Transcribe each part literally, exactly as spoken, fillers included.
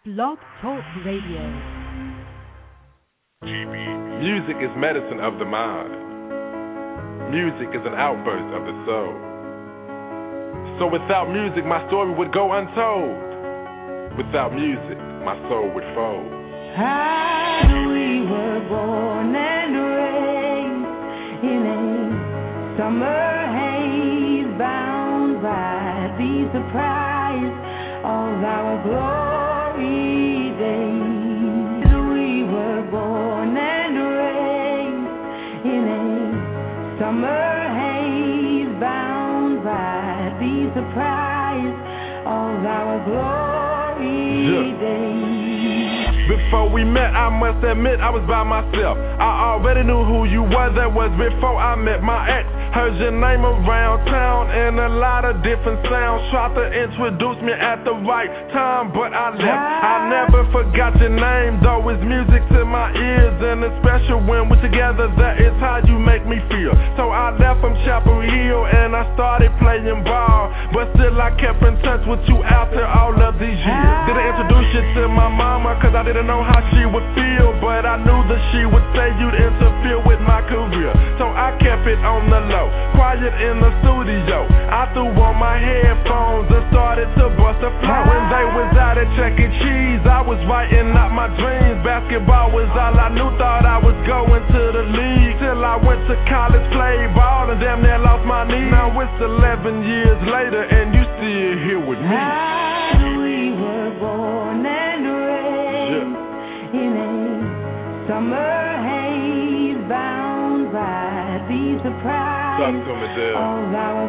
Blog Talk Radio. Music is medicine of the mind. Music is an outburst of the soul. So without music, my story would go untold. Without music, my soul would fold. How we were born and raised in a summer haze, bound by the surprise of our glory days. We were born and raised in a summer haze, bound by the surprise of our glory yeah. days. Before we met, I must admit I was by myself. I already knew who you were, that was before I met my ex. Heard your name around town in a lot of different sounds. Tried to introduce me at the right time, but I left. I never forgot your name, though it's music to my ears. And it's special when we're together, that is how you make me feel. So I left from Chapel Hill and I started playing ball. But still I kept in touch with you after all of these years. Didn't introduce you to my mama, cause I didn't know how she would feel. But I knew that she would say you'd interfere with my career. So I kept it on the low, quiet in the studio. I threw on my headphones and started to bust a flow. When they was out at Chuck E. Cheese, I was writing out my dreams. Basketball was all I knew, thought I was going to the league. Till I went to college, played ball, and damn near lost my knee. Now it's eleven years later, and you still here with me. How we were born and raised yeah. in a summer haze, bound by the surprise of our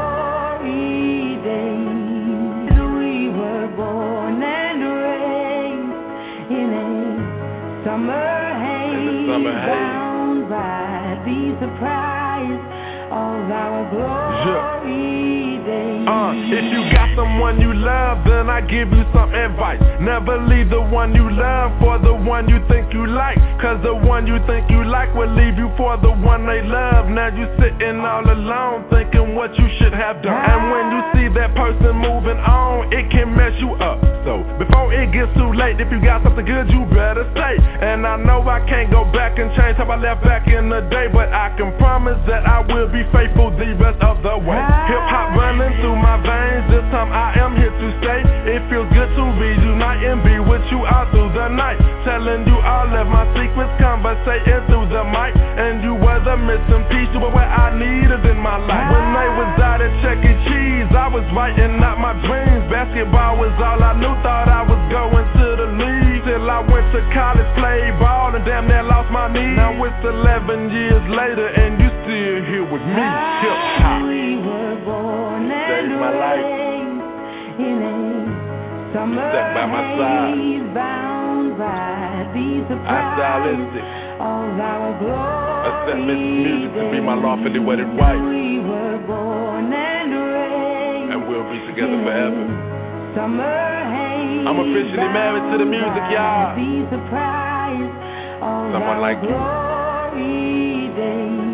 glory days. We were born and raised in a summer haze, summer bound by the surprise of our glory yeah. days. Uh, if you got someone you love, then I give you some advice. Never leave the one you love for the one you think you like. Cause the one you think you like will leave you for the one they love. Now you sitting all alone thinking what you should have done. And when you see that person moving on, it can mess you up. So before it gets too late, if you got something good, you better stay. And I know I can't go back and change how I left back in the day, but I can promise that I will be faithful the rest of the way. Hip hop running through my veins, this time I am here to stay. It feels good to reunite and be with you all through the night. Telling you all of my secrets, conversating through the mic. And you were the missing piece, you were what I needed in my life. When they was out at Chuck E. Cheese, I was writing out my dreams. Basketball was all I knew, thought I was going to the league. Till I went to college, played ball, and damn near lost my knee. Now it's eleven years later, and you still here with me. Hip hop. We were born and saved my life. In a summer stuck by my side. haze, bound by the surprise stylistic. of our glory. Accept Missus Music to be my lawfully wedded wife. We were born and raised, and we'll be together forever. Summer haze, I'm officially married to the music, y'all. The surprise of someone our like you. glory days.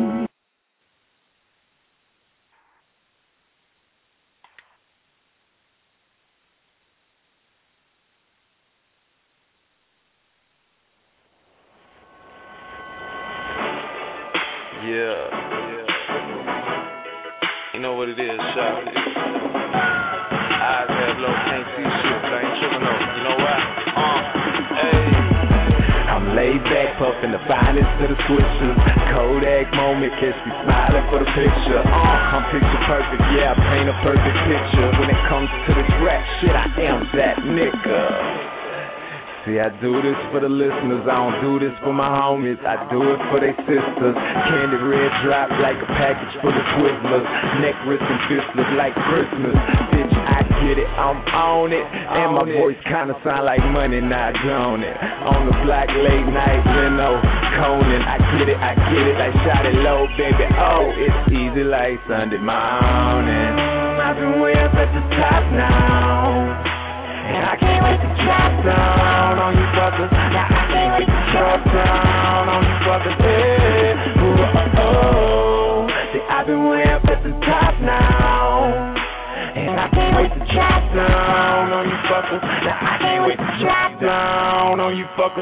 Yeah, yeah. You know what it is, shout it. Eyes have low, can't see shit, but I ain't tripping though. You know why? Uh, hey. I'm laid back, puffing the finest of the switches. Kodak moment, catch me smiling for the picture. Uh, I'm picture perfect, yeah, I paint a perfect picture. When it comes to this rap shit, I am that nigga. See, I do this for the listeners, I don't do this for my homies, I do it for they sisters. Candy red drop like a package full of Twizzlers. Neck, wrist, and fist look like Christmas. Bitch, I get it, I'm on it. And my voice kinda sound like money, not on it. On the block, late night, Leno, Conan. I get it, I get it, I shot it low, baby. Oh, it's easy like Sunday morning. I've been way up at the top now. And I can't wait to drop down on you brothers. Now I can't wait to drop down on you brothers. Hey, ooh, oh, oh. See, I've been way up at the top now. And I can't wait to drop down on you fuckers. Now I can't can't wait to drop down on you fuckers.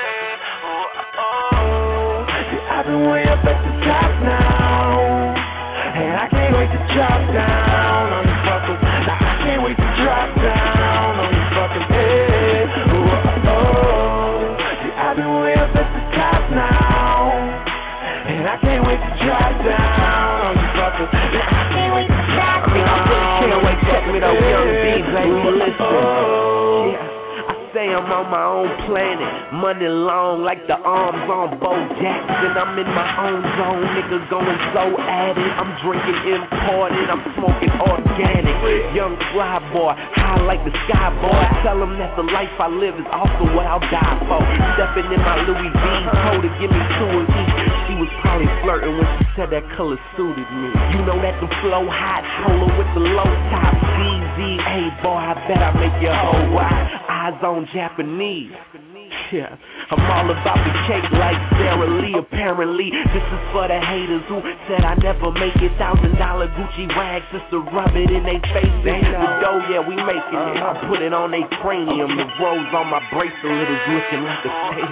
I've been way up at the top now, and I can't wait to drop down on you fuckers. Now I can't wait to drop down on you fuckers. Hey, oh, oh, oh. See, I've been way up at the top now, and I can't wait to drop down on you fuckers. Now I can't wait to drop down. I mean, I really can't wait. Check me out, Young D, baby. Listen. Yeah. Say I'm on my own planet, money long like the arms on Bo Jackson. I'm in my own zone, niggas going so at it. I'm drinking imported, I'm smoking organic. Young fly boy, high like the sky boy. Tell them that the life I live is also what I'll die for. Stepping in my Louis V, told her give me two of each. She was probably flirting when she said that color suited me. You know that the flow hot, polo with the low top. D Z, hey boy, I bet I make your whole wide. Eyes on Japanese. Yeah, I'm all about the cake like Sarah Lee. Apparently, this is for the haters who said I never make it. Thousand dollar Gucci rags just to rub it in they faces. The dough, yeah, we making it. I put it on they cranium. The rose on my bracelet is looking like a stadium.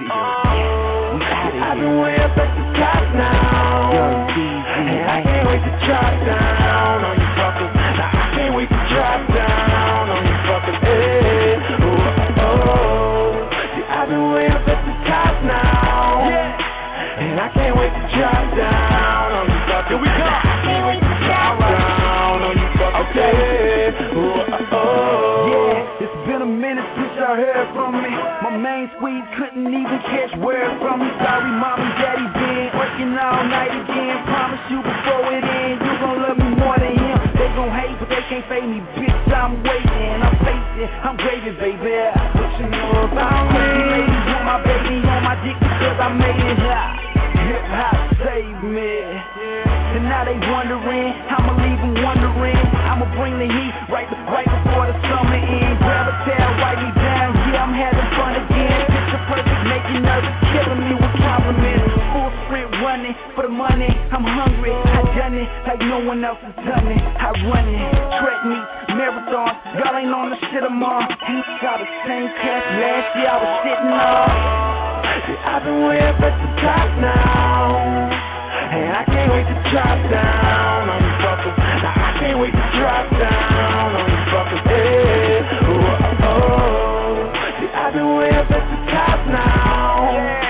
We out of here. I've been way up at the top now. Young D Z, and I can't wait to drop down on you fuckers. Now I can't wait to drop down on you fuckers. Hey, oh, oh, oh. See, I've been way up at the top now, yeah, and I can't wait to drop down on you fuckers. Here we go. I can't wait to drop down on you fuckers. Okay. Oh, oh, oh. Yeah, it's been a minute since y'all heard from me. My main squeeze couldn't even catch word from me. Sorry, mom and daddy been working all night again. Promise you before it ends, you gon' love me more than him. They gon' hate, but they can't fade me, bitch. I'm waiting, I'm facing, I'm gravy, baby. What you know about me? Ladies want my baby on my dick because I made it hot. Hip hop saved me. And now they wondering, I'ma leave them wondering. I'ma bring the heat right, right before the summer ends. Grab a tail, write me down, yeah, I'm having fun again. Picture perfect, making nervous, killing me with compliments. Full sprint running for the money, I'm hungry. I done it like no one else has done it. I run it, track meets, marathons. Y'all ain't on the shit I'm on. Ain't got the same cash last year I was sitting on. See, I've been way up at the top now, and I can't wait to drop down on you fuckers. Now I can't wait to drop down on you fuckers. Hey, oh, oh, oh. See, I've been way up at the top now,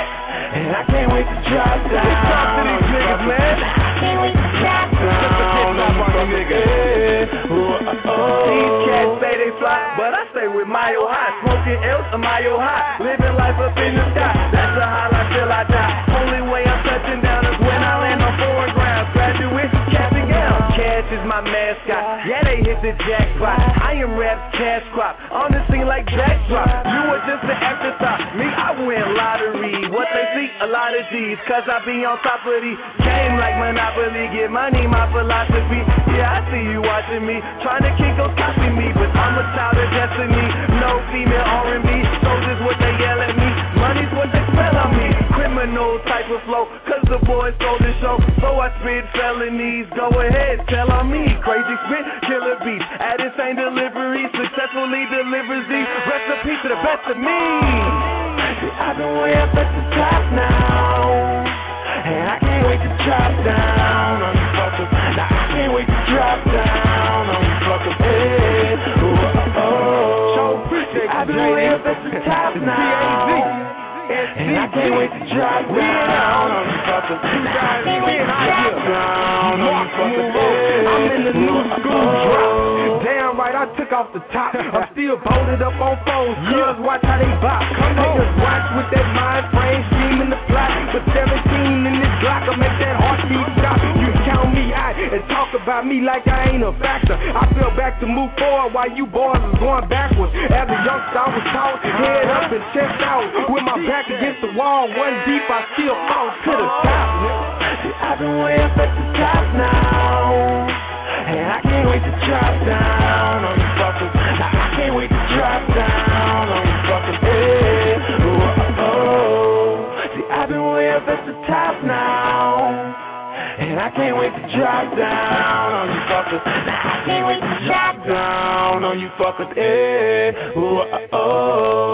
and I can't wait to drop down on you fuckers. Man. I can't wait to drop down on you fuckers. Hey, oh, oh, oh. These cats say they fly, but I stay with Mayo High. Smoking else or Mayo High. Living life up in the sky. That's the highlight till I die. Only way I'm touching down is when I land on foreign ground. Graduate, cap and gown. Cash is my mascot. Yeah, they hit the jackpot. I am rap's cash crop. On the scene like Jack Drop. You were just an afterthought. Me, I win lottery. What they see, a lot of G's. Cause I be on top of these. Game like Monopoly. Get money, my philosophy. Yeah, I see you watching me. Trying to kick or copy me. But I'm a child of destiny. No female R and B. Soldiers what they yell at me. Money's what they spell on me. Criminal type of flow. Cause the boys stole the show. So I spit felonies. Go ahead, tell on me. Crazy spit, killer beats. At insane delivery. Successfully delivers these. Recipe to the best of me. I've been way up at the top now, and I can't wait to drop down on you fuckers. Now I can't wait to drop down on you fuckers. Hey, oh, oh, oh. I've been way up at the top now, and I can't wait to drop down on you fuckers. Now I can't wait to drop down on you fuckers. I'm in the new school drop. Damn right, I took off the top. I'm still bolted up on phones. Cuz watch how they bop. Come niggas watch with that mind frame, scheming the plot. But seventeen in this Glock, I make that heartbeat stop. You count me out and talk about me like I ain't a factor. I feel back to move forward while you boys is going backwards. As a youngster, I was taught head up and chest out. With my back against the wall, one deep, I still fall to the top. I've been way up at the top now, and I can't wait to drop down on you fuckers. Now I can't wait to drop down on you fuckers. Hey, oh, oh, oh. See, I've been way up at the top now, and I can't wait to drop down on you fuckers. Now I can't wait to drop down on you fuckers. Hey, oh, oh, oh.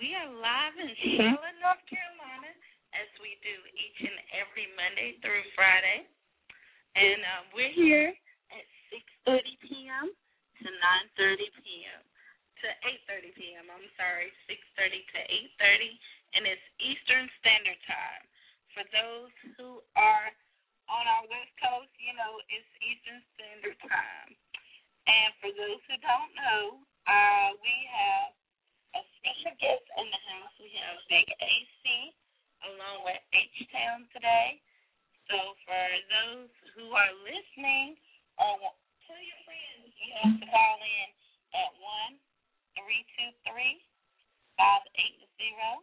we are live in Charlotte, North Carolina, as we do each and every Monday through Friday. And uh, we're here at six thirty p.m. to nine thirty p.m. to eight thirty p.m. I'm sorry, six thirty to eight thirty, and it's Eastern Standard Time. For those who are on our West Coast, you know, it's Eastern Standard Time. And for those who don't know, uh, we have a special guest in the house. We have Big A C along with H-Town today. So for those who are listening, or tell your friends, you have to call in at one three two three, five eight zero,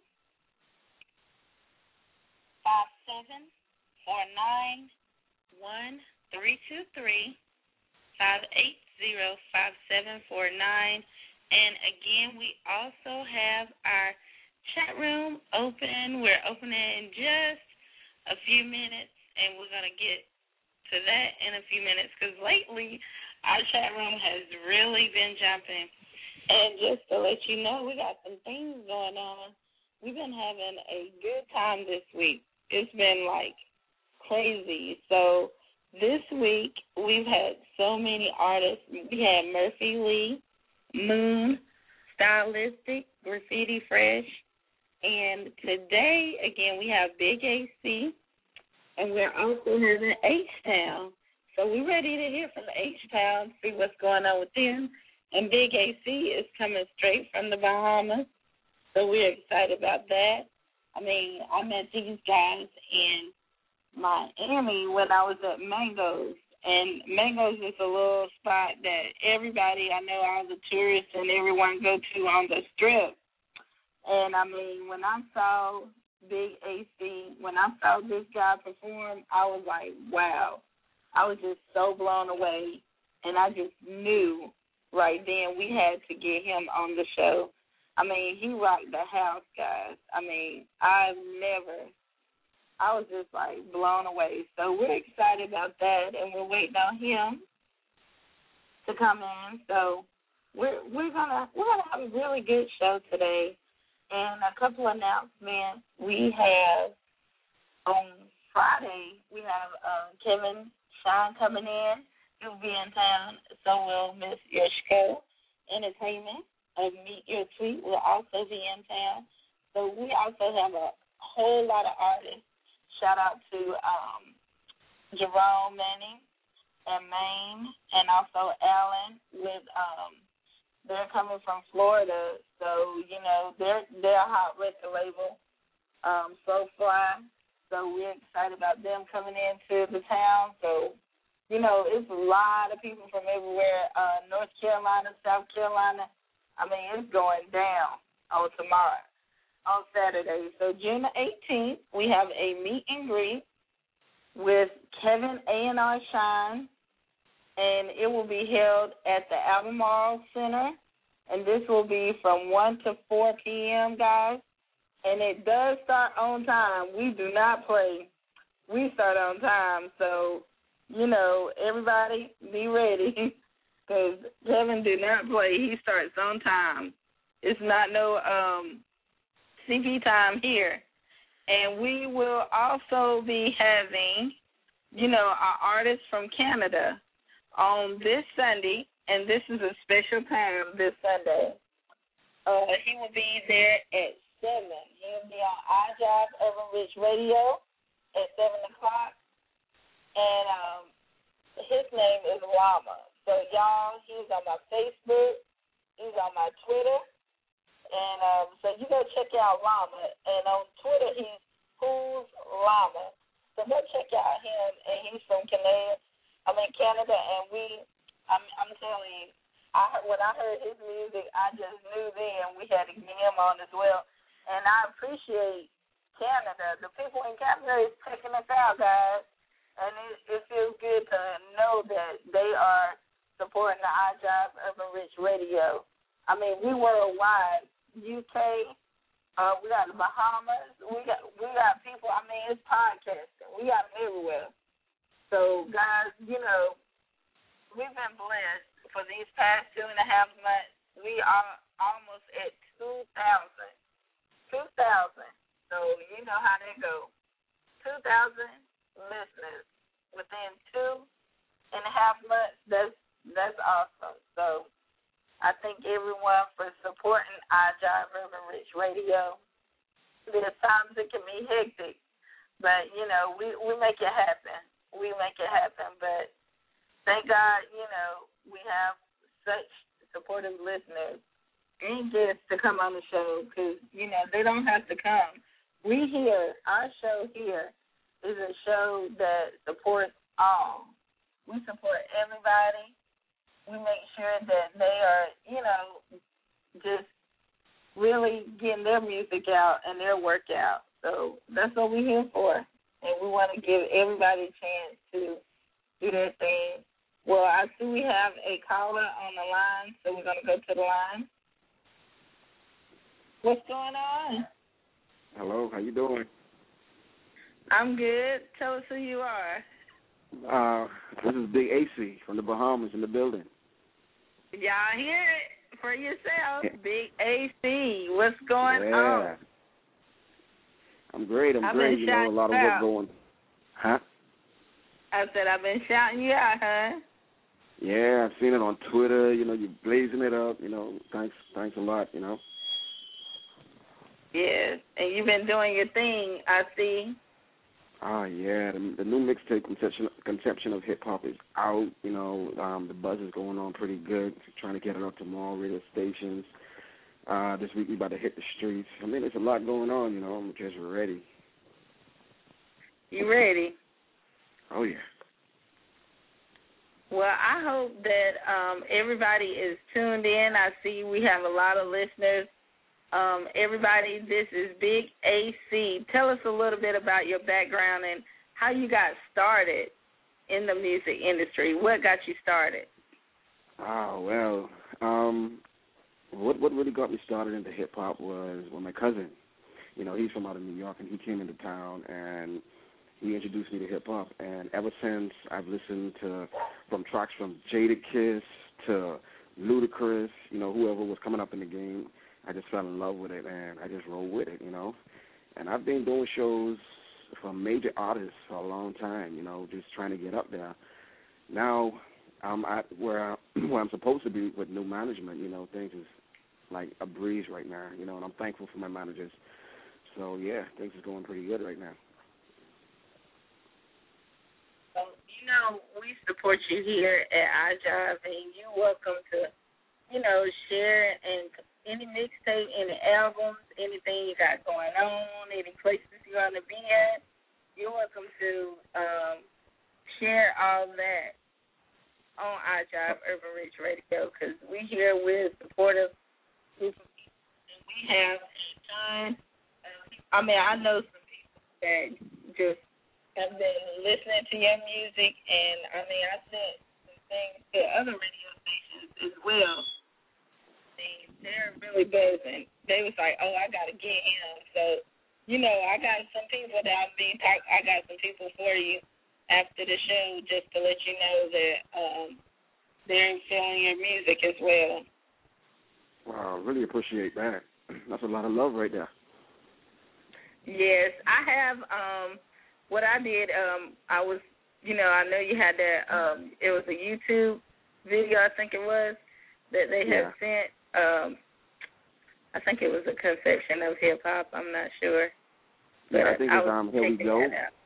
five seven four nine, one three two three, five eight zero, five seven four nine. And again, we also have our chat room open. We're opening in just a few minutes, and we're going to get to that in a few minutes because lately our chat room has really been jumping. And just to let you know, we got some things going on. We've been having a good time this week. It's been, like, crazy. So this week we've had so many artists. We had Murphy Lee, Moon, Stylistic, Graffiti Fresh, and today, again, we have Big A C, and we're also having H-Town. So we're ready to hear from H-Town, see what's going on with them. And Big A C is coming straight from the Bahamas, so we're excited about that. I mean, I met these guys in Miami when I was at Mango's. And Mango's is a little spot that everybody, I know all the tourists and everyone go to on the Strip. And, I mean, when I saw Big A C, when I saw this guy perform, I was like, wow. I was just so blown away. And I just knew right then we had to get him on the show. I mean, he rocked the house, guys. I mean, I've never... I was just, like, blown away. So we're excited about that, and we're waiting on him to come in. So we're we're gonna we're gonna have a really good show today, and a couple announcements. We have on Friday we have uh, Kevin Shine coming in. He'll be in town. So will Miss Yoshiko Entertainment of Meet Your Tweet will also be in town. So we also have a whole lot of artists. Shout out to um, Jerome Manning and Maine, and also Alan with um, they're coming from Florida, so you know they're they're a hot record label, um, So Fly. So we're excited about them coming into the town. So you know it's a lot of people from everywhere. Uh, North Carolina, South Carolina. I mean it's going down on tomorrow. On Saturday. So June eighteenth, we have a meet and greet with Kevin A and R Shine, and it will be held at the Albemarle Center, and this will be from one to four p.m., guys, and it does start on time. We do not play. We start on time, so, you know, everybody be ready because Kevin did not play. He starts on time. It's not no... um. C P time here. And we will also be having, you know, our artist from Canada on this Sunday, and this is a special time this Sunday. Uh, he will be there at seven. He'll be on iJob Urban Rich Radio at seven o'clock. And um, his name is Llama. So, y'all, he's on my Facebook. He's on my Twitter. And um, so you go check out Llama. And on Twitter, he's Who's Llama. So go check out him. And he's from Canada. I mean, Canada. And we, I'm, I'm telling you, I, when I heard his music, I just knew then we had to get him on as well. And I appreciate Canada. The people in Canada is checking us out, guys. And it, it feels good to know that they are supporting the iJob Urban Rich Radio. I mean, we worldwide. U K, uh, we got the Bahamas, we got we got people, I mean, it's podcasting. We got them everywhere. So, guys, you know, we've been blessed for these past two and a half months. We are almost at two thousand know how that goes. two thousand listeners within two and a half months. That's that's awesome. So I thank everyone for supporting iJive Urban Rich Radio. There's times it can be hectic, but, you know, we, we make it happen. We make it happen. But thank God, you know, we have such supportive listeners and guests to come on the show because, you know, they don't have to come. We here, our show here is a show that supports all. We support everybody. We make sure that they are, you know, just really getting their music out and their work out. So that's what we're here for. And we want to give everybody a chance to do their thing. Well, I see we have a caller on the line, so we're going to go to the line. What's going on? Hello, how you doing? I'm good. Tell us who you are. Uh, this is Big A C from the Bahamas in the building. Y'all hear it for yourself. Big A C. What's going yeah. on? I'm great. I'm I've great. been You know, a lot of out. work going. Huh? I said I've been shouting you out, huh? Yeah, I've seen it on Twitter. You know, you're blazing it up. You know, thanks, thanks a lot. You know. Yeah, and you've been doing your thing. I see. Oh yeah, the, the new mixtape conception conception of hip hop is out. You know, um, the buzz is going on pretty good. Trying to get it up to more radio stations. Uh, this week we about to hit the streets. I mean, there's a lot going on. You know, I'm just ready. You ready? Oh yeah. Well, I hope that um, everybody is tuned in. I see we have a lot of listeners. Um, everybody, this is Big A C. Tell us a little bit about your background and how you got started in the music industry. What got you started? Oh, well, um, what what really got me started into hip-hop was when my cousin, you know, he's from out of New York, and he came into town, and he introduced me to hip-hop. And ever since, I've listened to from tracks from Jadakiss to Ludacris, you know, whoever was coming up in the game. I just fell in love with it, and I just rolled with it, you know. And I've been doing shows for major artists for a long time, you know, just trying to get up there. Now I'm at where, I, where I'm supposed to be with new management, you know. Things is like a breeze right now, you know, and I'm thankful for my managers. So, yeah, things is going pretty good right now. Well, you know, we support you here at iJive, and you're welcome to, you know, share and any mixtape, any albums, anything you got going on, any places you want to be at, you're welcome to um, share all that on iJive Urban Rich Radio because we here with supportive group of people. And we have a ton. I mean, I know some people that just have been listening to your music, and I mean, I sent some things to other radio stations as well. They're really buzzing. They was like, oh, I got to get him. So, you know, I got some people that I'll be talk. I got some people for you after the show just to let you know that um, they're feeling your music as well. Wow, I really appreciate that. That's a lot of love right there. Yes, I have. Um, what I did, um, I was, you know, I know you had that. Um, it was a YouTube video, I think it was, that they had yeah. sent. Um, I think it was a conception of hip hop. I'm not sure. But Yeah, I think it's I um, Here We Go.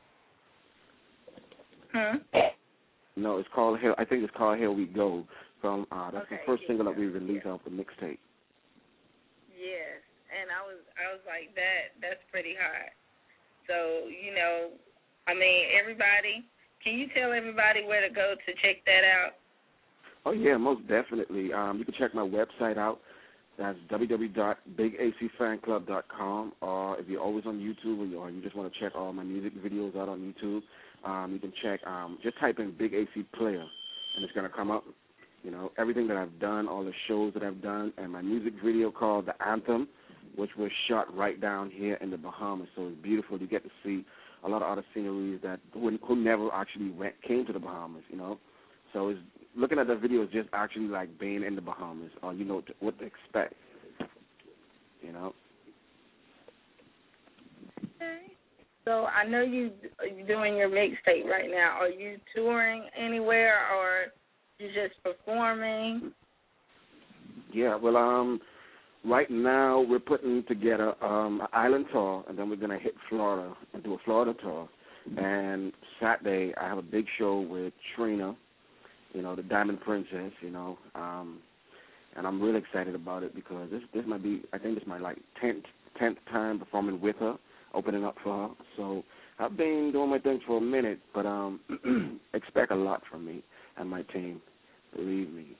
Hmm. No, it's called Here. I think it's called Here We Go. From uh, that's Okay, the first single yeah, that we released yeah. off the mixtape. Yes, and I was I was like that. That's pretty hot. So you know, I mean, everybody. Can you tell everybody where to go to check that out? Oh, yeah, most definitely. Um, you can check my website out. That's w w w dot big a c fan club dot com. Or if you're always on YouTube or you, or you just want to check all my music videos out on YouTube, um, you can check, um, just type in Big A C Player, and it's going to come up. You know, everything that I've done, all the shows that I've done, and my music video called The Anthem, which was shot right down here in the Bahamas. So it's beautiful. You get to see a lot of other sceneries that who, who never actually went came to the Bahamas, you know. So it's looking at the video is just actually like being in the Bahamas, or you know what to expect, you know. Okay. So I know you you're doing your mixtape right now. Are you touring anywhere, or you just performing? Yeah, well, um, right now we're putting together um, an island tour, and then we're gonna hit Florida and do a Florida tour. And Saturday I have a big show with Trina, you know, the Diamond Princess, you know, um, and I'm really excited about it because this this might be, I think this is my like tenth tenth time performing with her, opening up for her. So I've been doing my thing for a minute, but um, expect a lot from me and my team. Believe me.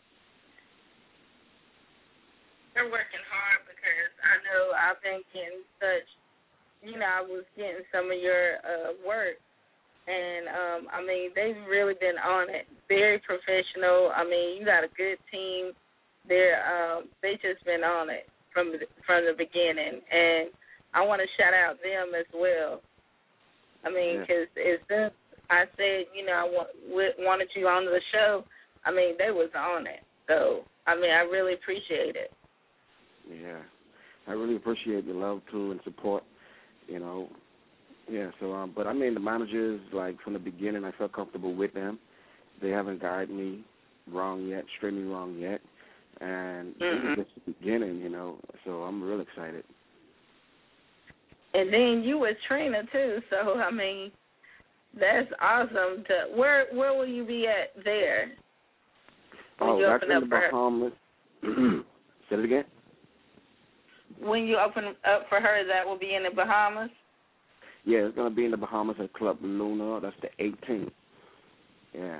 They're working hard because I know I've been getting such, you know, I was getting some of your uh, work, and um, I mean, they've really been on it. Very professional. I mean, you got a good team. They're um, they just been on it from the, from the beginning, and I want to shout out them as well. I mean, because yeah. as soon as I said, you know, I want, wanted you on the show, I mean, they was on it. So, I mean, I really appreciate it. Yeah, I really appreciate the love, too, and support, you know. Yeah, so, um, but I mean, the managers, like, from the beginning, I felt comfortable with them. They haven't guided me wrong yet, straight me wrong yet. And mm-hmm. this is just the beginning, you know, so I'm real excited. And then you with Trina, too, so, I mean, that's awesome. To Where where will you be at there? Oh, that's in the Bahamas. Say it again? When you open up for her, that will be in the Bahamas? Yeah, it's going to be in the Bahamas at Club Luna. That's the eighteenth. Yeah.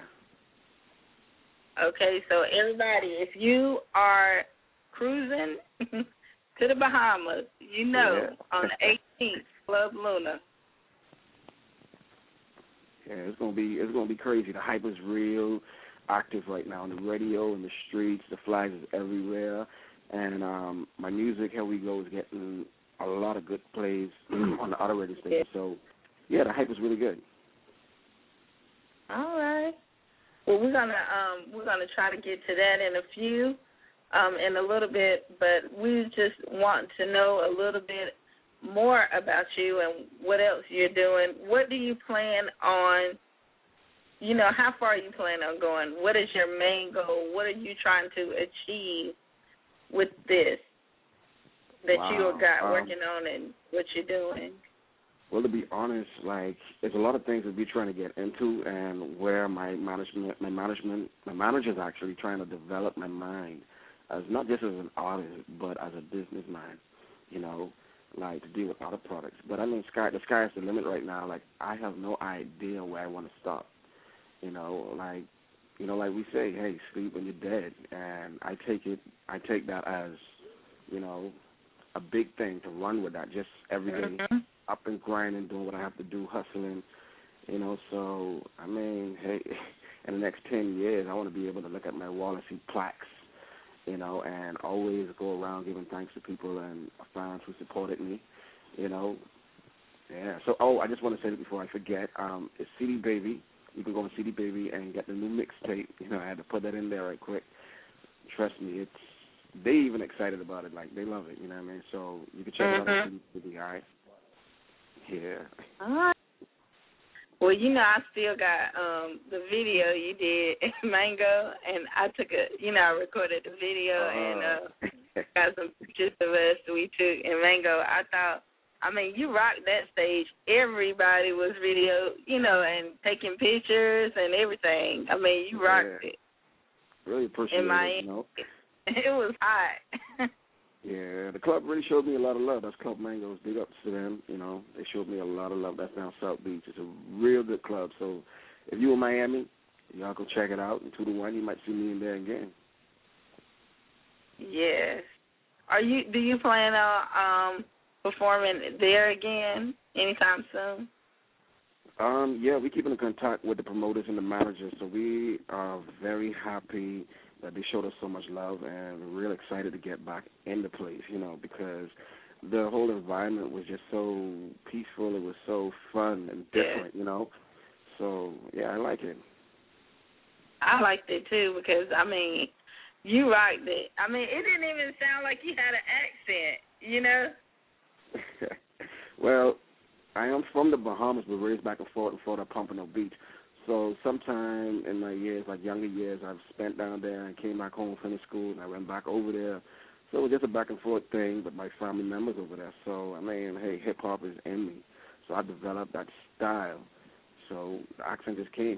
Okay, so everybody, if you are cruising to the Bahamas, you know, yeah. on the eighteenth, Club Luna. Yeah, it's gonna be it's gonna be crazy. The hype is real active right now on the radio, in the streets. The flags is everywhere, and um, my music, Here We Go, is getting a lot of good plays on the other radio stations. Yeah. So, yeah, the hype is really good. All right. Well, we're gonna um, we're gonna try to get to that in a few, um, in a little bit, but we just want to know a little bit more about you and what else you're doing. What do you plan on, you know, how far are you planning on going? What is your main goal? What are you trying to achieve with this that wow. you got um, working on and what you're doing? Well, to be honest, like, there's a lot of things that we're trying to get into, and where my management, my management, my manager's actually trying to develop my mind as not just as an artist, but as a businessman, you know, like to deal with other products. But I mean, sky, the sky is the limit right now. Like, I have no idea where I want to stop. You know, like, you know, like we say, hey, sleep when you're dead, and I take it, I take that as, you know, a big thing to run with that. Just every day, mm-hmm. up and grinding, doing what I have to do, hustling. You know, so I mean, hey, in the next ten years, I want to be able to look at my wall and see plaques. You know, and always go around giving thanks to people and fans who supported me, you know. Yeah, so, oh, I just want to say that before I forget, um, it's C D Baby. You can go on C D Baby and get the new mixtape. You know, I had to put that in there right quick. Trust me, it's, they even excited about it. Like, they love it, you know what I mean? So you can check mm-hmm. it out on C D Baby, all right? Yeah. All right. Well, you know, I still got um, the video you did in Mango, and I took a, you know, I recorded the video uh, and uh, got some pictures of us we took in Mango. I thought, I mean, you rocked that stage. Everybody was video, you know, and taking pictures and everything. I mean, you rocked yeah. it. Really appreciate in my, it, you know. It was hot. Yeah, the club really showed me a lot of love. That's Club Mango's. Big ups to them. You know, they showed me a lot of love. That's down South Beach. It's a real good club. So if you're in Miami, y'all go check it out. And two to one, you might see me in there again. Yes. Are you? Do you plan on um, performing there again anytime soon? Um, yeah, we keep in contact with the promoters and the managers. So we are very happy that they showed us so much love, and we're real excited to get back in the place, you know, because the whole environment was just so peaceful. It was so fun and different, yeah. you know. So, yeah, I like it. I liked it, too, because, I mean, you rocked it. I mean, it didn't even sound like you had an accent, you know? Well, I am from the Bahamas, but raised back and forth in Florida, Pompano Beach. So sometime in my years, like younger years, I've spent down there and came back home, finished school, and I went back over there. So it was just a back and forth thing with my family members over there. So, I mean, hey, hip-hop is in me. So I developed that style. So the accent just came.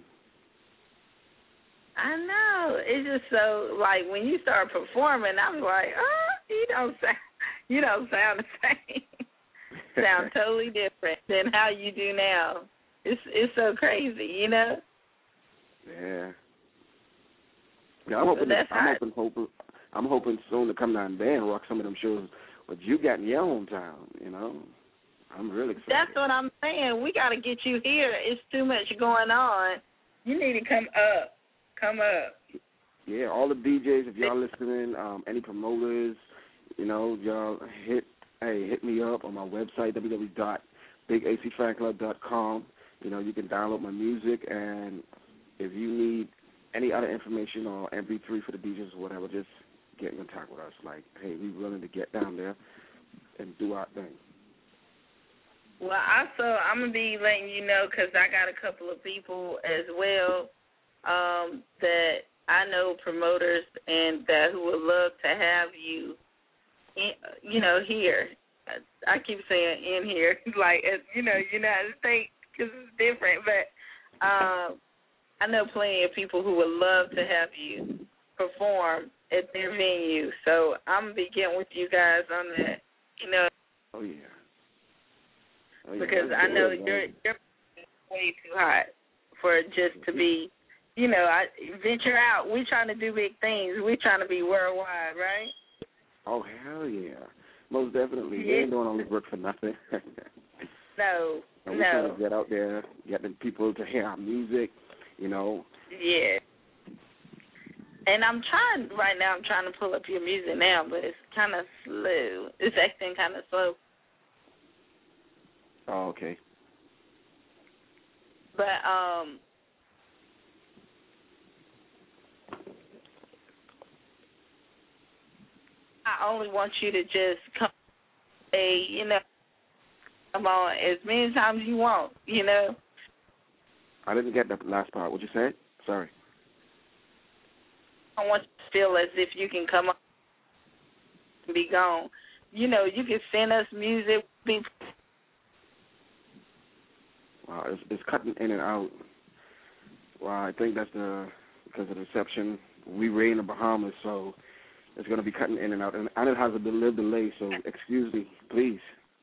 I know. It's just so, like, when you start performing, I'm like, oh, you don't sound, you don't sound the same. Sound totally different than how you do now. It's it's so crazy, you know? Yeah. Yeah, I'm hoping, so to, I'm, hoping, hoping, I'm hoping soon to come down there and rock some of them shows what you got in your hometown, you know? I'm really excited. That's what I'm saying. We got to get you here. It's too much going on. You need to come up. Come up. Yeah, all the D Js, if y'all listening, um, any promoters, you know, y'all hit hey, hit me up on my website, w w w dot big a c fan club dot com. You know, you can download my music, and if you need any other information or M P three for the D Js or whatever, just get in contact with us. Like, hey, we're willing to get down there and do our thing. Well, also, I'm going to be letting you know because I got a couple of people as well um, that I know promoters and that who would love to have you, in, you know, here. I keep saying in here, like, you know, United States, because it's different. But um, I know plenty of people who would love to have you perform at their venue. So I'm going to be getting with you guys on that, you know. Oh, yeah. Oh, yeah. Because I know good, you're, you're way too hot for it just to be, you know, I venture out. We're trying to do big things. We're trying to be worldwide, right? Oh, hell yeah. Most definitely. Yeah. We ain't doing all this work for nothing. No, and we're no. trying to get out there, get the people to hear our music, you know. Yeah. And I'm trying, right now, I'm trying to pull up your music now, but it's kind of slow. It's acting kind of slow. Oh, okay. But, um, I only want you to just come, say, you know, come on as many times you want, you know. I didn't get the last part. What you said? Sorry. I want you to feel as if you can come up and be gone. You know, you can send us music. Be Wow, it's, it's cutting in and out. Well, I think that's the because of the reception. We were in the Bahamas, so it's going to be cutting in and out. And it has a little delay, so excuse me, please.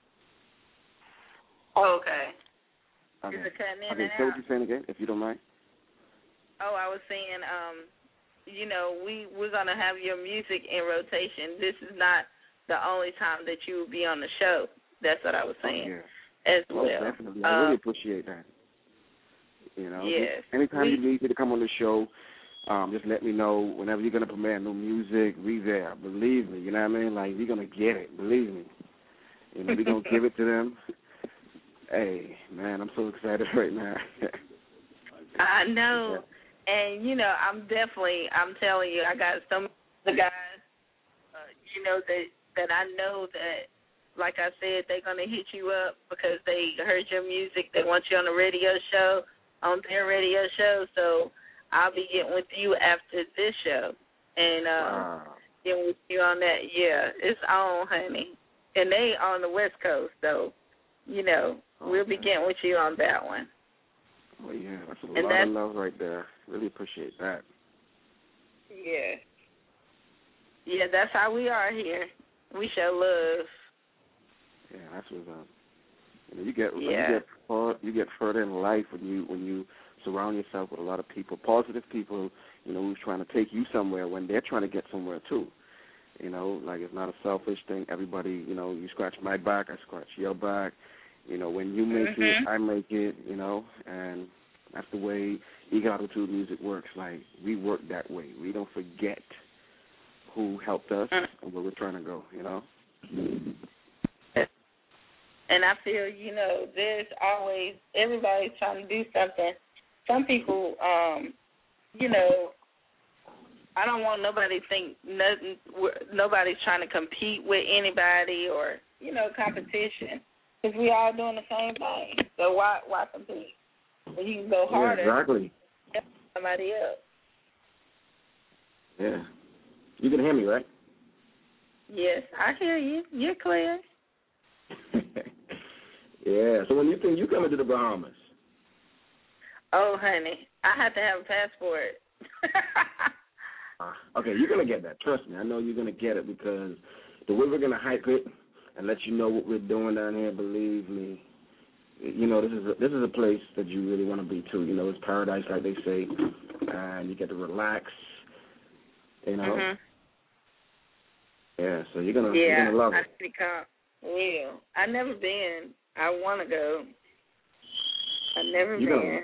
Okay. Okay. Is it cutting in okay, and say out? what you're saying again, if you don't mind. Oh, I was saying, um, you know, we, we're going to have your music in rotation. This is not the only time that you will be on the show. That's what I was saying. Oh, yeah. As Most well. definitely. I uh, really appreciate that. You know, yes. anytime we, you need me to come on the show, um, just let me know. Whenever you're going to premiere new music, we there. Believe me, you know what I mean? Like, we're going to get it. Believe me. You know, we're going to give it to them. Hey, man, I'm so excited right now. I know. And, you know, I'm definitely, I'm telling you, I got some of the guys, uh, you know, that, that I know that, like I said, they're going to hit you up because they heard your music. They want you on the radio show, on their radio show. So I'll be getting with you after this show and uh, wow. getting with you on that. Yeah, it's on, honey. And they on the West Coast, so, you know, oh, we'll be getting with you on that one. Oh, yeah, that's a and lot that's, of love right there. Really appreciate that. Yeah. Yeah, that's how we are here. We show love. Yeah, that's what's up. You know, you get yeah. you get far, you get further in life when you when you surround yourself with a lot of people, positive people. You know, who's trying to take you somewhere when they're trying to get somewhere too. You know, like it's not a selfish thing. Everybody, you know, you scratch my back, I scratch your back. You know, when you make mm-hmm. it, I make it. You know, and that's the way Eagle Altitude Music works. Like we work that way. We don't forget who helped us mm. and where we're trying to go. You know. And I feel, you know, there's always, everybody's trying to do something. Some people, um, you know, I don't want nobody to think nothing, nobody's trying to compete with anybody or, you know, competition. Because we all doing the same thing. So why why compete? When you can go harder. Yeah, exactly. Than somebody else. Yeah. You can hear me, right? Yes, I hear you. You're clear. Yeah. So when you think you coming to the Bahamas? Oh, honey, I have to have a passport. uh, okay, you're gonna get that. Trust me, I know you're gonna get it because the way we're gonna hype it and let you know what we're doing down here. Believe me, you know this is a, this is a place that you really want to be too. You know, it's paradise, like they say, and you get to relax. You know. Mm-hmm. Yeah, so you're gonna yeah, you're gonna love it. I think I will. I've never been. I want to go. I've never you been.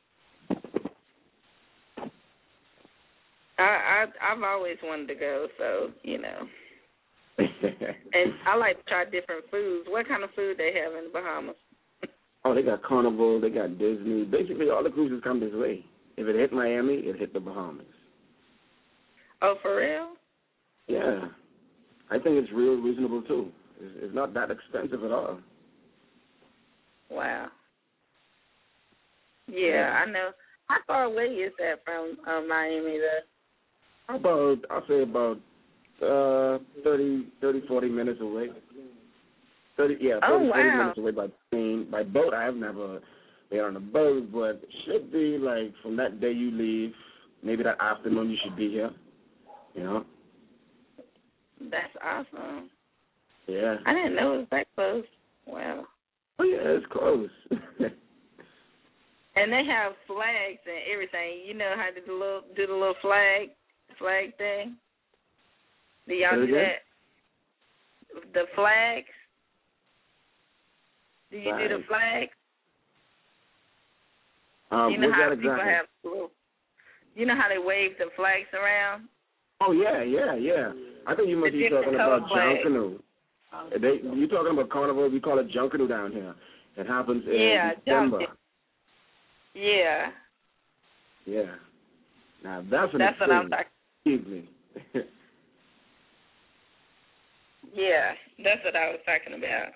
I, I I've always wanted to go, so you know. And I like to try different foods. What kind of food they have in the Bahamas? Oh, they got Carnival, they got Disney. Basically, all the cruises come this way. If it hit Miami, it hit the Bahamas. Oh, for real? Yeah. I think it's real reasonable, too. It's, it's not that expensive at all. Wow. Yeah, Yeah. I know. How far away is that from uh, Miami, though? About, I'll say about uh, thirty, thirty, forty minutes away. thirty, yeah, thirty, oh, wow. forty minutes away by plane. By boat, I have never been on a boat, but it should be like from that day you leave, maybe that afternoon you should be here, you know? That's awesome. Yeah. I didn't know it was that close. Wow. Oh, yeah, it's close. And they have flags and everything. You know how to do the little, do the little flag flag thing? Do y'all do that? The flags? Do you Flags. do the flags? Um, you know what's how that people exactly? have little, you know how they wave the flags around? Oh, yeah, yeah, yeah. I think you must The be talking different about color flags. Junkanoo. They, you're talking about Carnival. We call it Junkanoo down here. It happens in Yeah, December. Junk- Yeah. Yeah. Now, that's an That's what I'm experience. talking Evening. Yeah, that's what I was talking about.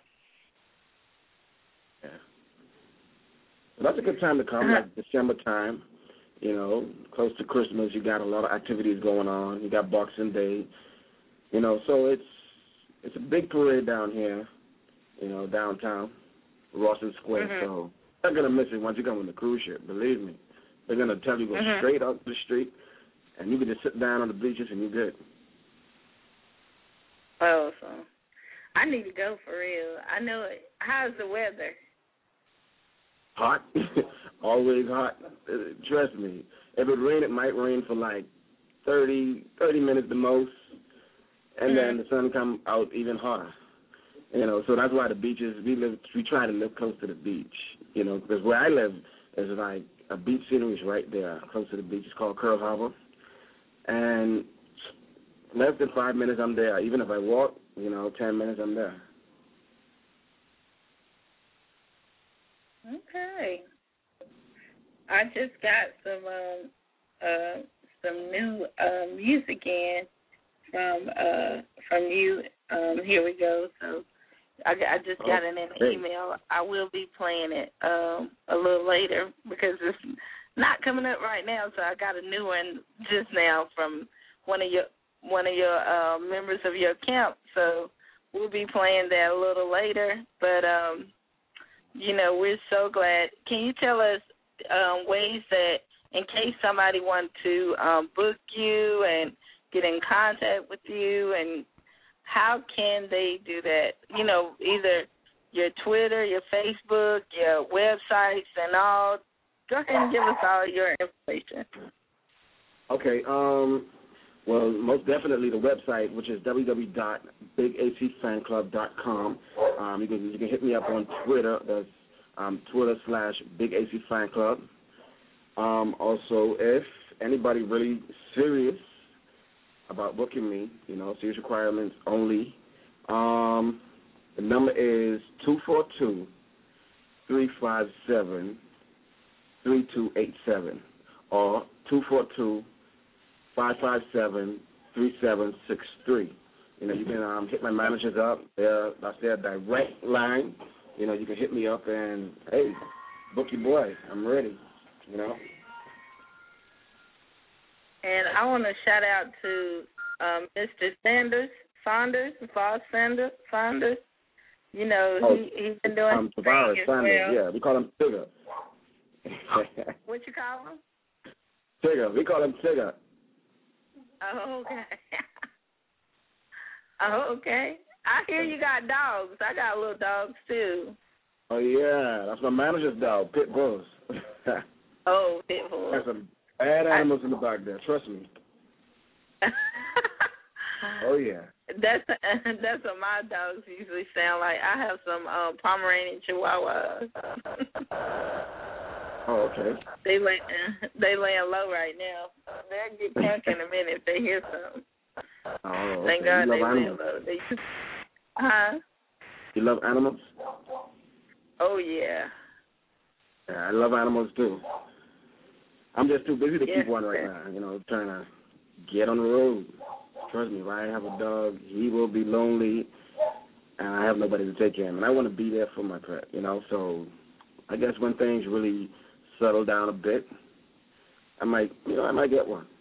Yeah. Well, that's a good time to come, Uh-huh. like December time. You know, close to Christmas, you got a lot of activities going on. You got Boxing Day. You know, so it's it's a big parade down here, you know, downtown, Rawson Square. Mm-hmm. So you're not going to miss it once you come on the cruise ship, believe me. They're going to tell you go Mm-hmm. straight up the street, and you can just sit down on the bleachers and you're good. Oh, so I need to go for real. I know it. How's the weather? Hot. Always hot. Uh, Trust me. If it rain, it might rain for like thirty, thirty minutes the most, and Mm-hmm. then the sun come out even hotter. You know, so that's why the beaches, we live, we try to live close to the beach, you know, because where I live is like a beach scenery is right there, close to the beach. It's called Curl Harbor. And less than five minutes, I'm there. Even if I walk, you know, ten minutes, I'm there. Okay. I just got some um, uh, some new uh, music in from uh, from you. Um, here we go. So I, I just got Oh, it in an great. email. I will be playing it um, a little later because it's not coming up right now. So I got a new one just now from one of your one of your uh, members of your camp. So we'll be playing that a little later. But um, you know, we're so glad. Can you tell us um, ways that, in case somebody wants to um, book you and get in contact with you, and how can they do that? You know, either your Twitter, your Facebook, your websites, and all. Go ahead and give us all your information. Okay. Um, well, most definitely the website, which is w w w dot big a c fan club dot com. Um, you can you can hit me up on Twitter. That's um, Twitter slash Big A C Fan Club. Um, also, if anybody really serious about booking me, you know, serious requirements only, um, the number is two four two, three five seven, three two eight seven or two four two, five five seven, three seven six three. You know, you can um, hit my managers up. They're, that's their direct line. you know, you can hit me up and, hey, book your boy. I'm ready, you know. And I want to shout out to um, Mister Sanders, Saunders, Voss Sanders, Saunders. You know, oh, he, he's been doing um, Tavares as Sanders, well. yeah. We call him Tigger. What you call him? Tigger. We call him Tigger. Oh, okay. Oh, okay. I hear you got dogs. I got little dogs, too. Oh, yeah. That's my manager's dog, Pit Bulls. Oh, Pit Bulls. There's some bad animals I... in the back there. Trust me. Oh, yeah. That's that's what my dogs usually sound like. I have some um, Pomeranian Chihuahuas. Oh, okay. They lay they laying low right now. They'll get crunk in a minute if they hear something. Oh, okay. Thank God you they love lay animals? low. They, huh? You love animals? Oh yeah. Yeah, I love animals too. I'm just too busy to yes, keep one right sir. now. You know, trying to get on the road. Trust me, if I have a dog, he will be lonely, and I have nobody to take care of him. And I want to be there for my pet, you know. So I guess when things really settle down a bit, I might, you know, I might get one.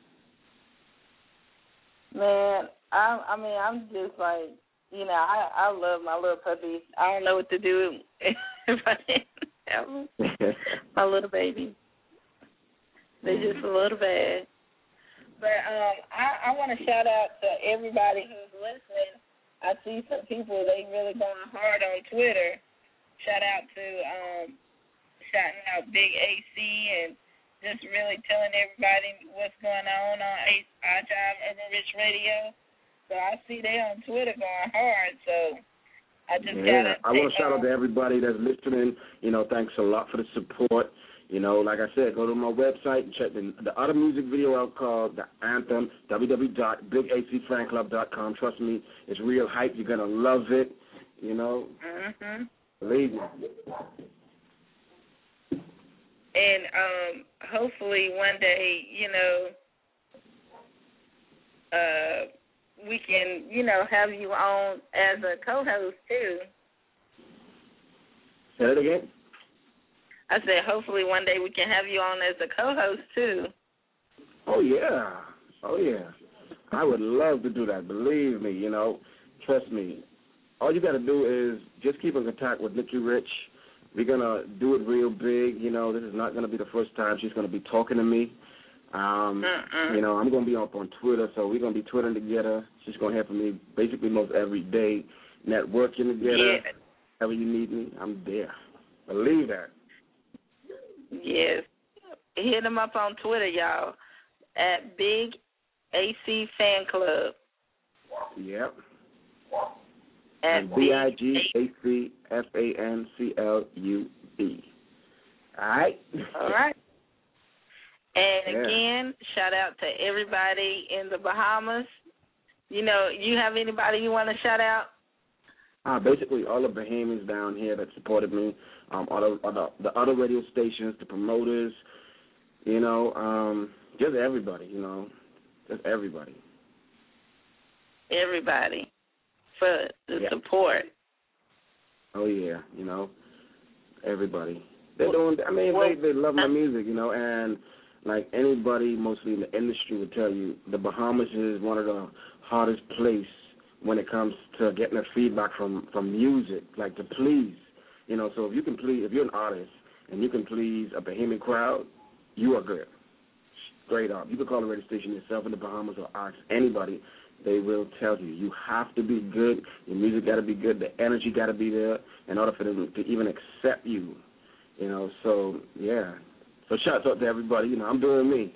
Man, I, I mean, I'm just like, you know, I, I love my little puppies. I don't know what to do if I didn't have them. My little baby. They're just a little bad. But um, I, I want to shout out to everybody who's listening. I see some people, they really going hard on Twitter. Shout out to, um, shouting out Big A C and just really telling everybody what's going on on I Drive Urban Rich Radio. So I see they on Twitter going hard, so I just yeah, got to I want to shout out to everybody that's listening. You know, thanks a lot for the support. You know, like I said, go to my website and check the, the other music video out called The Anthem, w w w dot big a c fan club dot com. Trust me, it's real hype. You're going to love it, you know. Mm-hmm. Believe me. And um, hopefully one day, you know, uh, we can, you know, have you on as a co-host, too. Say it again? I said hopefully one day we can have you on as a co-host, too. Oh, yeah. Oh, yeah. I would love to do that. Believe me, you know. Trust me. All you got to do is just keep in contact with Nikki Rich. We're going to do it real big. You know, this is not going to be the first time she's going to be talking to me. Um, you know, I'm going to be up on Twitter, so we're going to be Twittering together. She's going to hear from me basically most every day, networking together. Yeah. Whenever you need me, I'm there. Believe that. Yes. Hit them up on Twitter, y'all, at Big A C Fan Club. Yep. At B I G A C F A N C L U B. All right? All right. And yeah. again, shout out to everybody in the Bahamas. You know, you have anybody you want to shout out? Uh, basically, all the Bahamians down here that supported me, um, all the, all the, the other radio stations, the promoters, you know, um, just everybody, you know, just everybody. Everybody for the yeah. support. Oh, yeah, you know, everybody. They're doing, I mean, well, they, they love my music, you know, and like anybody mostly in the industry would tell you, the Bahamas is one of the hardest places when it comes to getting the feedback from, from music, like to please. You know, so if you can please, if you're an artist and you can please a Bahamian crowd, you are good. Straight up. You can call the radio station yourself in the Bahamas or ask anybody. They will tell you. You have to be good. Your music got to be good. The energy got to be there in order for them to even accept you. You know, so, yeah. So shout out to everybody. You know, I'm doing me.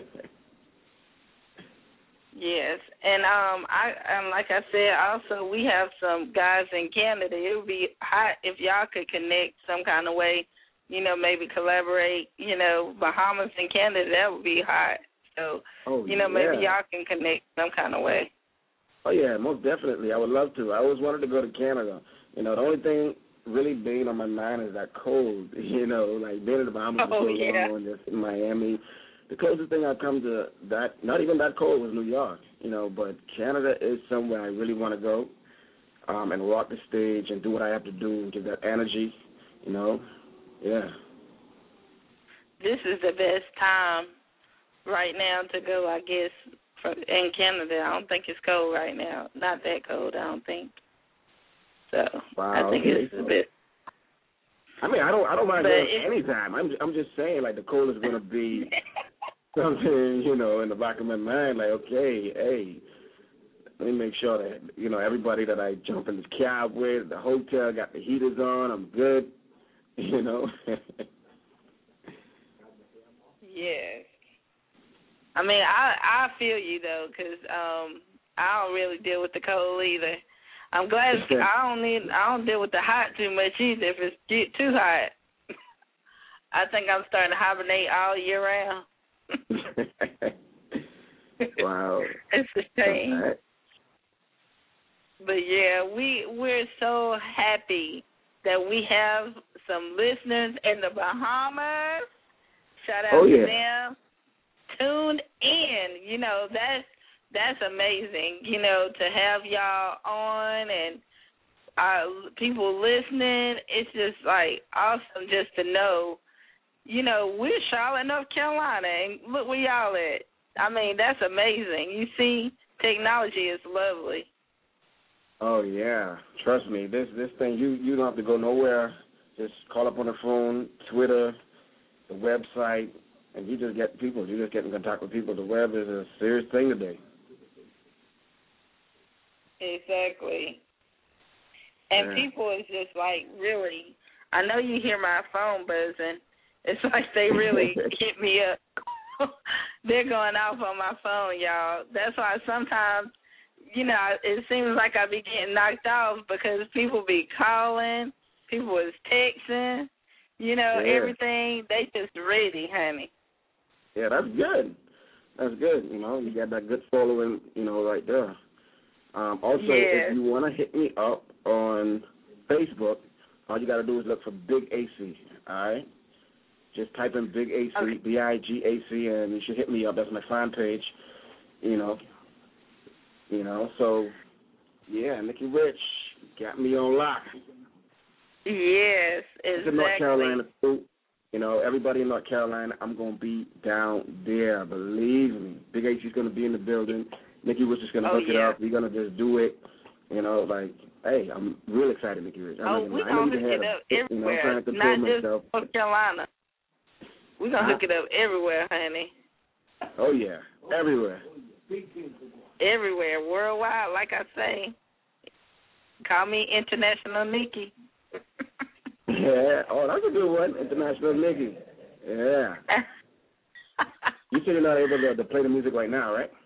Yes, and um, I um, like I said, also we have some guys in Canada. It would be hot if y'all could connect some kind of way, you know, maybe collaborate. You know, Bahamas and Canada, that would be hot. So, oh, you know, yeah. maybe y'all can connect some kind of way. Oh yeah, most definitely. I would love to. I always wanted to go to Canada. You know, the only thing really being on my mind is that cold. You know, like being in the Bahamas oh, is so yeah. long, just in Miami. The closest thing I've come to that, not even that cold, was New York, you know, but Canada is somewhere I really want to go. um, and rock the stage and do what I have to do and give that energy, you know. Yeah. This is the best time right now to go, I guess, for, in Canada. I don't think it's cold right now. Not that cold, I don't think. So wow, I think okay. it's the best. I mean, I don't, I don't mind But going it, anytime. I'm, I'm just saying, like, the cold is going to be something, you know, in the back of my mind, like, okay, hey, let me make sure that, you know, everybody that I jump in the cab with, the hotel, got the heaters on, I'm good, you know. Yes. I mean, I I feel you, though, because um, I don't really deal with the cold either. I'm glad it's, I don't need I don't deal with the hot too much either. If it's get too hot, I think I'm starting to hibernate all year round. Wow, it's a shame. Right. But yeah, we we're so happy that we have some listeners in the Bahamas. Shout out oh, to yeah. them. Tuned in, you know that's. That's amazing, you know, to have y'all on and uh, people listening. It's just, like, awesome just to know, you know, we're Charlotte, North Carolina, and look where y'all at. I mean, that's amazing. You see, technology is lovely. Oh, yeah. Trust me, this this thing, you, you don't have to go nowhere. Just call up on the phone, Twitter, the website, and you just get people. You just get in contact with people. The web is a serious thing today. Exactly. And yeah. people is just like, really, I know you hear my phone buzzing. It's like they really hit me up. They're going off on my phone, y'all. That's why sometimes, you know, it seems like I be getting knocked off because people be calling, people is texting, you know, yeah. everything. They just ready, honey. Yeah, that's good. That's good. You know, you got that good following, you know, right there. Um, also, yes. if you want to hit me up on Facebook, all you got to do is look for Big A C, all right? Just type in Big A C, okay. B I G A C, and you should hit me up. That's my fan page, you know. You know, so, yeah, Nikki Rich got me on lock. Yes, exactly. North Carolina, too. You know, everybody in North Carolina, I'm going to be down there, believe me. Big A C's going to be in the building. Nikki Rich is going to oh, hook yeah. it up. We're going to just do it. You know, like, hey, I'm real excited, Nikki Rich. Oh, we're going to hook it up a, everywhere, you know, not just myself. North Carolina. We're going to huh? hook it up everywhere, honey. Oh, yeah, everywhere. Everywhere, worldwide, like I say. Call me International Nikki. Yeah, oh, that's a good one, International Nikki. Yeah. You said you're not able to, to play the music right now, right?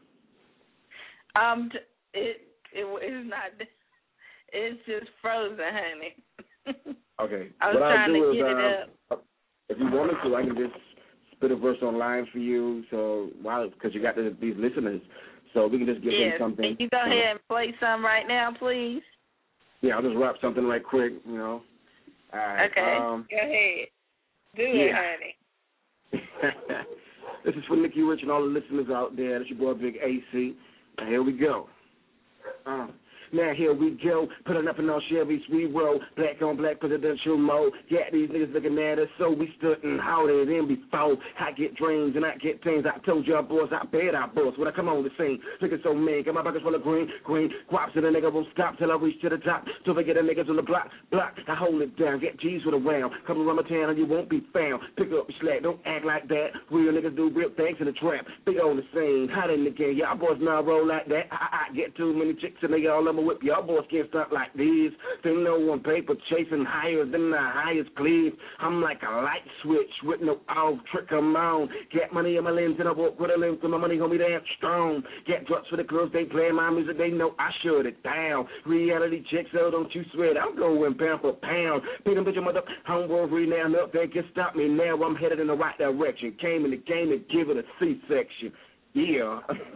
Um, it it is not. It's just frozen, honey. Okay. I was what trying I'll do to is, get uh, it up. If you want me to, I can just spit a verse online for you. So, wow, because you got the, these listeners, so we can just give yes. them something. Can you go you ahead know? and play some right now, please? Yeah, I'll just rap something right quick, you know. All right. Okay. Um, go ahead. Do yeah. it, honey. This is for Nikki Rich and all the listeners out there. That's your boy Big A C. Now, here we go. Uh, now here we go, putting up in our Chevys we roll, black on black presidential mode. Yeah, these niggas looking at us, so we stuntin' how they in before. I get dreams and I get things. I told y'all boys, I bet I boss. When I come on the scene, looking so mean, got my pockets full of green, green. Guaps and the nigga won't stop till I reach to the top. Don't forget the niggas on the block, block. I hold it down, get G's with a round. Come around my town and you won't be found. Pick up your slack, don't act like that. Real niggas do real things in the trap. Big on the scene, hot in the game. Y'all boys now roll like that. I, I get too many chicks and they all let me whip. Y'all boys can't stop like these. They know on paper chasing higher than the highest cleave. I'm like a light switch with no off trick I'm on. Get money in my lens and I walk with a lens so my money gonna be damn strong. Get drugs for the girls, they play my music, they know I shut it down. Reality checks, so don't you sweat. I'm going pound for pound. Beat them bitch your mother homeboy renowned up. They can stop me now. I'm headed in the right direction. Came in the game and give it a C-section. Yeah.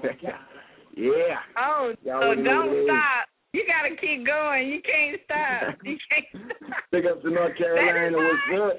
Yeah. Oh, Y'all so already know what don't it is. stop. You got to keep going. You can't stop. You can't stop. Big up to North Carolina. What's up?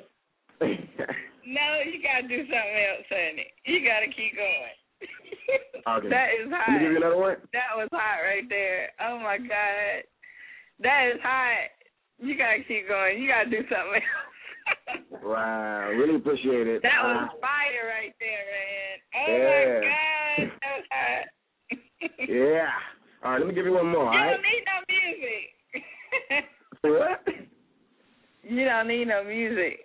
No, you got to do something else, honey. You got to keep going. Okay. That is hot. Let me give you another one. That was hot right there. Oh, my God. That is hot. You gotta keep going. You gotta do something else. Wow, really appreciate it. That was uh, fire right there, man. Oh yeah. my God, that was hot. Yeah. All right, let me give you one more. You all don't right? need no music. What? You don't need no music.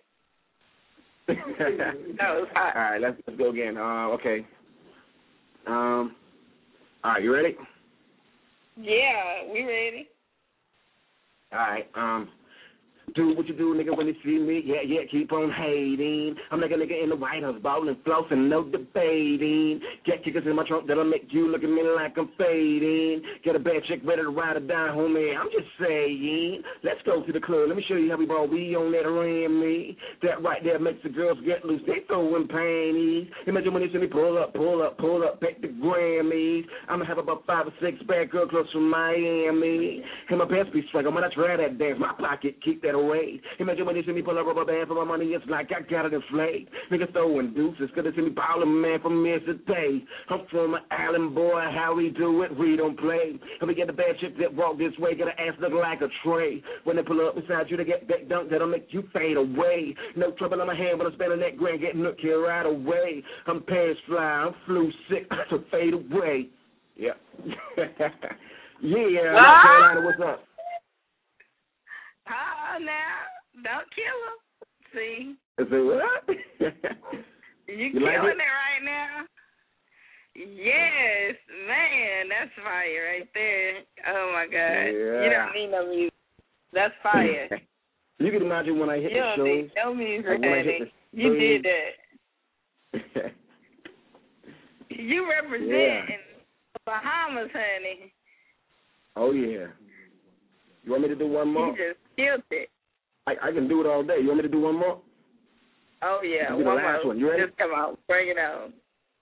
That was hot. All right, let's let's go again. Uh, okay. Um. All right, you ready? Yeah, we ready. All right. Um. Do what you do, nigga, when you see me. Yeah, yeah, keep on hating. I'm like a nigga in the White House, ballin', flossing, no debating. Get kickers in my trunk that'll make you look at me like I'm fading. Get a bad chick ready to ride or die, homie. I'm just saying. Let's go to the club. Let me show you how we ball. We on that ram me. That right there makes the girls get loose. They throwing panties. Imagine when they see me pull up, pull up, pull up, back the Grammys. I'ma have about five or six bad girl clothes from Miami. And my pants be swagger when I try that dance. My pocket keep that away. Imagine when they see me pull a rubber band for my money, it's like I got it inflated. Niggas throwing deuces, could have seen me ballin', man, from yesterday. I'm from an island boy, how we do it, we don't play. And we get the bad chick that walk this way, got an ass look like a tray. When they pull up beside you, they get that dunk that'll make you fade away. No trouble on my hand, but I'm spending that grand, getting look here right away. I'm pants fly, I'm flu sick, so fade away. Yeah. Yeah, North Carolina, what's up? Oh, now, don't kill him. See? I said, what? You, you killing like it? it right now. Yes, man, that's fire right there. Oh, my God. Yeah. You don't need no music. That's fire. You can imagine when I hit you the don't shows. need no music, like when I hit honey. the You did stage. that. You represent Yeah. the Bahamas, honey. Oh, yeah. You want me to do one more? You just killed it. I, I can do it all day. You want me to do one more? Oh, yeah. This will be the one last more. one. You ready? Just come on. Bring it on.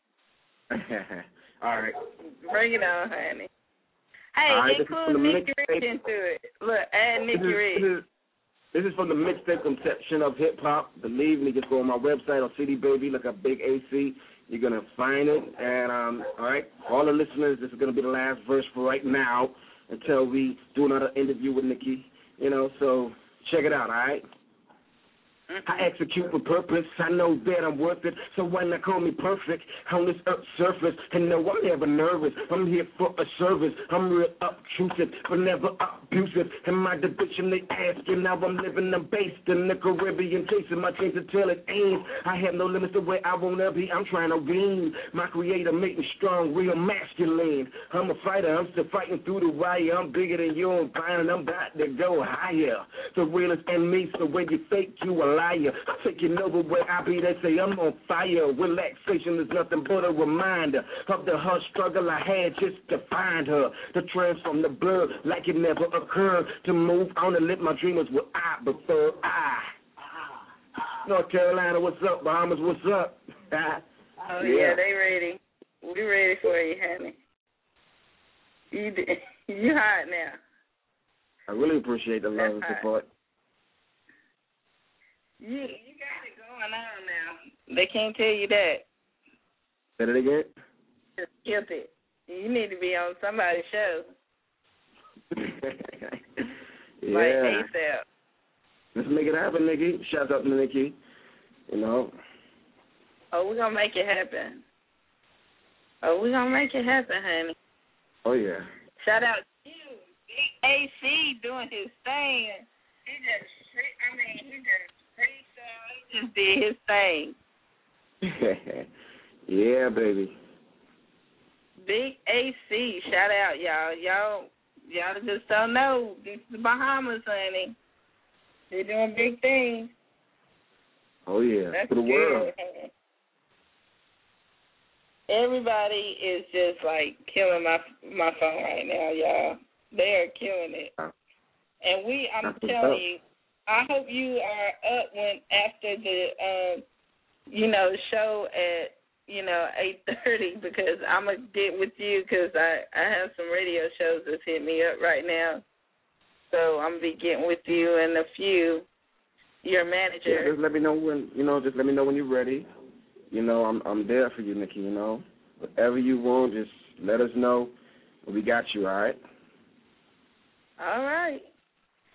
All right. Bring it on, honey. Hey, All right, this is include from the Nikki mixtape. Rich into it. Look, add Nikki This is, Rich. this, is, this is from the mixtape conception of hip-hop. Believe me, just go on my website on C D Baby, look up Big A C. You're going to find it. And, um, all right, all the listeners, this is going to be the last verse for right now until we do another interview with Nikki. You know, so check it out, all right? I execute with purpose. I know that I'm worth it. So why not call me perfect on this earth surface? And no, I'm never nervous. I'm here for a service. I'm real obtrusive, but never abusive. In my division, they asking how I'm living. I'm based in the Caribbean, chasing my dreams until it ends. I have no limits to where I wanna be. I'm trying to win. My creator make me strong, real masculine. I'm a fighter. I'm still fighting through the wire. I'm bigger than you. I'm fine, and I'm about to go higher. The realest in me. So when you fake, you a liar. I'm taking over where I be. They say I'm on fire. Relaxation is nothing but a reminder of the hard struggle I had just to find her. To transform the blood like it never occurred. To move on and live my dreams what I prefer. I. North Carolina, what's up? Bahamas, what's up? Oh, yeah. yeah, they ready. We ready for you, honey. You, you hot now. I really appreciate the love and support. You, you got it going on now. They can't tell you that. Say it again? Just skip it. You need to be on somebody's show. Yeah. Like ASAP. Let's make it happen, Nikki. Shout out to Nikki. You know. Oh, we're going to make it happen. Oh, we're going to make it happen, honey. Oh, yeah. Shout out to you. Big A C doing his thing. He just, I mean, he just He just did his thing. Yeah, baby. Big A C, shout out, y'all. Y'all, y'all just don't know. This is the Bahamas, honey. They're doing big things. Oh, yeah. That's For the good, world. honey. Everybody is just, like, killing my my phone right now, y'all. They are killing it. And we, I'm That's telling up. you, I hope you are up when after the, um, you know, show at, you know, eight thirty because I'm going to get with you because I, I have some radio shows that's hit me up right now. So I'm going to be getting with you and a few, your manager. Yeah, just let me know when, you know, just let me know when you're ready. You know, I'm I'm there for you, Nikki, you know. Whatever you want, just let us know. We got you, all right? All right.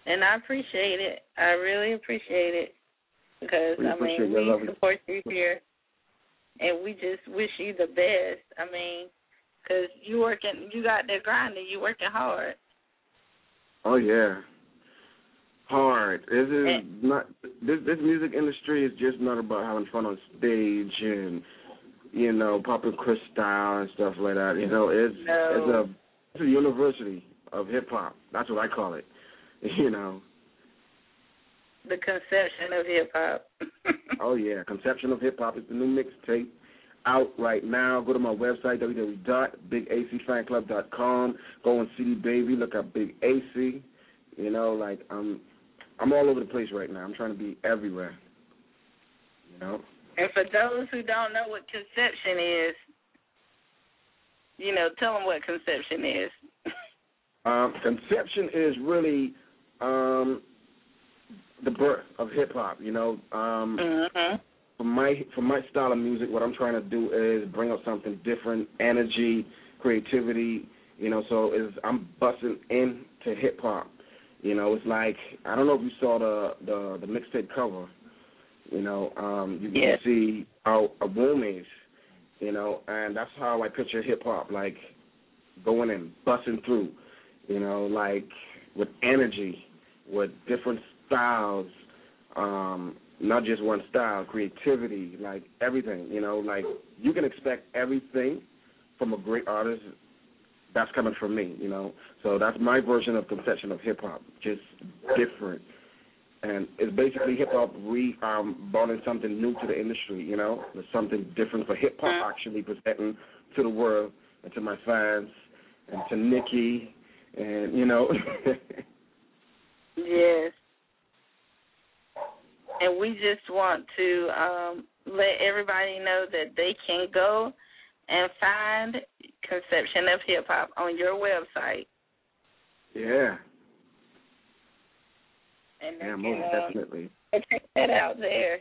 And I appreciate it. I really appreciate it because, We I mean, appreciate your we love. support you here, and we just wish you the best. I mean, because you working, you got that grinding, you working hard. Oh yeah, hard. This is And- not this. This music industry is just not about having fun on stage and you know popping crystal and stuff like that. You know, it's No. it's a it's a university of hip hop. That's what I call it. You know. The conception of hip hop. Oh yeah, Conception of Hip Hop is the new mixtape out right now. Go to my website w w w dot big a c fan club dot com. Go on C D Baby, look up Big A C. You know, like I'm I'm all over the place right now. I'm trying to be everywhere. You know. And for those who don't know what conception is, you know, tell them what conception is. Um, conception is really um, the birth of hip hop. You know. Um, Mm-hmm. For my for my style of music, what I'm trying to do is bring up something different, energy, creativity. You know, so is I'm busting into hip hop. You know, it's like I don't know if you saw the the, the mixtape cover. You know, um, you Yeah. can see how a boom is. You know, and that's how I picture hip hop, like going in, busting through. You know, like with energy, with different styles. Um, Not just one style, creativity, like everything, you know, like you can expect everything from a great artist. That's coming from me, you know. So that's my version of conception of hip-hop, just different. And it's basically hip-hop re um, brought in something new to the industry, you know. There's something different for hip-hop actually presenting to the world and to my fans and to Nikki and, you know. Yes. And we just want to um, let everybody know that they can go and find Conception of Hip Hop on your website. Yeah. And they Yeah, can, most um, definitely. check that out there.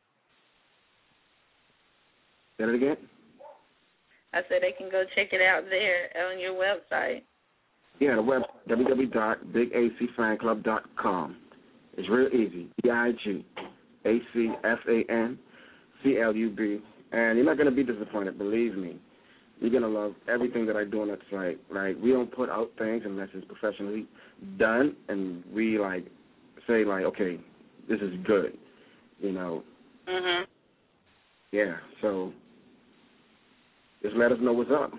Say it again? I said they can go check it out there on your website. Yeah, the web w w w dot big a c fan club dot com. It's real easy. B I G A C F A N C L U B. And you're not going to be disappointed, believe me. You're going to love everything that I do on that site. Like, we don't put out things unless it's professionally done, and we, like, say, like, okay, this is good, you know. Mhm. Yeah, so just let us know what's up.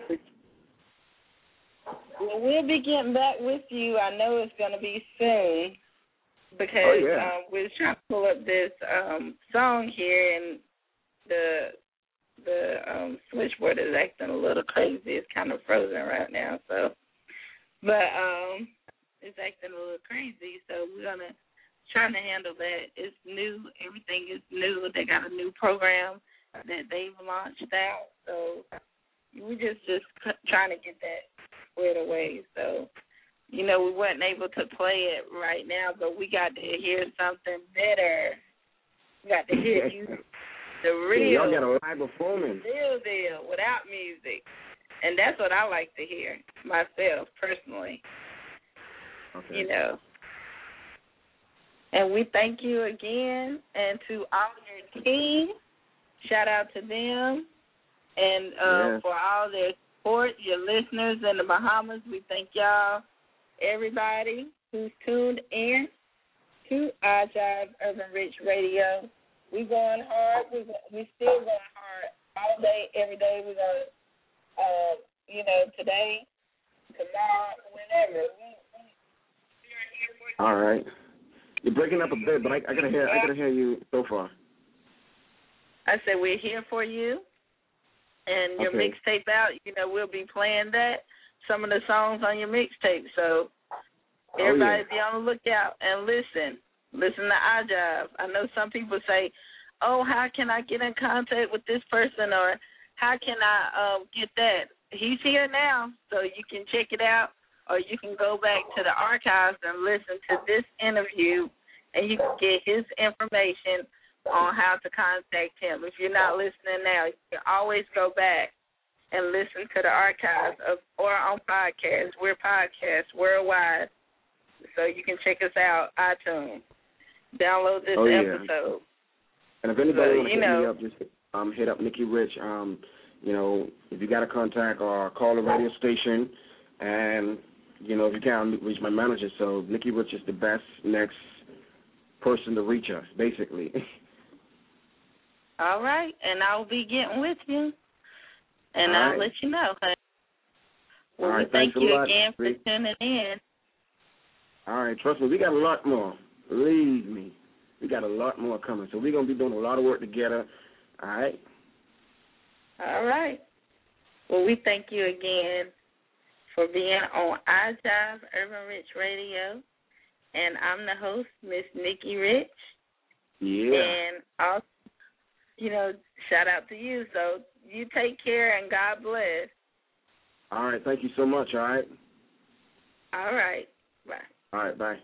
Well, we'll be getting back with you. I know it's going to be soon because Oh, yeah. um, we're trying to pull up this um, song here, and the the um, switchboard is acting a little crazy. It's kind of frozen right now, so but um, it's acting a little crazy. So we're gonna try to handle that. It's new. Everything is new. They got a new program that they've launched out. So we just just trying to get that squared away. So, you know, we weren't able to play it right now, but we got to hear something better. We got to hear you, the real, Yeah, y'all got a live performance. real deal without music. And that's what I like to hear myself, personally, Okay. you know. And we thank you again, and to all your team, shout out to them. And uh, Yes. for all their support, your listeners in the Bahamas, we thank y'all, everybody who's tuned in to I Jive Urban Rich Radio. We going hard. We we still going hard all day, every day. We're going to, uh, you know, today, tomorrow, whenever. We, we, we are here for you. All right. You're breaking up a bit, but I, I gotta hear I gotta hear you so far. I said we're here for you. And your Okay. mixtape out, you know, we'll be playing that, some of the songs on your mixtape. So everybody Oh, yeah. be on the lookout and listen. Listen to iJive. I know some people say, oh, how can I get in contact with this person, or how can I uh, get that? He's here now, so you can check it out, or you can go back to the archives and listen to this interview, and you can get his information on how to contact him. If you're not listening now, you can always go back and listen to the archives of or on podcasts. We're podcasts worldwide. so you can check us out, iTunes. Download this oh, yeah. episode. And if anybody so, wants to hit know, me up, just um, hit up Nikki Rich. Um, you know, if you got a contact, or call the radio station, and, you know, if you can, reach my manager. So Nikki Rich is the best next person to reach us, basically. All right, and I'll be getting with you, and All I'll right. let you know. Well, All right, we thank thanks you a lot, again for Bree. tuning in. All right, trust me, we got a lot more. Believe me, we got a lot more coming. So we're going to be doing a lot of work together, all right? All right. Well, we thank you again for being on iJive Urban Rich Radio, and I'm the host, Miss Nikki Rich. Yeah. And also, you know, shout out to you. So you take care, and God bless. All right, thank you so much, all right? All right. Bye. All right, bye.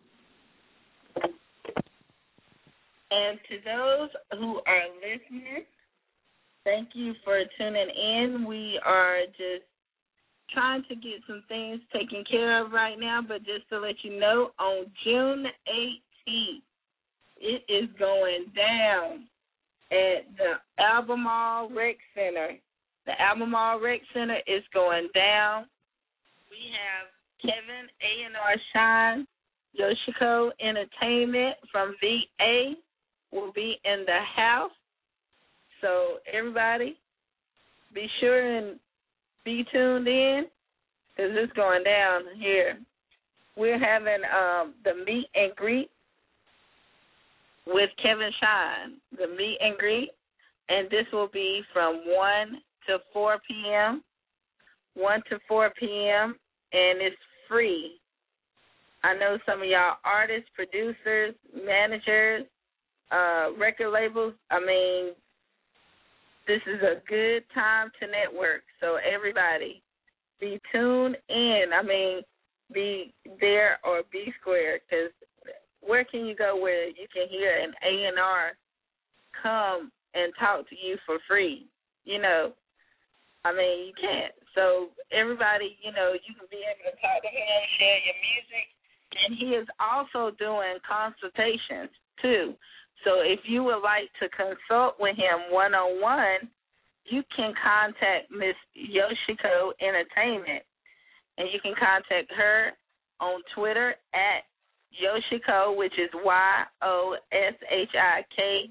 And to those who are listening, thank you for tuning in. We are just trying to get some things taken care of right now, but just to let you know, on June eighteenth, it is going down at the Albemarle Rec Center. The Albemarle Rec Center is going down. We have Kevin A and R Shine, Yoshiko Entertainment from V A will be in the house. So everybody, be sure and be tuned in, because it's going down here. We're having um, the meet and greet with Kevin Shine, the meet and greet, and this will be from one to four p.m., one to four p.m., and it's free. I know some of y'all artists, producers, managers, uh, record labels, I mean, this is a good time to network. So everybody, be tuned in. I mean, be there or be square, because where can you go where you can hear an A and R come and talk to you for free? You know, I mean, you can't. So everybody, you know, you can be able to talk to him, share your music, and he is also doing consultations too. So if you would like to consult with him one-on-one, you can contact Miss Yoshiko Entertainment, and you can contact her on Twitter at Yoshiko, which is Y O S H I K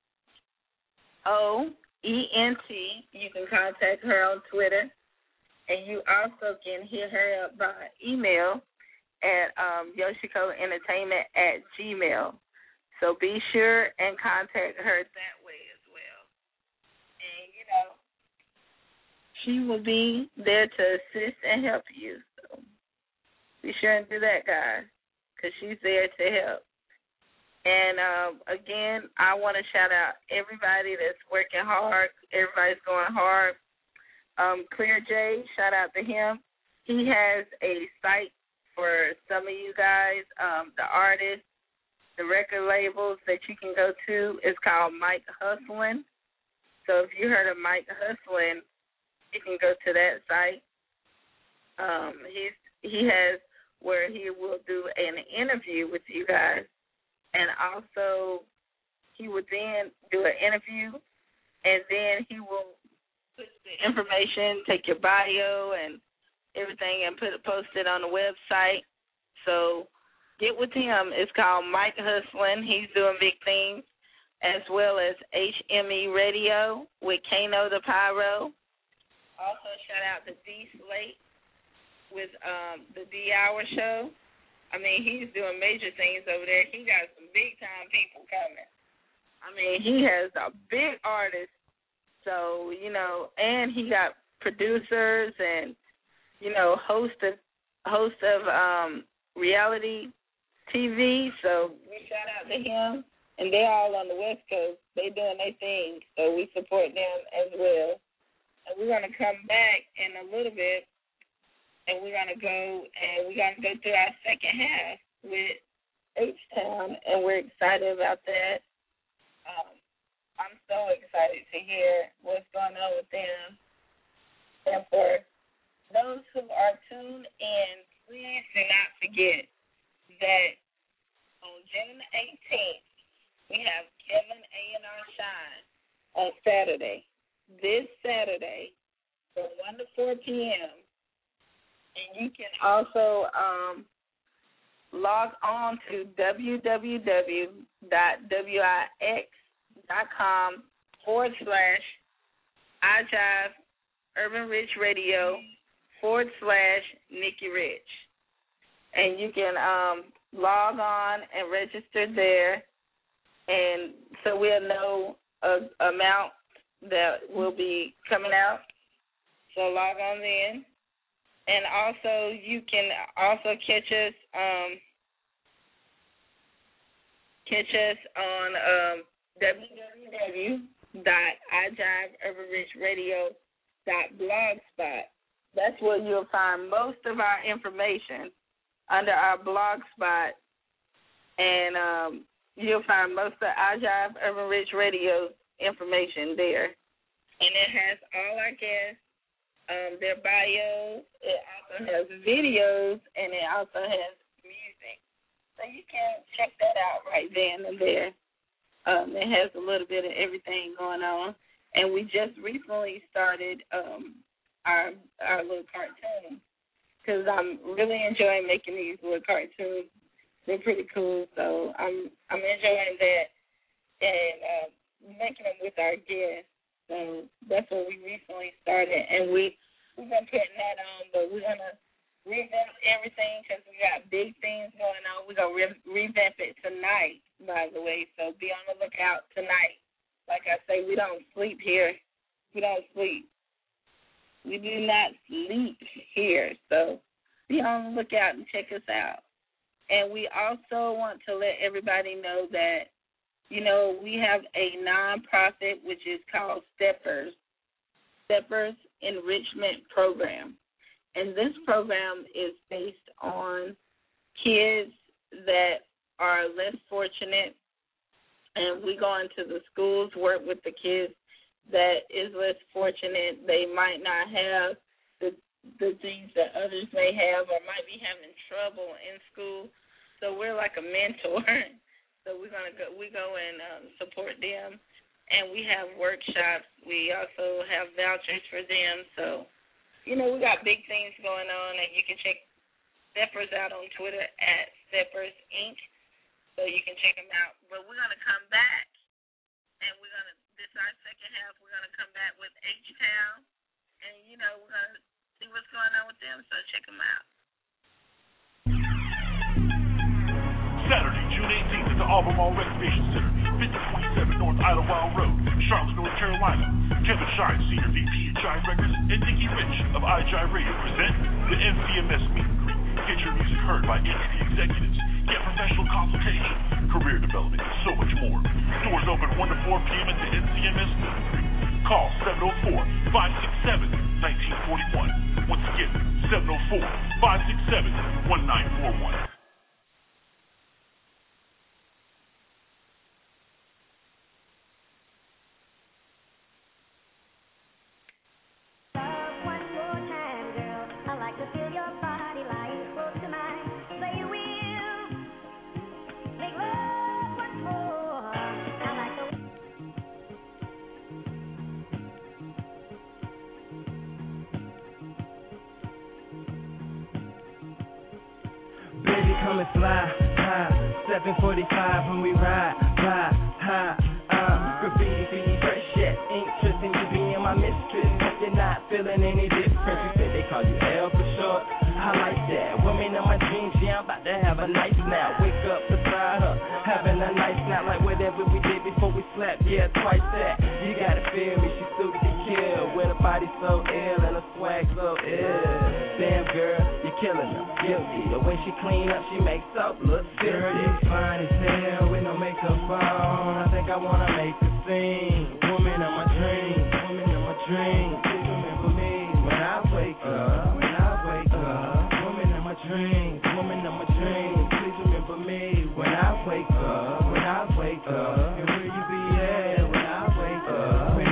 O E N T. You can contact her on Twitter, and you also can hit her up by email at um, Yoshiko Entertainment at Gmail. So be sure and contact her that way as well. And, you know, she will be there to assist and help you. So be sure and do that, guys, because she's there to help. And, um, again, I want to shout out everybody that's working hard. Everybody's going hard. Um, Clear J, shout out to him. He has a site for some of you guys, um, the artists, the record labels that you can go to. Is called Mike Hustlin'. So if you heard of Mike Hustlin', you can go to that site. Um, he's he has where he will do an interview with you guys, and also he will then do an interview, and then he will put the information, take your bio and everything, and put it post it on the website. So get with him. It's called Mike Hustlin'. He's doing big things, as well as H M E Radio with Kano the Pyro. Also, shout out to D Slate with um, the D Hour Show. I mean, he's doing major things over there. He got some big-time people coming. I mean, he has a big artist. So, you know, and he got producers and, you know, host of, host of um, reality T V, so we shout out to him, and they're all on the West Coast. They doing their thing, so we support them as well. And we're going to come back in a little bit, and we're going to go, and we're going to go through our second half with H-Town, and we're excited about that. Um, I'm so excited to hear what's going on with them. And for those who are tuned in, please do not forget, that on June eighteenth, we have Kevin A and R Shine on Saturday. This Saturday from one to four p.m. And you can also um, log on to www.wix.com forward slash iJive Urban Rich Radio forward slash Nikki Rich. And you can um, log on and register there, and so we'll know a amount that will be coming out. So log on then. And also you can also catch us um, catch us on um, www dot i jive urban rich radio dot blogspot. That's where you'll find most of our information under our blog spot, and um, you'll find most of iJive Urban Rich Radio information there. And it has all our guests, um, their bios. It also has videos, and it also has music. So you can check that out right then and there. Um, it has a little bit of everything going on. And we just recently started um, our our little cartoons, because I'm really enjoying making these little cartoons. They're pretty cool, so I'm I'm enjoying that and uh, making them with our guests. So that's what we recently started, and we we've been putting that on, but we're gonna revamp everything because we got big things going on. We're gonna re- revamp it tonight, by the way. So be on the lookout tonight. Like I say, we don't sleep here. We don't sleep. We do not sleep here. So be on the lookout and check us out. And we also want to let everybody know that, you know, we have a nonprofit which is called Steppers, Steppers Enrichment Program. And this program is based on kids that are less fortunate, and we go into the schools, work with the kids that is less fortunate. They might not have the the things that others may have, or might be having trouble in school. So we're like a mentor. So we're gonna go. We go and um, support them, and we have workshops. We also have vouchers for them. So, you know, we got big things going on, and you can check Steppers out on Twitter at Steppers Incorporated. So you can check them out. But we're gonna come back, and we're gonna this our second half. We're gonna come back with H-Town, and you know we're gonna see what's going on with them. So check them out. Saturday, June eighteenth at the Albemarle Recreation Center, fifty twenty-seven North Idlewild Road, Charlotte, North Carolina. Kevin Shine, Senior V P at Jive Records, and Nikki Rich of iJive Radio present the M C M S Meet and Greet. Get your music heard by industry executives. Get professional consultation, career development, and so much more. Doors open one to four p.m. at the M C M S Meet and Greet. Call seven oh four, five six seven, one nine four one. Once again, seven oh four, five six seven, one nine four one. Come and fly high, seven forty-five when we ride, ride high, uh, graffiti, graffiti, fresh yet, ink tripping, you being my mistress, if you're not feeling any different, you said they call you L for short, I like that, women in my dreams, yeah, I'm about to have a nice nap, wake up beside her, having a nice nap, like whatever we did before we slept, yeah, twice that, you gotta feel me, she's stupid to kill, with a body so ill, and a swag so ill, damn girl, you're killing her, guilty, the way she clean up, she makes up look silly. Girl, you fine as hell with no makeup on. I think I wanna make a scene. Woman of my dreams, woman of my dreams. Please remember me when I wake up. When I wake up, woman of my dreams, woman of my dreams. Please remember me when I wake up. When I wake up, and where you be at when I wake up? When I wake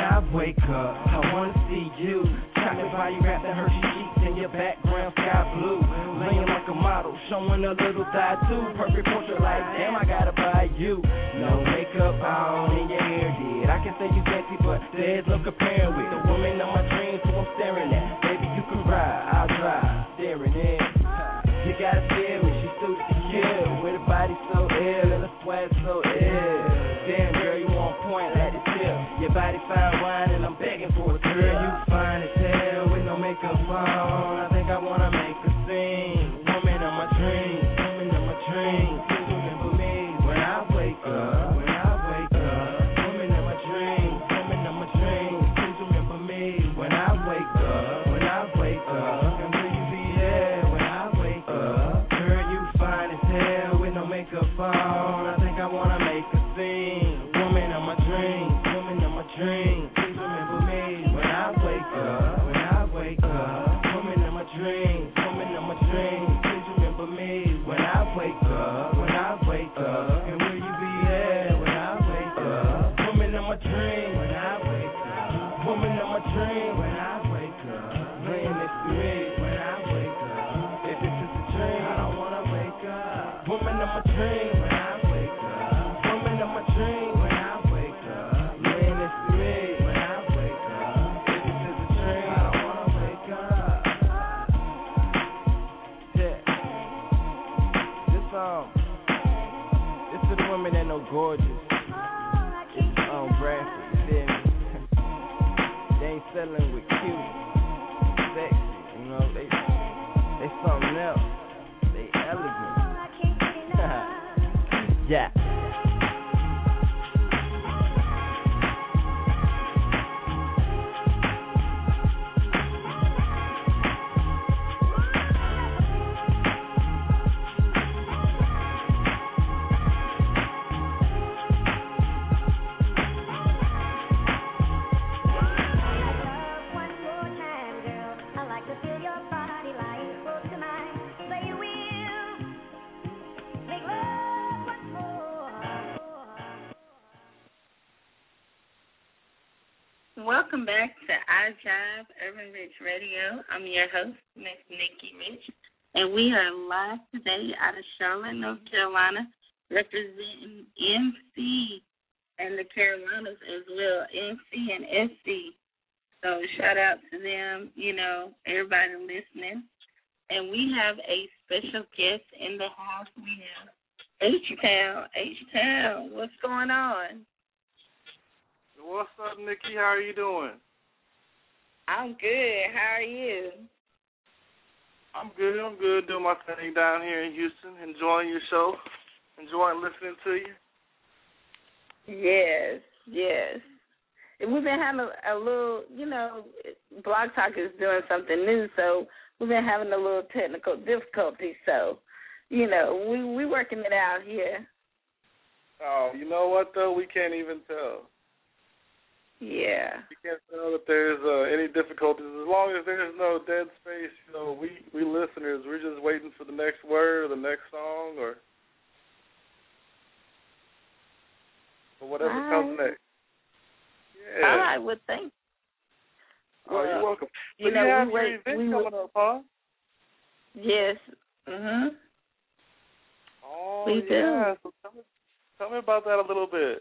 wake up, I wanna see you. Chocolate body wrapped in Hershey sheets and your background sky blue. Laying like a model, showing a little thigh too. Perfect portrait like, damn, I gotta buy you. No makeup on and your hair did. I can say you sexy, but there's no comparing with the woman of my dreams who I'm staring at. Baby, you can ride, I'll drive, staring in. You gotta feel me, she's suited to kill. With a body so ill and a swag so ill. Damn, girl, you on point, let it chill. Your body fine wine and I'm begging for a girl. You fine as hell with no makeup on. I think I wanna make a scene. Woman of my dreams, woman of my dreams. Please remember me when I wake up. When I wake up, woman of my dreams, woman of my dreams. Please remember me when I wake up. When I wake up, and will you be there when I wake up? Girl, you fine as hell with no makeup on. I think I wanna make a scene. Woman of my dreams, woman of my dreams. Please remember me when I wake up. When I wake up, woman of my dreams, woman of my dreams. Please remember me when I wake up. When I wake up, and will you be there when I wake up? Woman of my dreams, when I wake up. Woman of my dreams, when I wake up. Laying next to me when I wake up. If this is a dream, I don't wanna wake up. Woman of my dreams, when I wake up. Woman of my dreams, when I wake up. Laying next to me when I wake up. If this is a dream, I don't wanna wake up. Yeah. This um, this to the women that know gorgeous. It's um, Bradford, you feel me? They ain't settling with cute, sexy, you know. They they something else. They elegant. Yeah. Welcome back to iJive Urban Rich Radio. I'm your host, Miss Nikki Rich, and we are live today out of Charlotte, North Carolina, representing M C and the Carolinas as well, M C and S C. So shout out to them, you know, everybody listening. And we have a special guest in the house. We have H-Town. H-Town, what's going on? What's up, Nikki? How are you doing? I'm good. How are you? I'm good. I'm good. Doing my thing down here in Houston. Enjoying your show. Enjoying listening to you. Yes, yes. And we've been having a, a little, you know, Blog Talk is doing something new, so we've been having a little technical difficulty. So, you know, we we working it out here. Oh, you know what, though? We can't even tell. Yeah. You can't tell that there's uh, any difficulties. As long as there's no dead space, you know, we, we listeners, we're just waiting for the next word or the next song or, or whatever right. comes next. Yeah. All right, well, thanks. Oh, well, you're welcome. So you know, you have we your wait, event we coming up, huh? Yes. Mm-hmm. Oh, we yeah. do. So tell me, tell me about that a little bit.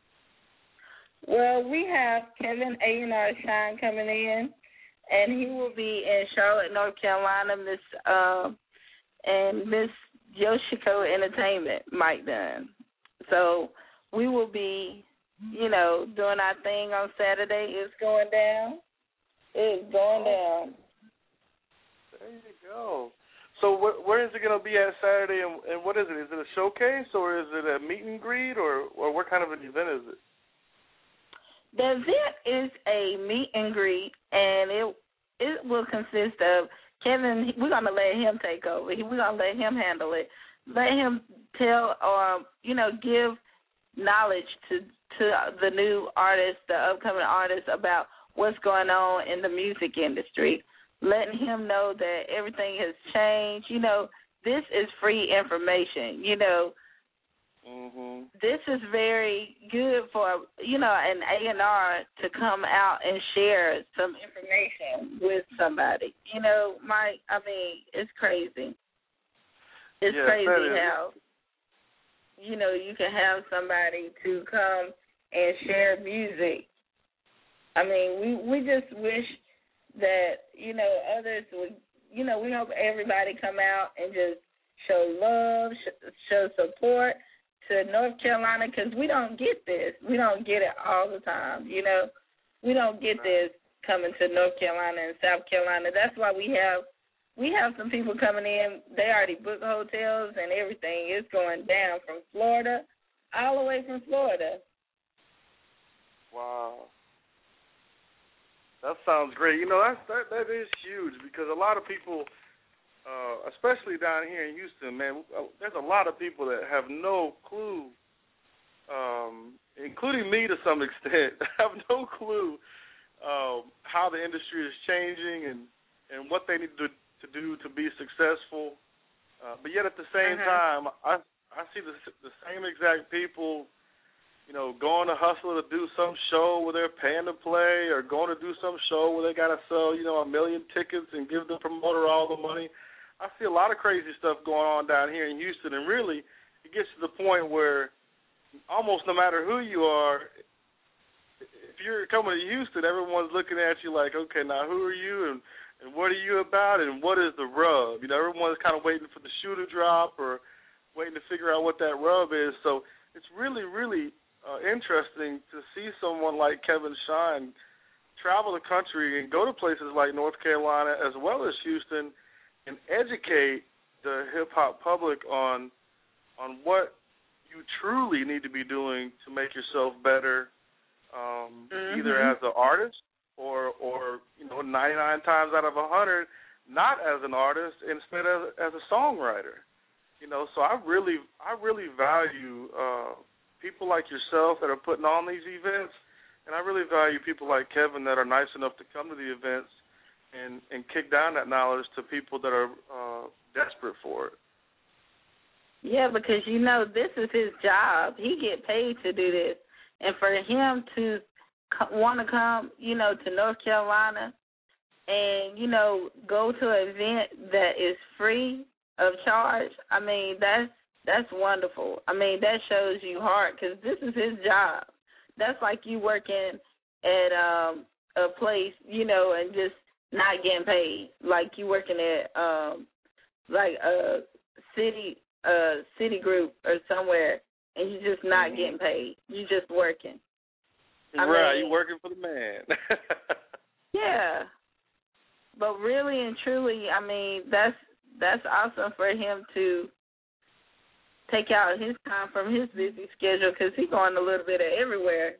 Well, we have Kevin A and R Shine coming in, and he will be in Charlotte, North Carolina, Miss um, and Miss Yoshiko Entertainment, Mike Dunn. So we will be, you know, doing our thing on Saturday. It's going down. It's going down. There you go. So wh- where is it going to be at Saturday, and, and what is it? Is it a showcase, or is it a meet and greet, or, or what kind of an event is it? The event is a meet and greet, and it it will consist of Kevin. We're gonna let him take over. We're gonna let him handle it. Let him tell, or you know, give knowledge to to the new artists, the upcoming artists, about what's going on in the music industry. Letting him know that everything has changed. You know, this is free information. You know, Mm-hmm. This is very good for, you know, an A and R to come out and share some information with somebody. You know, Mike, I mean, it's crazy. It's yes, crazy how, you know, you can have somebody to come and share music. I mean, we, we just wish that, you know, others would, you know, we hope everybody come out and just show love, sh- show support to North Carolina, because we don't get this. We don't get it all the time, you know. We don't get this coming to North Carolina and South Carolina. That's why we have we have some people coming in. They already booked hotels and everything. It's going down from Florida, all the way from Florida. Wow. That sounds great. You know, that's, that that is huge, because a lot of people, uh, especially down here in Houston, man, there's a lot of people that have no clue, um, including me to some extent, have no clue um, how the industry is changing and, and what they need to, to do to be successful. Uh, but yet at the same uh-huh. time, I I see the the same exact people, you know, going to hustle to do some show where they're paying to play, or going to do some show where they got to sell, you know, a million tickets and give the promoter all the money. I see a lot of crazy stuff going on down here in Houston, and really it gets to the point where almost no matter who you are, if you're coming to Houston, everyone's looking at you like, okay, now who are you, and, and what are you about, and what is the rub? You know, everyone's kind of waiting for the shoe to drop or waiting to figure out what that rub is. So it's really, really Uh, interesting to see someone like Kevin Shine travel the country and go to places like North Carolina as well as Houston and educate the hip-hop public on on what you truly need to be doing to make yourself better, um, mm-hmm. either as an artist or, or you know, ninety-nine times out of one hundred, not as an artist, instead of as a songwriter. You know, so I really, I really value uh, people like yourself that are putting on these events, and I really value people like Kevin that are nice enough to come to the events and, and kick down that knowledge to people that are uh, desperate for it. Yeah, because, you know, this is his job. He get paid to do this. And for him to want to come, you know, to North Carolina and, you know, go to an event that is free of charge, I mean, that's, That's wonderful. I mean, that shows you heart, because this is his job. That's like you working at um, a place, you know, and just not getting paid. Like you working at um, like a city, a city group or somewhere, and you're just not mm-hmm. getting paid. You're just working. I right, mean, you're working for the man. yeah. But really and truly, I mean, that's that's awesome for him to take out his time from his busy schedule, because he's going a little bit of everywhere.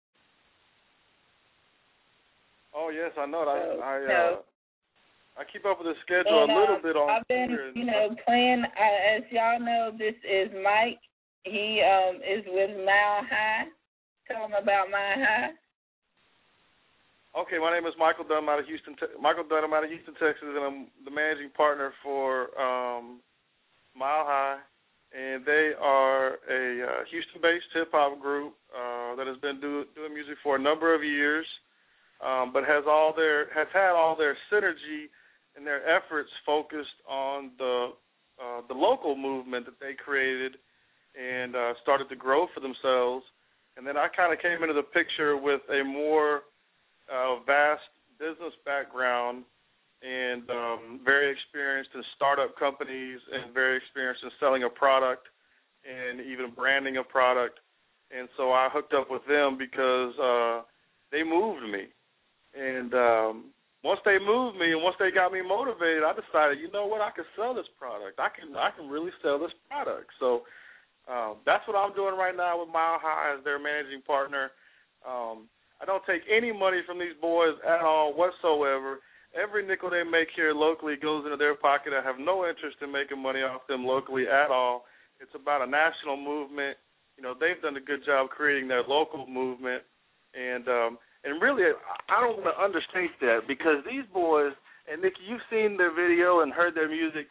Oh, yes, I know. I I, so, uh, I keep up with the schedule and, a little uh, bit on I've been, Twitter. you know, playing, uh, as y'all know, this is Mike. He um, is with Mile High. Tell him about Mile High. Okay, my name is Michael Dunn. I'm out of Houston, te- Michael Dunn. I'm out of Houston, Texas, and I'm the managing partner for um, Mile High. And they are a uh, Houston-based hip-hop group uh, that has been do, doing music for a number of years, um, but has all their has had all their synergy and their efforts focused on the uh, the local movement that they created and uh, started to grow for themselves. And then I kind of came into the picture with a more uh, vast business background, and um, very experienced in startup companies and very experienced in selling a product and even branding a product. And so I hooked up with them because uh, they moved me. And um, once they moved me and once they got me motivated, I decided, you know what, I can sell this product. I can I can really sell this product. So um, that's what I'm doing right now with Mile High as their managing partner. Um, I don't take any money from these boys at all whatsoever. Every nickel they make here locally goes into their pocket. I have no interest in making money off them locally at all. It's about a national movement. You know, they've done a good job creating their local movement. And um, and really, I don't want to understate that, because these boys, and Nikki, you've seen their video and heard their music,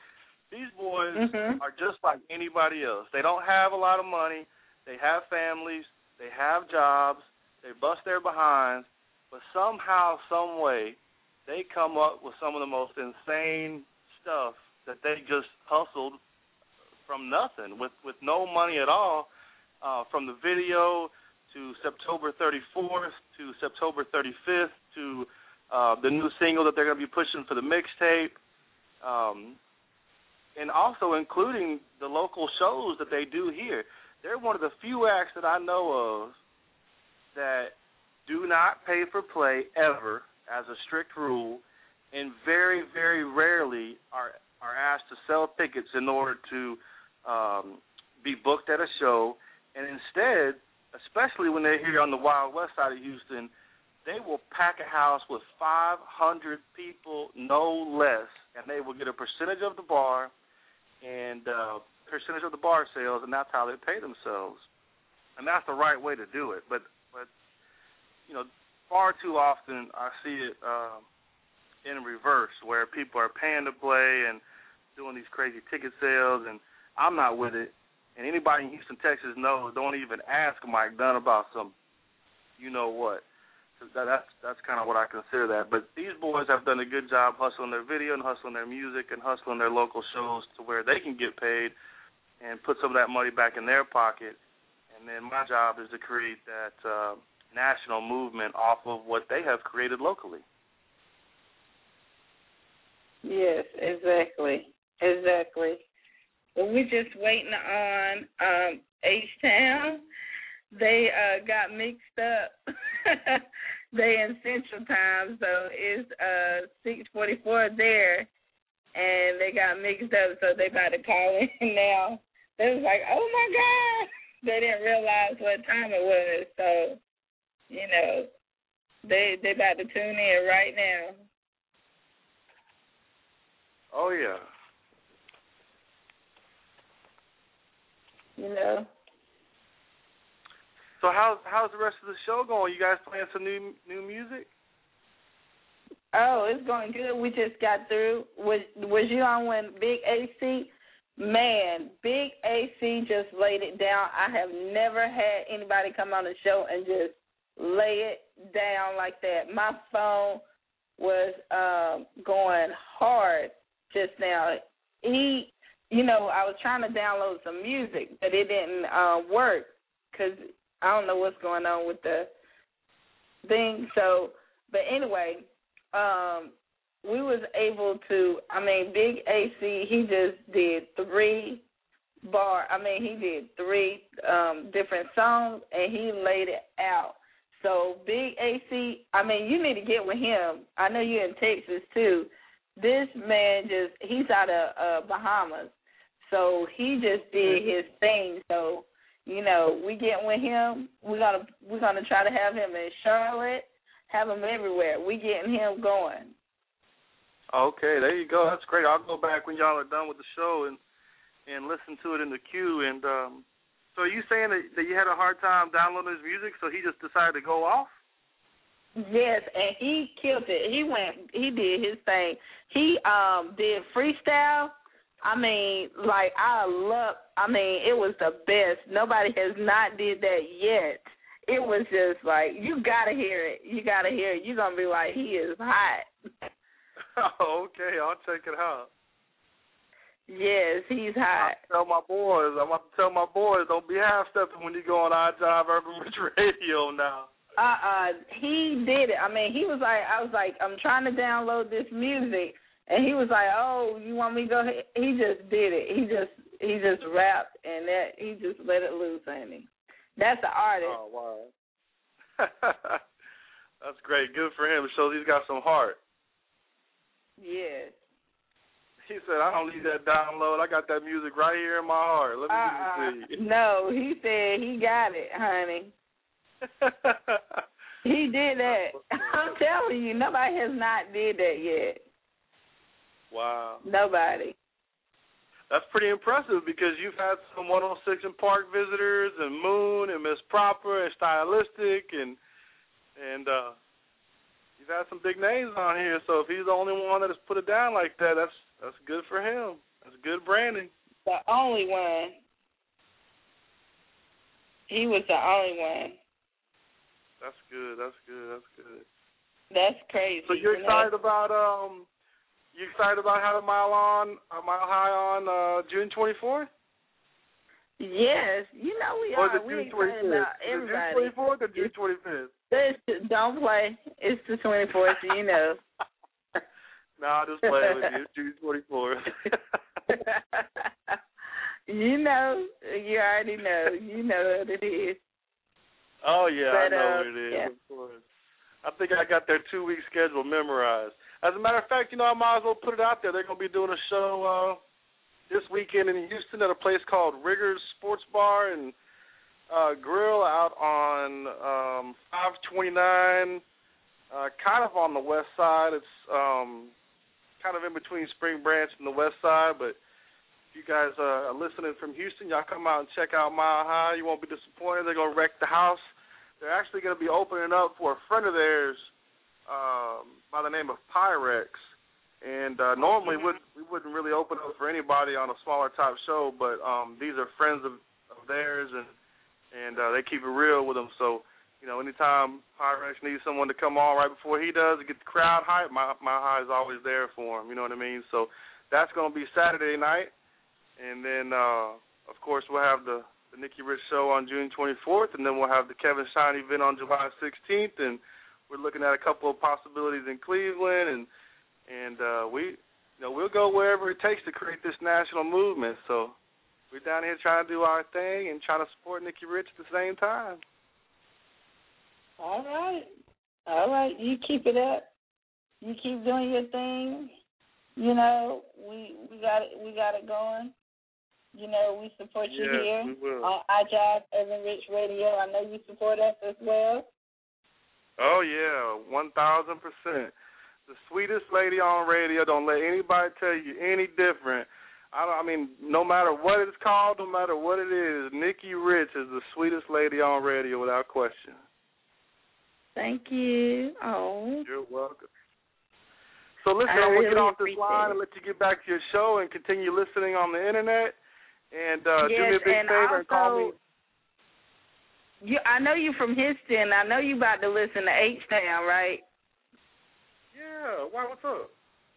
These boys mm-hmm. are just like anybody else. They don't have a lot of money. They have families. They have jobs. They bust their behinds. But somehow, some way, they come up with some of the most insane stuff that they just hustled from nothing, with, with no money at all, uh, from the video to September thirty-fourth to September thirty-fifth to uh, the new single that they're going to be pushing for the mixtape, um, and also including the local shows that they do here. They're one of the few acts that I know of that do not pay for play ever as a strict rule, and very, very rarely are are asked to sell tickets in order to um, be booked at a show. And instead, especially when they're here on the Wild West side of Houston, they will pack a house with five hundred people, no less, and they will get a percentage of the bar and uh, percentage of the bar sales, and that's how they pay themselves. And that's the right way to do it. But, but you know, far too often I see it uh, in reverse, where people are paying to play and doing these crazy ticket sales, and I'm not with it. And anybody in Houston, Texas knows, don't even ask Mike Dunn about some you-know-what. That, that's that's kind of what I consider that. But these boys have done a good job hustling their video and hustling their music and hustling their local shows to where they can get paid and put some of that money back in their pocket. And then my job is to create that uh, national movement off of what they have created locally. Yes, exactly. Exactly. Well, we're just waiting on um, H-Town. They uh, got mixed up. They in Central Time, so it's uh, six forty-four there, and they got mixed up, so they about to call in now. They was like, oh, my God. They didn't realize what time it was, so, you know, they they about to tune in right now. Oh, yeah. You know. So how's how's the rest of the show going? You guys playing some new new music? Oh, it's going good. We just got through. Was was you on when Big A C? Man, Big A C just laid it down. I have never had anybody come on the show and just lay it down like that. My phone was um, going hard just now. He, you know, I was trying to download some music, but it didn't uh, work because I don't know what's going on with the thing. So, but anyway, um, we was able to, I mean, Big A C, he just did three bar, I mean, he did three um, different songs, and he laid it out. So, Big A C, I mean, you need to get with him. I know you're in Texas, too. This man just, he's out of uh, Bahamas. So, he just did his thing. So, you know, we get with him. We're gonna we're gonna try to have him in Charlotte, have him everywhere. We getting him going. Okay, there you go. That's great. I'll go back when y'all are done with the show and and listen to it in the queue. And um, so, are you saying that, that you had a hard time downloading his music, so he just decided to go off? Yes, and he killed it. He went. He did his thing. He um did freestyle. I mean, like, I love, I mean, it was the best. Nobody has not did that yet. It was just like, you got to hear it. You got to hear it. You're going to be like, he is hot. Oh, okay, I'll check it out. Yes, he's hot. I tell my boys, I'm about to tell my boys, don't be half-stepping when you go on iDrive Urban Rich Radio now. Uh-uh, he did it. I mean, he was like, I was like, I'm trying to download this music. And he was like, "Oh, you want me to go ahead?" He just did it. He just he just rapped, and that he just let it loose, ain't he? That's the artist. Oh, wow. That's great. Good for him. It shows he's got some heart. Yes. He said, "I don't need that download. I got that music right here in my heart. Let me uh-uh. give it to you." No, he said he got it, honey. He did that. I'm telling you, nobody has not did that yet. Wow. Nobody. That's pretty impressive because you've had some one oh six and Park visitors and Moon and Miss Proper and Stylistic and and uh, you've had some big names on here. So if he's the only one that has put it down like that, that's that's good for him. That's good branding. The only one. He was the only one. That's good. That's good. That's good. That's crazy. So you're excited about um, you excited about having Mile on, uh, Mile High on uh, June twenty-fourth? Yes, you know we or are. The We're June excited about everybody. June twenty-fourth or June twenty-fifth? It's, don't play. It's the twenty-fourth, you know. No, I'll just play with you. June twenty-fourth. You know, you already know. You know what it is. Oh, yeah, but, I know uh, what it is, yeah. of course. I think I got their two-week schedule memorized. As a matter of fact, you know, I might as well put it out there. They're going to be doing a show uh, this weekend in Houston at a place called Riggers Sports Bar and uh, Grill out on um, five twenty-nine, uh, kind of on the west side. It's um, kind of in between Spring Branch and the west side, but if you guys uh, are listening from Houston, y'all come out and check out Mile High. You won't be disappointed. They're going to wreck the house. They're actually going to be opening up for a friend of theirs um, by the name of Pyrex. And uh, normally mm-hmm. we wouldn't really open up for anybody on a smaller type show, but um, these are friends of, of theirs, and and uh, they keep it real with them. So, you know, anytime Pyrex needs someone to come on right before he does to get the crowd hype, my, my High is always there for him. You know what I mean? So that's going to be Saturday night. And then, uh, of course, we'll have the, the Nikki Rich Show on June twenty-fourth, and then we'll have the Kevin Shine event on July sixteenth, and we're looking at a couple of possibilities in Cleveland, and and uh, we, you know, we'll go wherever it takes to create this national movement. So we're down here trying to do our thing and trying to support Nikki Rich at the same time. All right, all right, you keep it up. You keep doing your thing. You know, we we got it. We got it going. You know, we support you yes, here we will. on iJive Urban Rich Radio. I know you support us as well. Oh, yeah, one thousand percent. The sweetest lady on radio. Don't let anybody tell you any different. I, don't, I mean, no matter what it's called, no matter what it is, Nikki Rich is the sweetest lady on radio without question. Thank you. Oh. You're welcome. So, listen, I I'm going to really get off this line it. and let you get back to your show and continue listening on the Internet. And uh, yes, do me a big and favor also, and call me. You, I know you from Houston. I know you about to listen to H-Town, right? Yeah. Why? What's up?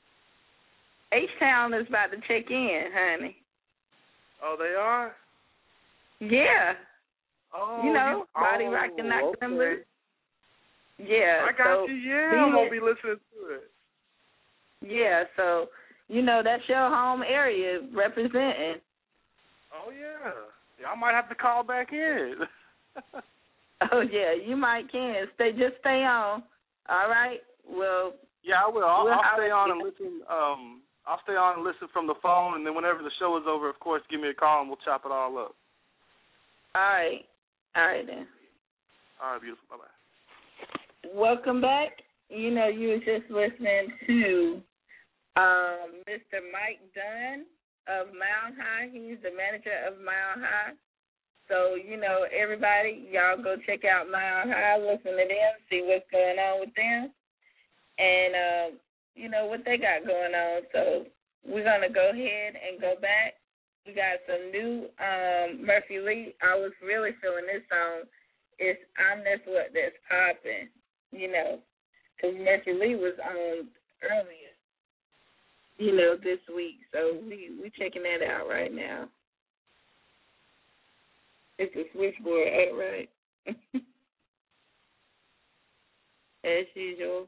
H-Town is about to check in, honey. Oh, they are? Yeah. Oh, you know, you, Body oh, Rockin' Knock okay. Numbers. Yeah. I got so you. Yeah, I'm going to be listening to it. Yeah, so, you know, that's your home area representing. Oh, yeah. Yeah, I might have to call back in. Oh, yeah, you might can. Stay, just stay on. All right? Well, yeah, I will. I'll, we'll, I'll stay on yeah. and listen. Um, I'll stay on and listen from the phone, and then whenever the show is over, of course, give me a call, and we'll chop it all up. All right. All right, then. All right, beautiful. Bye-bye. Welcome back. You know, you were just listening to um, Mister Mike Dunn of Mile High. He's the manager of Mile High. So, you know, everybody, y'all go check out Mile High, listen to them, see what's going on with them, and, uh, you know, what they got going on. So we're going to go ahead and go back. We got some new um, Murphy Lee. I was really feeling this song. It's I'm That's What That's Poppin', you know, because Murphy Lee was on earlier, you know, this week. So we we checking that out right now. It's a switchboard, ain't right? As usual.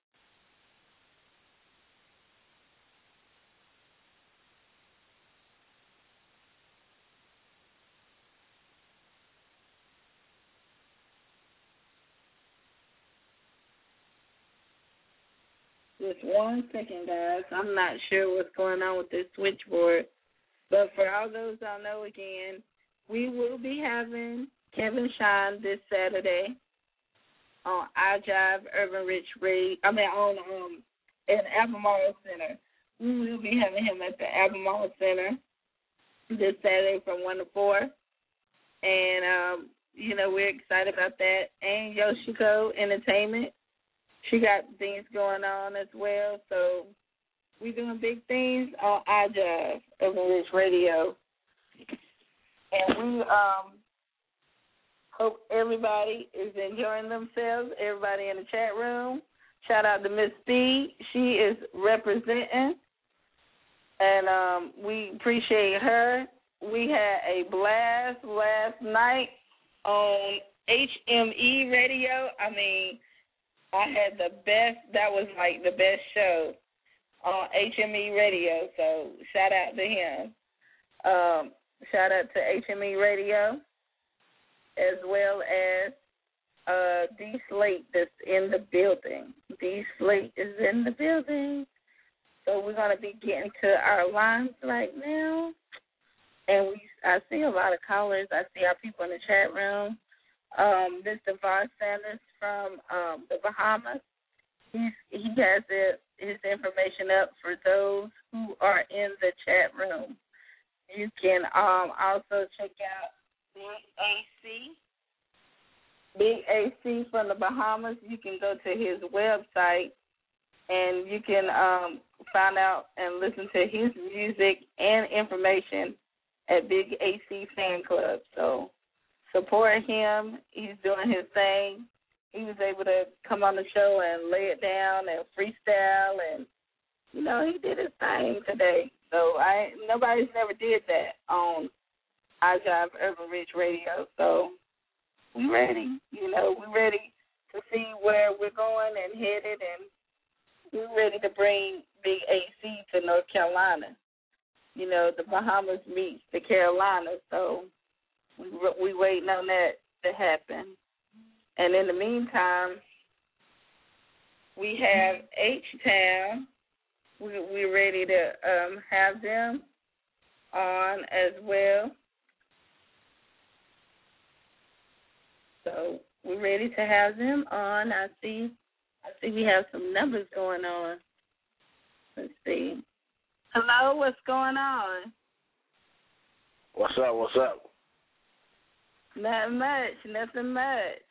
Just one second, guys. I'm not sure what's going on with this switchboard. But for all those I know, again, we will be having Kevin Shine this Saturday on iJive Urban Rich Radio. I mean, on um, at Albemarle Center. We will be having him at the Albemarle Center this Saturday from one to four. And, um, you know, we're excited about that. And Yoshiko Entertainment. She got things going on as well. So, We doing big things on our job, Urban Rich Radio. And we um hope everybody is enjoying themselves, everybody in the chat room. Shout out to Miss Speed. She is representing, and um, we appreciate her. We had a blast last night on H M E Radio. I mean, I had the best, that was like the best show on H M E Radio, so shout out to him. Um, shout out to H M E Radio, as well as uh, D Slate that's in the building. D Slate is in the building. So we're going to be getting to our lines right now. And we, I see a lot of callers. I see our people in the chat room. Um, Mister Var Sanders from um, the Bahamas. He's, he has it, his information up for those who are in the chat room. You can um, also check out Big A C. Big A C from the Bahamas. You can go to his website and you can um, find out and listen to his music and information at Big A C Fan Club. So support him. He's doing his thing. He was able to come on the show and lay it down and freestyle, and, you know, he did his thing today. So I nobody's never did that on our job, Urban Rich Radio. So we're ready. You know, we're ready to see where we're going and headed, and we're ready to bring Big A C to North Carolina. You know, the Bahamas meets the Carolinas, so we we waiting on that to happen. And in the meantime, we have H-Town. We, we're ready to um, have them on as well. So we're ready to have them on. I see I see we have some numbers going on. Let's see. Hello, what's going on? What's up, what's up? Not much, nothing much.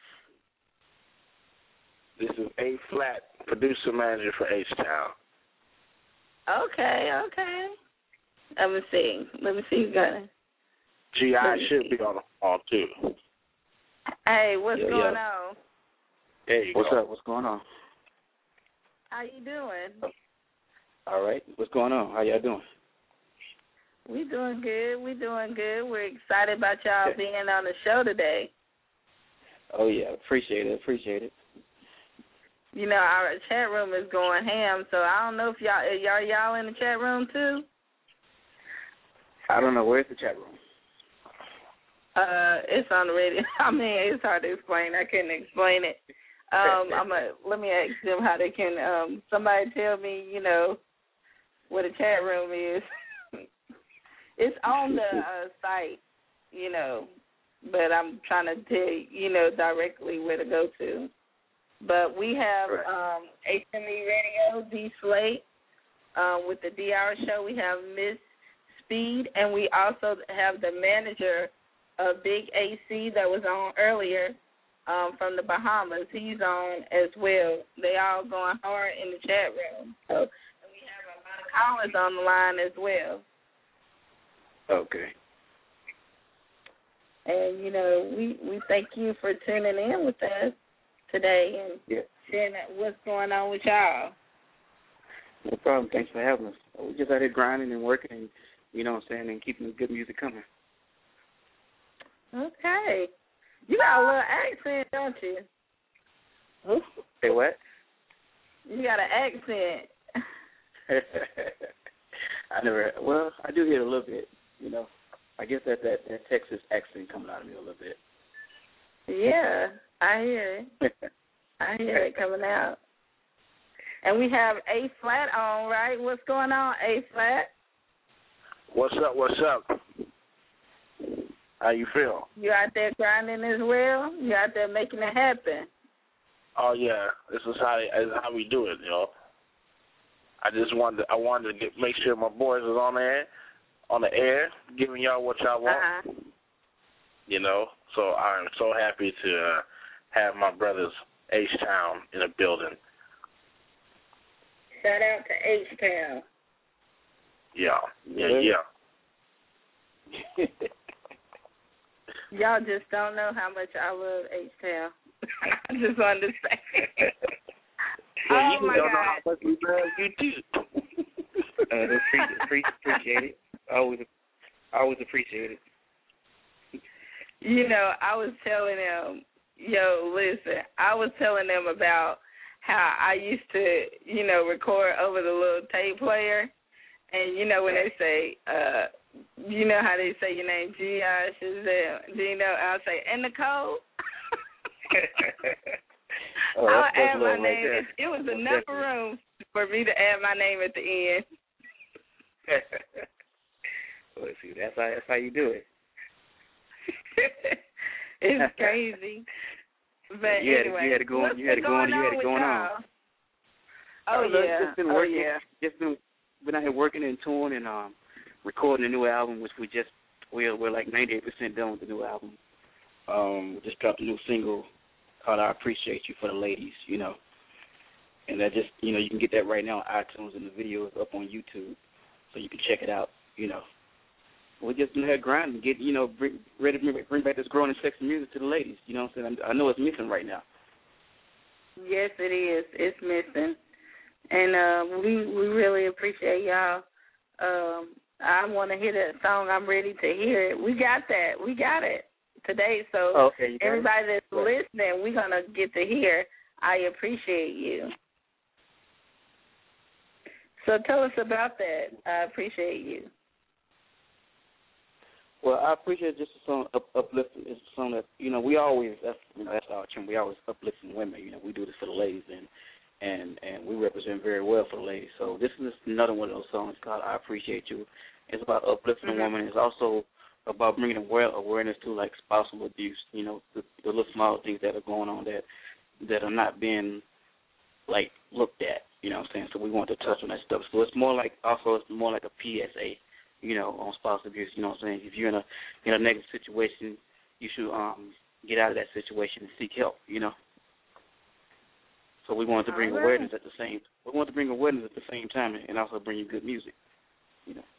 This is A Flat, producer manager for H-Town. Okay, okay. Let me see. Let me see who's got it. G I should be on the call, too. Hey, what's yeah, going yeah. on? There you What's go. up? What's going on? How you doing? All right. What's going on? How y'all doing? We doing good. We doing good. We're excited about y'all Okay. being on the show today. Oh, yeah. Appreciate it. Appreciate it. You know, our chat room is going ham, so I don't know if y'all y'all y'all in the chat room too. I don't know. Where's the chat room? Uh, it's on the radio. I mean, it's hard to explain. I couldn't explain it. Um, I'm a, let me ask them how they can. Um, somebody tell me, you know, what a chat room is. It's on the uh, site, you know, but I'm trying to tell you, you know, directly where to go to. But we have um, H M E Radio, D Slate, uh, with the D Hour Show. We have Miss Speed, and we also have the manager of Big A C that was on earlier um, from the Bahamas. He's on as well. They all going hard in the chat room. So and we have a lot of callers on the line as well. Okay. And, you know, we, we thank you for tuning in with us today and yeah. sharing what's going on with y'all. No problem. Thanks for having us. We're just out here grinding and working and, you know what I'm saying, and keeping the good music coming. Okay. You got a little accent, don't you? Say what? You got an accent. I never, well, I do hear it a little bit, you know. I guess that, that, that Texas accent coming out of me a little bit. Yeah, I hear it. I hear it coming out. And we have A Flat on, right? What's going on, A Flat? What's up, what's up? How you feel? You out there grinding as well? You out there making it happen? Oh, yeah. This is how, this is how we do it, you know. I just wanted, I wanted to get, make sure my boys was on there, on the air, giving y'all what y'all want. Uh-huh. You know, so I'm so happy to uh, have my brothers H-Town in the building. Shout out to H-Town. Yeah, yeah, yeah. Y'all just don't know how much I love H-Town. I just wanted to say. Well, oh, you my don't God. know how much we love you, too. uh, appreciate, appreciate it. Always, always appreciate it. You know, I was telling them, yo, listen, I was telling them about how I used to, you know, record over the little tape player. And, you know, when they say, uh, you know how they say your name, G I Shazam, do you know, I'll say, and Nicole. oh, I'll that's add my love name. right It, it was there. enough Definitely. room for me to add my name at the end. Well, see, that's how, that's how you do it. It's crazy. But you had, anyway, you had to go on. what's You had to been go on. going You had to with go on. y'all? Oh, look, yeah. Just been Oh, working. yeah. Just been been out here working and touring and um recording a new album, which we just we're we're like ninety-eight percent done with the new album. Um, we just dropped a new single called "I Appreciate You" for the ladies, you know. And that just you know you can get that right now on iTunes, and the video is up on YouTube, so you can check it out. You know, we just been here grinding, get you know bring, ready to bring, bring back this growing and sexy music to the ladies. You know what I'm saying? I know it's missing right now. Yes, it is. It's missing. And uh, we we really appreciate y'all. Um, I want to hear that song. I'm ready to hear it. We got that. We got it today. So oh, okay, everybody it. that's right. listening, we're going to get to hear I Appreciate You. So tell us about that. I Appreciate You. Well, I appreciate just a song up, uplifting. It's a song that you know we always that's you know that's our term. We always uplifting women. You know we do this for the ladies and and and we represent very well for the ladies. So this is another one of those songs called "I Appreciate You." It's about uplifting mm-hmm. a woman. It's also about bringing awareness to like spousal abuse. You know the, the little small things that are going on that that are not being like looked at. You know what I'm saying? So we want to touch on that stuff. So it's more like also it's more like a P S A. You know, on spousal abuse, you know what I'm saying? If you're in a in a negative situation, you should um get out of that situation and seek help, you know. So we wanted to bring right. awareness at the same we wanted to bring awareness at the same time and also bring you good music, you know.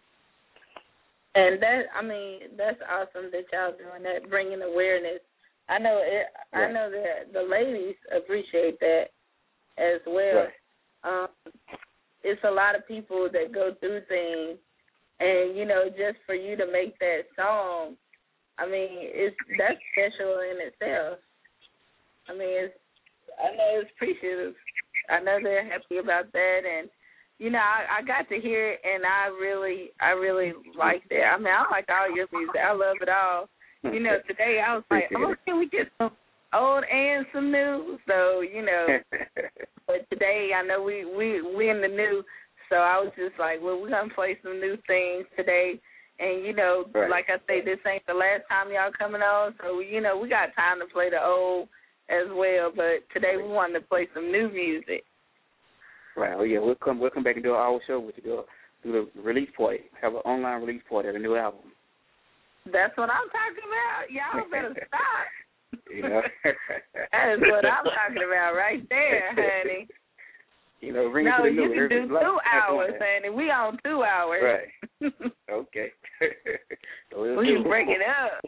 And that I mean, that's awesome that y'all doing that, bringing awareness. I know it right. I know that the ladies appreciate that as well. Right. Um it's a lot of people that go through things. And, you know, just for you to make that song, I mean, it's that's special in itself. I mean, it's, I know it's appreciative. I know they're happy about that. And, you know, I, I got to hear it, and I really, I really liked it. I mean, I like all your music. I love it all. You know, today I was like, oh, can we get some old and some new? So, you know, but today I know we, we, we in the new. So I was just like, well, we're going to play some new things today. And, you know, right. like I say, this ain't the last time y'all coming on. So, you know, we got time to play the old as well. But today we wanted to play some new music. Right. Oh, yeah, we'll come we'll come back and do our show with you. Do, do the release party. Have an online release party of the new album. That's what I'm talking about. Y'all better stop. You know? That is what I'm talking about right there, honey. You know, bring no, it to the you new. can do two like, hours, honey. We on two hours. Right. Okay. So we can break it up.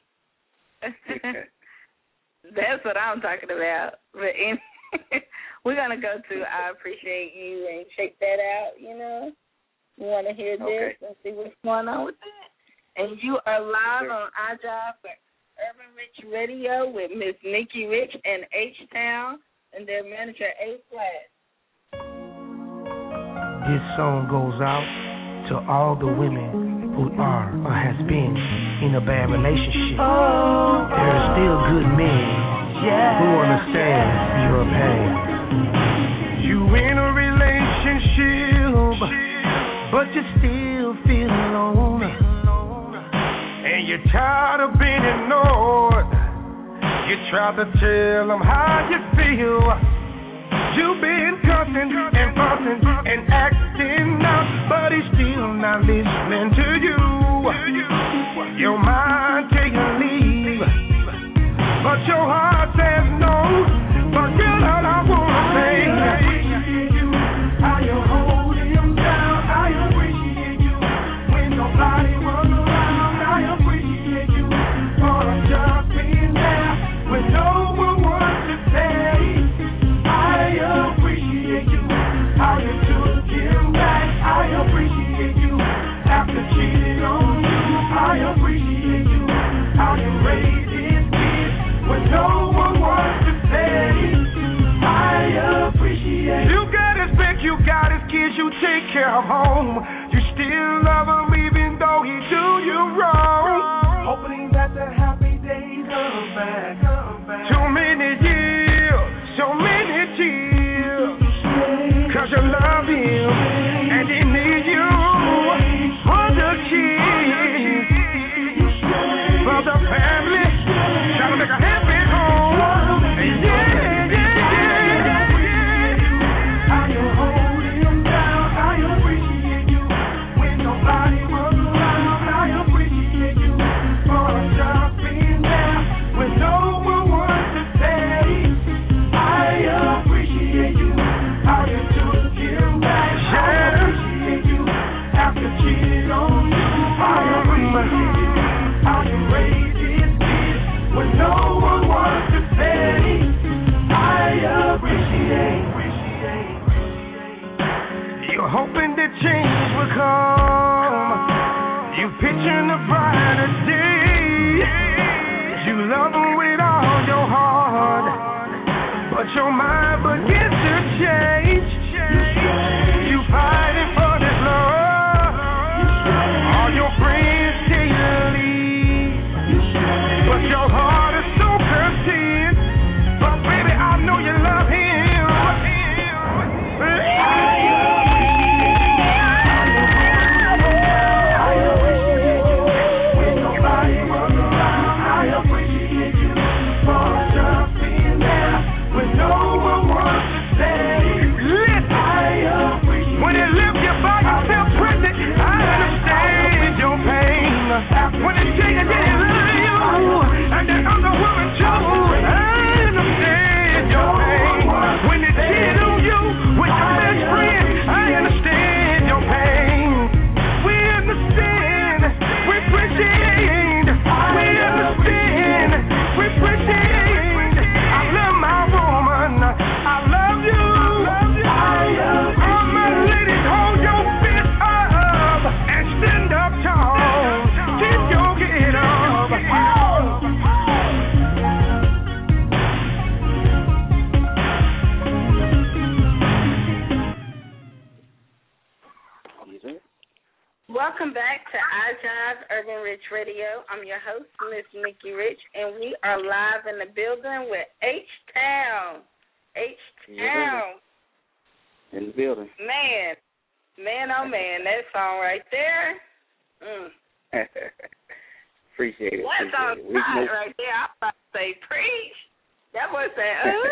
That's what I'm talking about. But in, we're going to go to I Appreciate You and check that out, you know. We want to hear this okay. and see what's going on with that. And you are live sure. on iJob for Urban Rich Radio with Miss Nikki Rich and H-Town and their manager, A-Flat. This song goes out to all the women who are or has been in a bad relationship. Oh, there are still good men yeah. who understand your pain. You in a relationship, but you still feel alone, and you're tired of being ignored. You try to tell them how you feel. You've been cussing and fussing and acting out, but he's still not listening to you. Your mind take a leave, but your heart says no. But girl, all I wanna say, I appreciate you, how you hold him down. I appreciate you, care of home. You still love him even though he do you wrong. Hoping that the happy days come back. Too many years, so many tears. Cause you love him and he needs you for the kids, for the family, trying to make a happy home. And yeah. Hoping that change will come. You picturing a brighter day. You love him with all your heart, but your mind begins to change. You fighting for this love. All your friends tell you to leave, but your heart is so content. But baby, I know you love him. When they say that they love you, and that other woman too, I understand your pain. When they cheat on you with your best friend, I understand your pain. We understand, we appreciate, we understand, we appreciate. I love my woman, I love you. All my ladies, hold your fist up and stand up tall. Welcome back to iJive Urban Rich Radio. I'm your host, Miss Nikki Rich, and we are live in the building with H-Town. H-Town. In the building. Man, man, oh man, that song right there. Mm. Appreciate it. That song right there. I about to say preach. That boy said, ooh.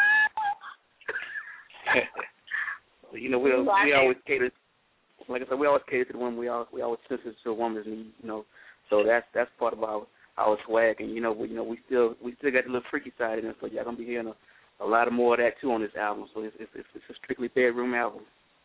Well, you know, we, we always cater. Like I said, we always cater to the women. We always we always listen to a woman's need, you know. So that's that's part of our our swag, and you know we you know we still we still got the little freaky side in it. So y'all gonna be hearing a, a lot of more of that too on this album. So it's it's, it's a strictly bedroom album.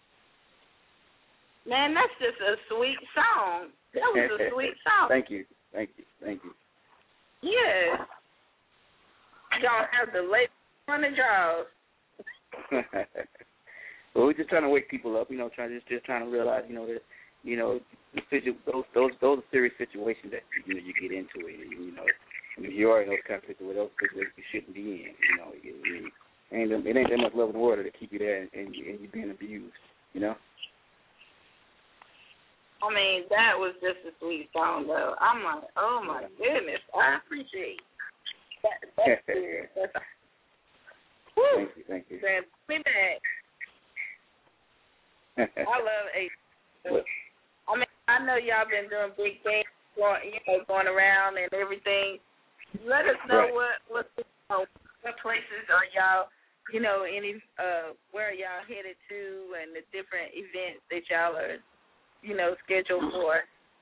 Man, that's just a sweet song. That was a sweet song. Thank you, thank you, thank you. Yes. Y'all have the late on the draws. Well, we're just trying to wake people up, you know, trying just just trying to realize, you know, that, you know, those those those are serious situations that you know you get into it, and, you know, I mean, you are in those kind of situations, those situations you shouldn't be in, you know, it, it, ain't, it ain't that much love in the world to keep you there and, and, and you being abused, you know. I mean, that was just a sweet song, though. I'm like, oh my goodness, I appreciate that. That's serious. That's, whew. Thank you, thank you. Then me back. I love A. I mean, I know y'all been doing big things, going, you know, going around and everything. Let us know right. what what you know, what places are y'all, you know, any uh where are y'all headed to, and the different events that y'all are, you know, scheduled for.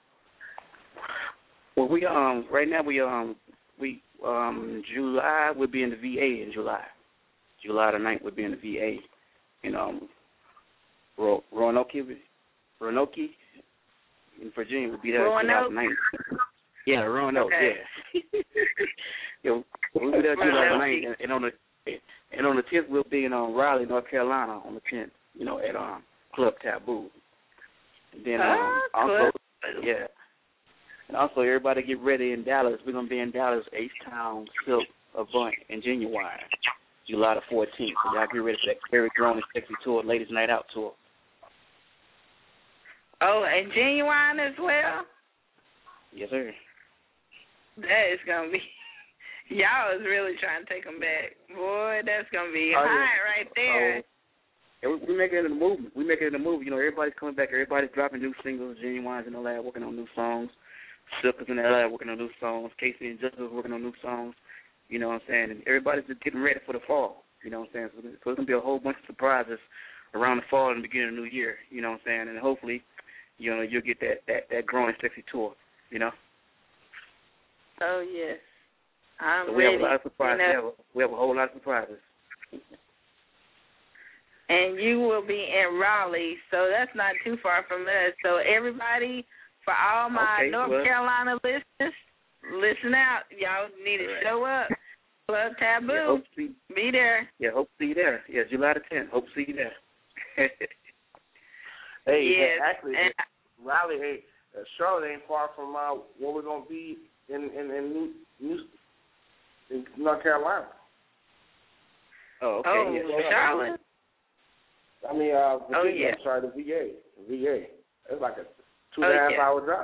Well, we um right now we um we um July we'll be in the V A in July. July the ninth we'll be in the V A in um. Ro- Roanoke, Roanoke, in Virginia would be there in July ninth. Yeah, Roanoke, okay. yeah. yeah, we'll be there July ninth, and, and on the and on the tenth we'll be in um, Raleigh, North Carolina, on the tenth. You know, at um Club Taboo. And then um, uh, also, yeah, and also everybody get ready in Dallas. We're gonna be in Dallas, H-Town, Silk, Avant, and Genuine, July the fourteenth. So y'all get ready for that Eric Drone and Sexy Tour, Ladies Night Out Tour. Oh, and Genuine as well? Yes, sir. That is going to be, y'all is really trying to take them back. Boy, that's going to be oh, high yeah. right there. Oh, yeah, we, we make it in the movement. We make it in the movie. You know, everybody's coming back. Everybody's dropping new singles. Genuine's in the lab working on new songs. Silk is in the lab working on new songs. Casey and Justice is working on new songs. You know what I'm saying? And everybody's just getting ready for the fall. You know what I'm saying? So, so it's going to be a whole bunch of surprises around the fall and the beginning of the new year. You know what I'm saying? And hopefully, you know, you'll get that, that, that growing sexy tour, you know? Oh, yes. I'm so we ready. have a lot of surprises. You know, we, have a, we have a whole lot of surprises. And you will be in Raleigh, so that's not too far from us. So everybody, for all my okay, North well, Carolina listeners, listen out. Y'all need to right. show up. Club Taboo. Yeah, hope to see, be there. Yeah, hope to see you there. Yeah, July the tenth. Hope to see you there. hey, yes. hey, actually, and, Raleigh, hey, uh, Charlotte ain't far from uh, where we're going to be in, in, in, New, New, in North Carolina. Oh, okay. Oh, yeah, Charlotte. I mean, uh, Virginia, oh, yeah. I'm sorry, the V A. The V A. It's like a two oh, and a half yeah. hour drive.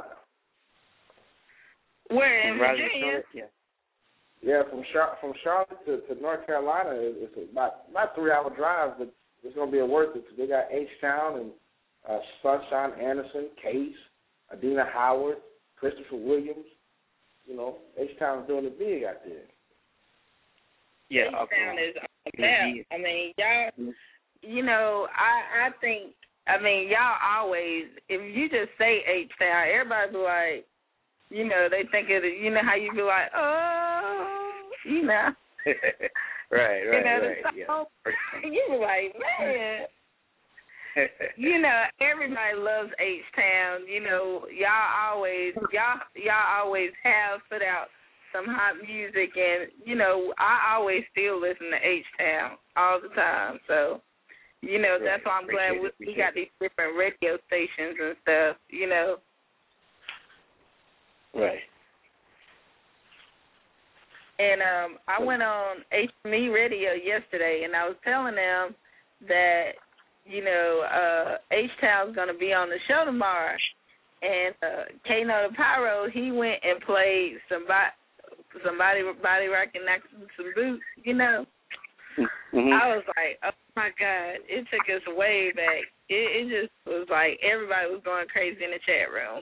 Where, in Raleigh, Virginia? Charlotte, yeah. Yeah, from Char- from Charlotte to, to North Carolina, it's about about three hour drive, but it's going to be worth it. They got H Town and uh, Sunshine Anderson, Case, Adina Howard, Christopher Williams. You know, H Town's doing it big out there. Yeah, H okay. Town is on the map. I mean, y'all. You know, I I think I mean y'all always if you just say H Town, everybody be like. You know, they think of it, you know how you be like, oh, you know. right, right, you know, right. So, yeah. you be like, man. you know, everybody loves H-Town. You know, y'all always, y'all, y'all always have put out some hot music. And, you know, I always still listen to H-Town all the time. So, you know, right. that's why I'm glad we, we got these different radio stations and stuff, you know. Right. And um, I went on H M E Radio yesterday, and I was telling them that, you know, uh, H-Town's going to be on the show tomorrow. And uh, Kano the Pyro, he went and played somebody, somebody body rocking next to some boots, you know. Mm-hmm. I was like, oh, my God, it took us way back. It, it just was like everybody was going crazy in the chat room.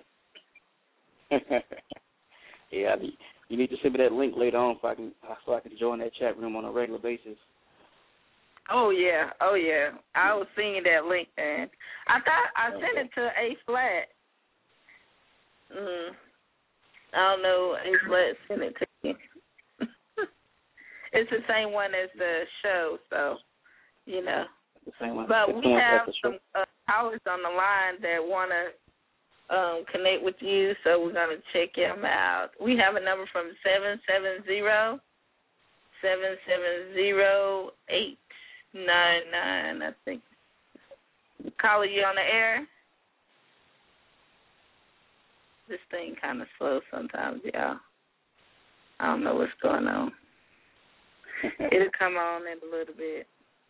yeah, I mean, you need to send me that link later on so I can so I can join that chat room on a regular basis. Oh yeah, oh yeah. I was seeing that link, and I thought I sent it to A Flat. Mm. I don't know, A Flat sent it to me. It's the same one as the show, so you know. The same one. But it's we have the some uh, callers on the line that want to. Um, connect with you, so we're going to check them out. We have a number from seven seven zero, seven seven zero, eight nine nine, I think. Caller, you on the air? This thing kind of slow sometimes, y'all. I don't know what's going on. It'll come on in a little bit.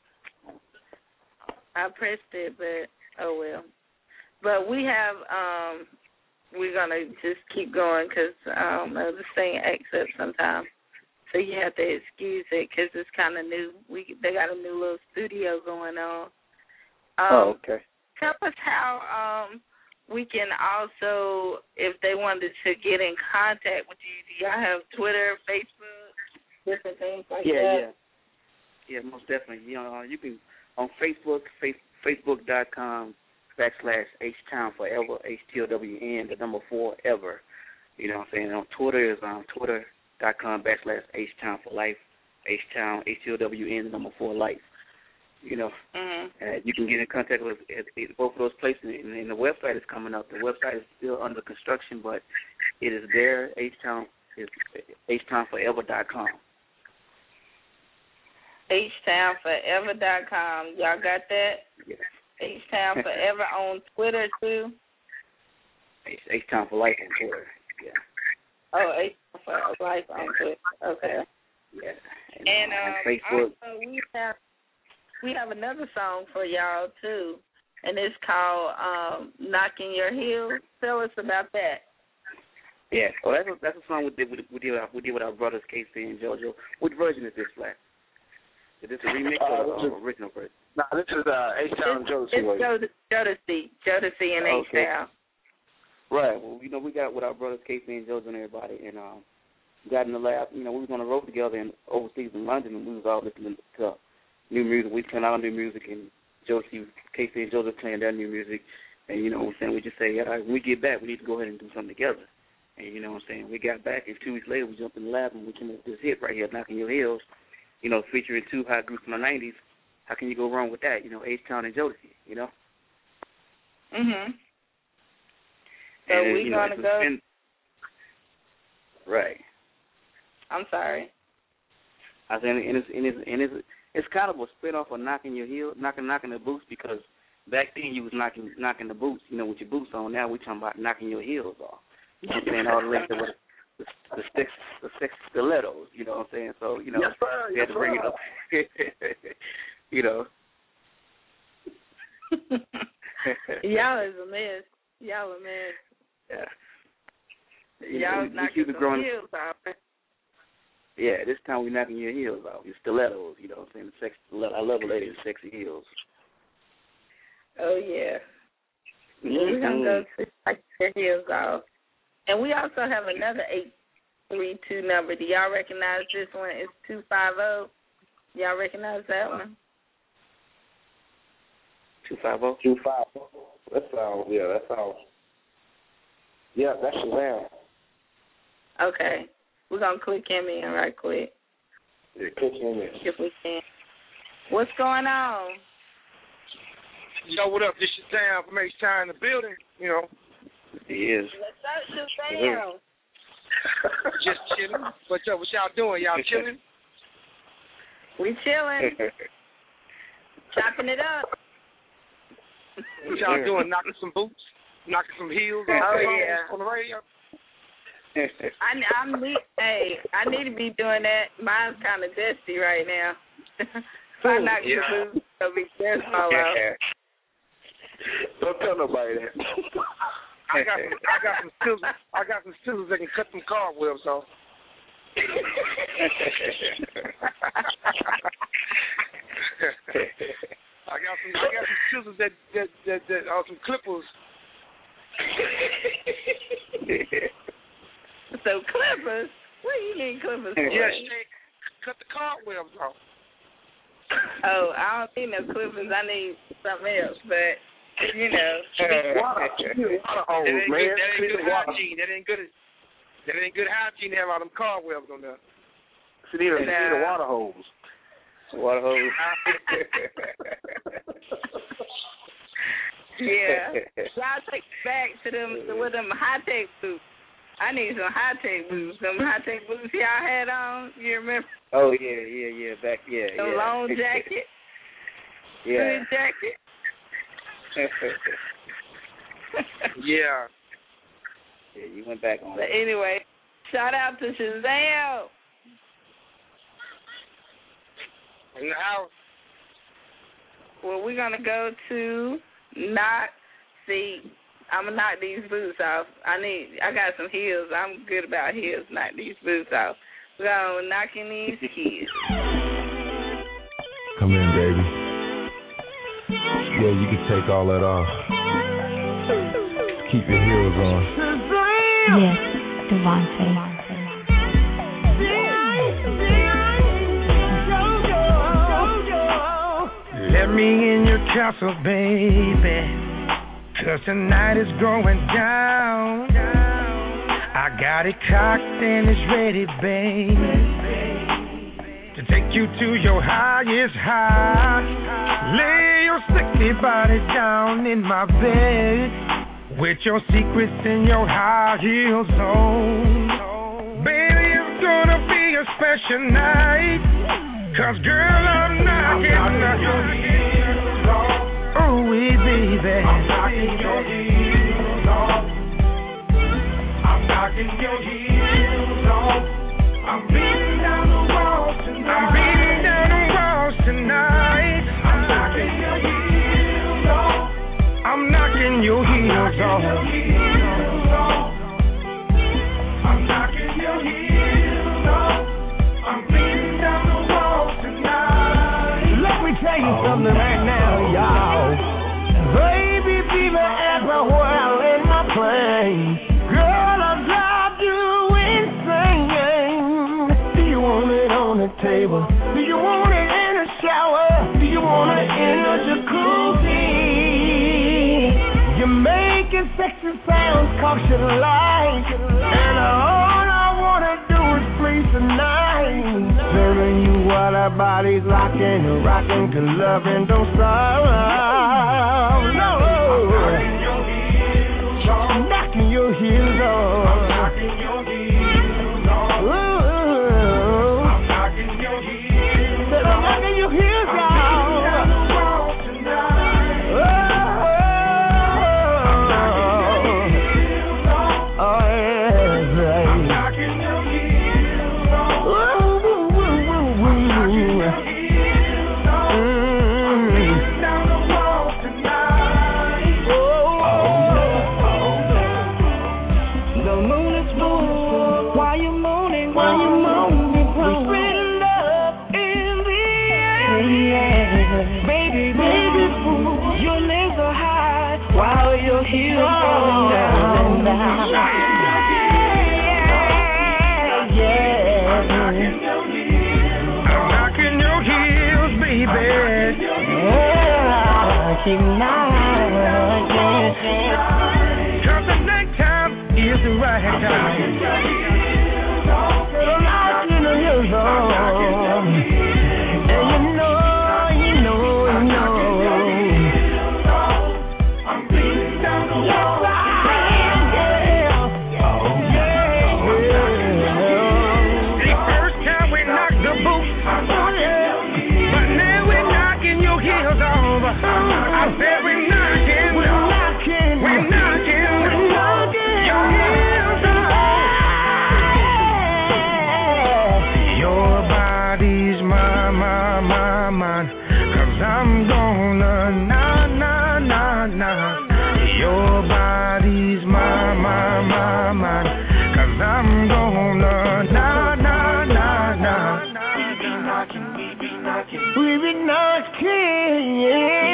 I pressed it, but oh well. But we have, um, we're going to just keep going because, I don't know, this thing acts up sometimes. So you have to excuse it because it's kind of new. We They got a new little studio going on. Um, oh, okay. Tell us how um, we can also, if they wanted to get in contact with you, do y'all have Twitter, Facebook, different things like yeah, that? Yeah, yeah. Yeah, most definitely. You know, you can, on Facebook, face, facebook.com. backslash H-Town forever, H T O W N, the number four, ever. You know what I'm saying? On Twitter is on twitter.com backslash H-Town for life, H-Town, H T O W N, the number four, life. You know, mm-hmm. uh, you can get in contact with at, at both of those places, and, and the website is coming up. The website is still under construction, but it is there, H-Town, is H town forever dot com. H town forever dot com. Y'all got that? Yes. H-Town Forever on Twitter, too? H-Town for Life on Twitter, yeah. Oh, H-Town for Life on Twitter, okay. Yeah. And, and uh, um, Facebook. also, we have, we have another song for y'all, too, and it's called um, "Knocking Your Heels." Tell us about that. Yeah, well, that's a, that's a song we did with we did with our, we did with our brothers K C and JoJo. What version is this, Flat? Is this a remix uh, or the uh, original version? Nah, this is uh, H-Town and Jodeci. It's Jodeci, Jodeci and okay. H-Town. Right. Well, you know, we got with our brothers K C and JoJo and everybody, and um, got in the lab. You know, we was on the road together in overseas in London, and we was all listening to new music. We playing our new music, and Jodeci, K C and JoJo playing their new music. And you know what I'm saying? We just say, yeah, when we get back, we need to go ahead and do something together. And you know what I'm saying? We got back, and two weeks later, we jumped in the lab, and we came up with this hit right here, Knocking Your Heels, you know, featuring two hot groups from the nineties. How can you go wrong with that? You know, H-Town and Jodeci, you know? Mm-hmm. So and, we're going to go. Been... Right. I'm sorry. I said, and it's, and it's, and it's, it's kind of a spin-off of Knocking Your Heels, knocking, knocking the boots, because back then you was knocking, knocking the boots, you know, with your boots on. Now we're talking about knocking your heels off. You know what I'm saying? All the way to what the the six the six stilettos. You know what I'm saying? So you know, yes, sir, we yes, had to bring sir. it up. You know. Y'all is a mess. Y'all a mess. Yeah. Y'all you know, knocking some growing, heels off. Yeah, this time we're knocking your heels off. Your stilettos. You know what I'm saying? The sexy stiletto. I love a lady with sexy heels. Oh yeah. Mm-hmm. We're gonna go to like their heels off. And we also have another eight three two number. Do y'all recognize this one? It's two five zero. Y'all recognize that one? Two five zero. Two five zero. That's all. Yeah, that's all. Yeah, that's Shazam. Okay, we're gonna click him in right quick. Yeah, click him in. If we can. What's going on? Yo, what up? This is Shazam from H-Town in the building. You know. He is. What's up, Shazam? Just chilling. What's up? What y'all doing? Y'all chilling? We chilling. Chopping it up. What y'all doing? Knocking some boots? Knocking some heels on, oh, the, yeah. on the radio? I, I need, hey, I need to be doing that. Mine's kind of dusty right now. So I knock yeah. the boots, it'll be dust all out. Don't tell nobody that. I got some, I got some scissors. I got some scissors that can cut some cobwebs off. I got some. I got some scissors that that that, that are some clippers. So clippers? What do you need clippers for? Yeah, she cut the cobwebs off. Oh, I don't need no clippers. I need something else, but. You know, water, water hose, that ain't man. Good, that ain't good hygiene. That ain't good. That ain't good hygiene to have all them cobwebs on there. She need a, she need a water hose. Water hose. Yeah, y'all take it back to them to with them high tech boots. I need some high tech boots. Some high tech boots y'all had on. You remember? Oh yeah, yeah, yeah. Back, yeah, the yeah. long jacket. Yeah. Good jacket. yeah. Yeah, you went back on But it. anyway, shout out to Shazam. In the house. Well, we're going to go to knock. See, I'm going to knock these boots off. I need, I got some heels. I'm good about heels. Knock these boots off. We're going to knocking these heels. Come in, baby. Yeah, you can take all that off. Keep your heels on. Yes, Devontae. Let me in your castle, baby, 'cause tonight is going down. I got it cocked and it's ready, baby, to take you to your highest high. Lay your sexy body down in my bed with your secrets and your high heels on. Baby, it's gonna be a special night, 'cause girl, I'm knocking, I'm knocking your heels off. Oh, baby, I'm knocking your heels off. I'm knocking your heels off. I'm beating down the walls tonight. I'm beating down the walls tonight. I'm knocking your heels off. off. I'm knocking your heels off. I'm beating down the wall tonight. Let me tell you something right now, y'all. Baby, fever everywhere I lay my plane. Girl, I'll drive you insane. Do you want it on the table? Do you want it in the shower? Do you want it in the jacuzzi? You're making sexy sounds, caution light. And all I wanna do is please tonight. Telling you while our bodies rocking and rocking to love and don't stop. No, I'm knocking your heels off. I'm knocking your heels off. Ooh. I'm knocking your heels off. I'm knocking your heels off. Keep knocking, cause the nighttime is the right time. I'm knocking your heels off, and you know, you know, you know. I'm beating down the wall. The first time we knocked the boots, but now we're knocking your heels off. I said we're knocking, we're knocking, we're knocking, we're knocking your heels off. Your body's my, my, my, mine, cause I'm gonna, nah, nah, nah, nah. Your body's my, my, my, mine, cause I'm gonna, nah, nah, nah, nah. We be knocking, we be knocking, we be knocking, yeah.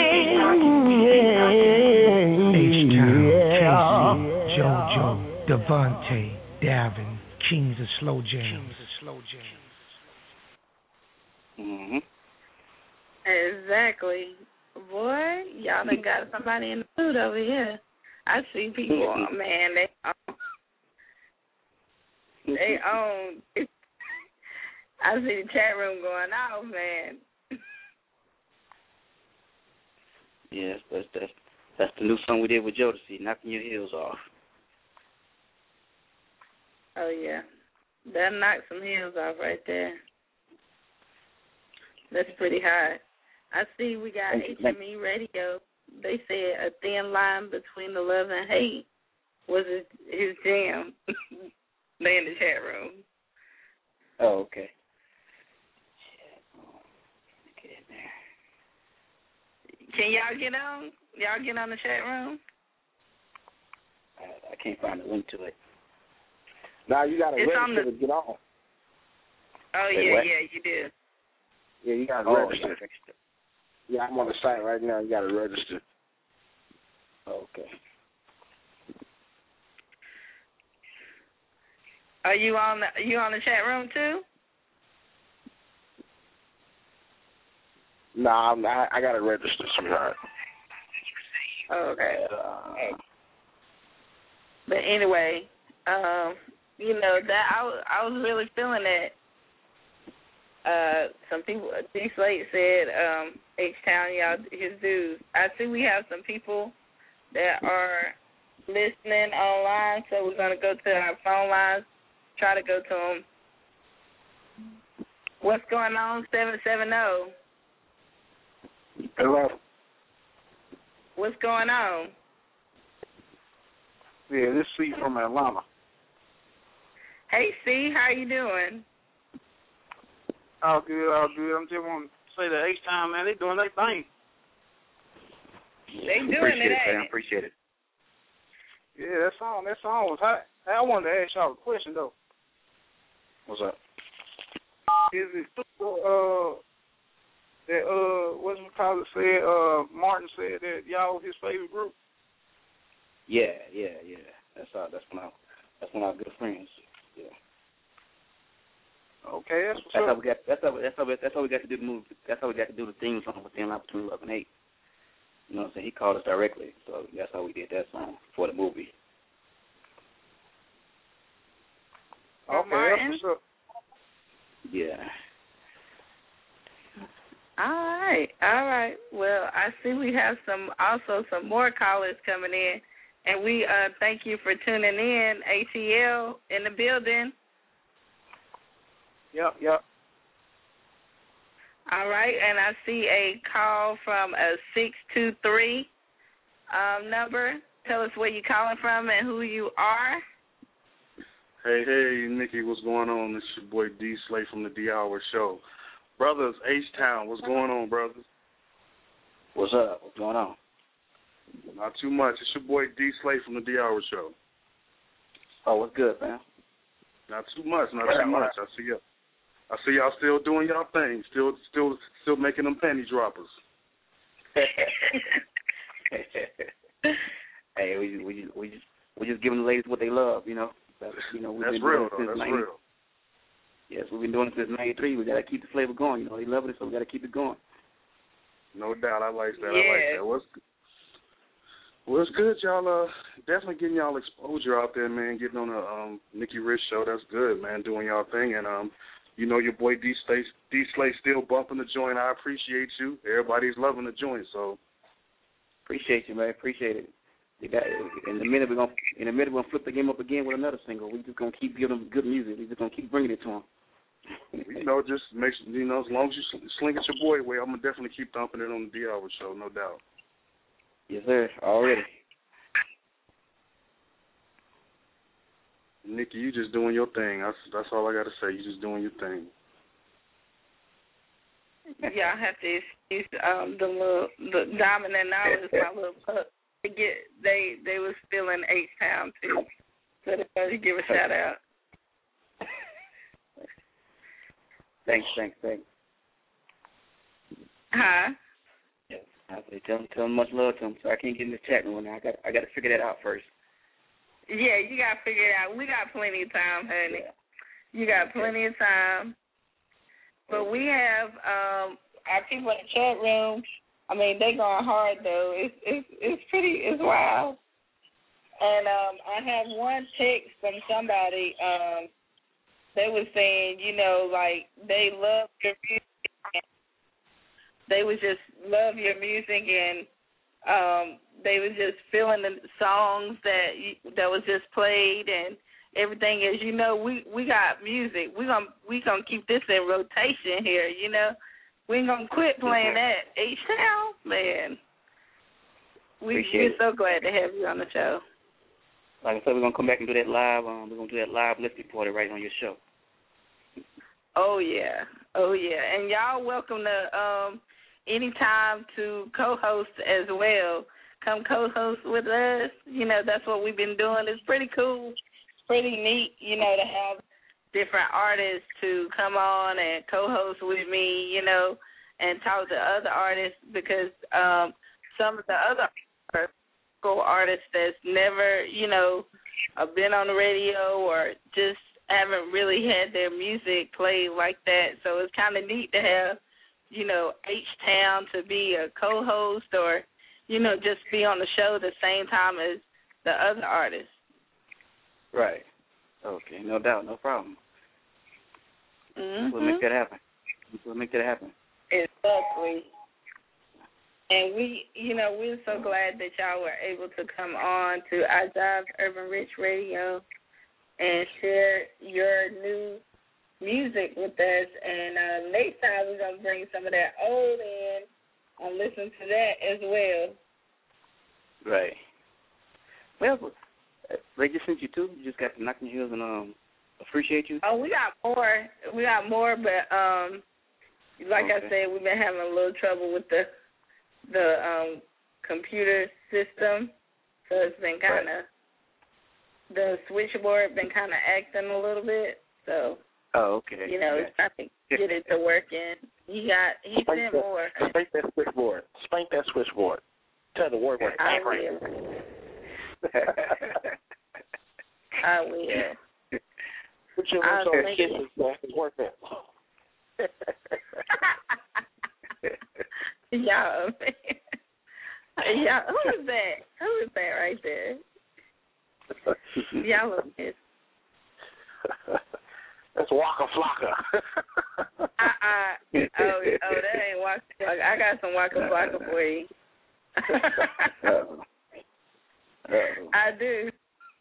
H-Town, Casey, JoJo, Devontae, Davin, Kings of Slow Jams. Mm-hmm. Exactly. Boy, y'all done got somebody in the mood over here. I see people, oh, man, they own. They own. I see the chat room going off, man. Yes, that's that's that's the new song we did with Jodeci, knocking your heels off. Oh yeah, that knocked some heels off right there. That's pretty hot. I see we got H M E Radio. They said a thin line between the love and hate was his, his jam. They in the chat room. Oh, okay. Can y'all get on? Y'all get on the chat room? I, I can't find a link to it. Now you got to It's register on the- to get on. Oh, Wait, yeah, what? yeah, you do. Yeah, you got to Oh, register. yeah. Yeah, I'm on the site right now. You got to register. Okay. Are you on the, you on the chat room too? Nah, I'm not, I got to register, sweetheart. Oh, okay. Uh, but anyway, um, you know that I was, I was really feeling that. Uh, some people, D Slate said, um, H-Town, y'all, his dudes. I see we have some people that are listening online, so we're going to go to our phone lines, try to go to them. What's going on, seven seven zero? Hello. What's going on? Yeah, this is C from Atlanta. Hey, C, how you doing? All good, all good. I'm just want to say that H-Time, man, they doing their thing. They doing appreciate it, it, ain't man. it? Appreciate it. Yeah, that song, that song was hot. Hey, I wanted to ask y'all a question though. What's up? Is it uh that uh what's it called? Said uh Martin said that y'all was his favorite group? Yeah, yeah, yeah. That's our, that's one of that's one of our good friends. Yeah. Okay, that's what's that's up. how we got. That's how. That's how. We, that's how we got to do the move. That's how we got to do the theme song with Thin Line Between Love and Hate. You know what I'm saying? He called us directly, so that's how we did that song for the movie. Okay, Martin? that's what's up. Yeah. All right, all right. Well, I see we have some also some more callers coming in, and we uh, thank you for tuning in. A T L in the building. Yep, yep. All right, and I see a call from a six two three um, number. Tell us where you're calling from and who you are. Hey, hey, Nikki, what's going on? It's your boy D Slay from the D Hour Show. Brothers, H-Town, what's going on, brothers? What's up? What's going on? Not too much. It's your boy D Slay from the D Hour Show. Oh, what's good, man? Not too much, not too much. I see y'all. I see y'all still doing y'all thing, still, still, still making them panty droppers. Hey, we we we just we just giving the ladies what they love, you know. That's, you know, we've That's been real, doing it though. since That's ninety real. Yes, we've been doing it since ninety-three. We gotta keep the flavor going. You know, they love it, so we gotta keep it going. No doubt, I like that. Yeah. I like that. What's well, it's good, y'all. Uh, definitely getting y'all exposure out there, man. Getting on the um, Nikki Rich show, that's good, man. Doing y'all thing, and um, you know, your boy D Slay, D Slay still bumping the joint. I appreciate you. Everybody's loving the joint, so appreciate you, man. Appreciate it. You got, in a minute we're gonna in a minute we're gonna flip the game up again with another single. We're just gonna keep giving them good music. We're just gonna keep bringing it to them. you know, just make you know, as long as you sl- sling it your boy way, I'm gonna definitely keep thumping it on the D Hour show, no doubt. Yes, sir. Already. Nikki, you just doing your thing. That's that's all I gotta say. You just doing your thing. Y'all have to excuse um, the little the Diamond and Knowledge, my little pup. They get they they was feeling H Town too, so they wanted to give a shout out. Thanks, thanks, thanks. Huh? Yeah. I say tell them, tell them much love to them. So I can't get in this chat room now. I got I got to figure that out first. Yeah, you got to figure it out. We got plenty of time, honey. You got plenty of time. But we have um, our people in the chat room. I mean, they going hard though. It's it's it's pretty it's wild. And um, I have one text from somebody. Um, they were saying, you know, like they love your music. They would just love your music, and um, they was just feeling the songs that you, that was just played and everything. As you know, we we got music. We gonna we gonna keep this in rotation here. You know. We ain't going to quit playing that. H-Town, man. We, we're so glad to have you on the show. Like I said, we're going to come back and do that live. Um, we're going to do that live listening party right on your show. Oh, yeah. Oh, yeah. And y'all welcome to um, anytime to co-host as well. Come co-host with us. You know, that's what we've been doing. It's pretty cool. It's pretty neat, you know, to have different artists to come on and co-host with me, you know, and talk to other artists, because um, some of the other artists that's never, you know, been on the radio or just haven't really had their music played like that. So it's kind of neat to have, you know, H-Town to be a co-host, or, you know, just be on the show the same time as the other artists. Right. Okay, no doubt, no problem. Mm-hmm. We'll make that happen. We'll make that happen. Exactly. And we, you know, we're so glad that y'all were able to come on to iJive Urban Rich Radio and share your new music with us. And uh, next time we're going to bring some of that old in and listen to that as well. Right. Well, they just sent you two. You just got to knock on your heels and um, appreciate you. Oh, we got more. We got more, but um, like okay. I said, we've been having a little trouble with the the um, computer system, so it's been kind of the switchboard been kind of acting a little bit, so. Oh, okay. You know, yeah. trying to get it to working. He got he Spank sent that, more. Spank that switchboard. Spank that switchboard. Tell the word word. I will. I will. Put your lips on the kisses, man. It's worth it. Y'all, y'all, who is that? Who is that right there? Y'all are missed. That's Waka Flocka. uh uh. Oh, oh, that ain't Waka Flocka. I got some Waka Flocka for you. I do.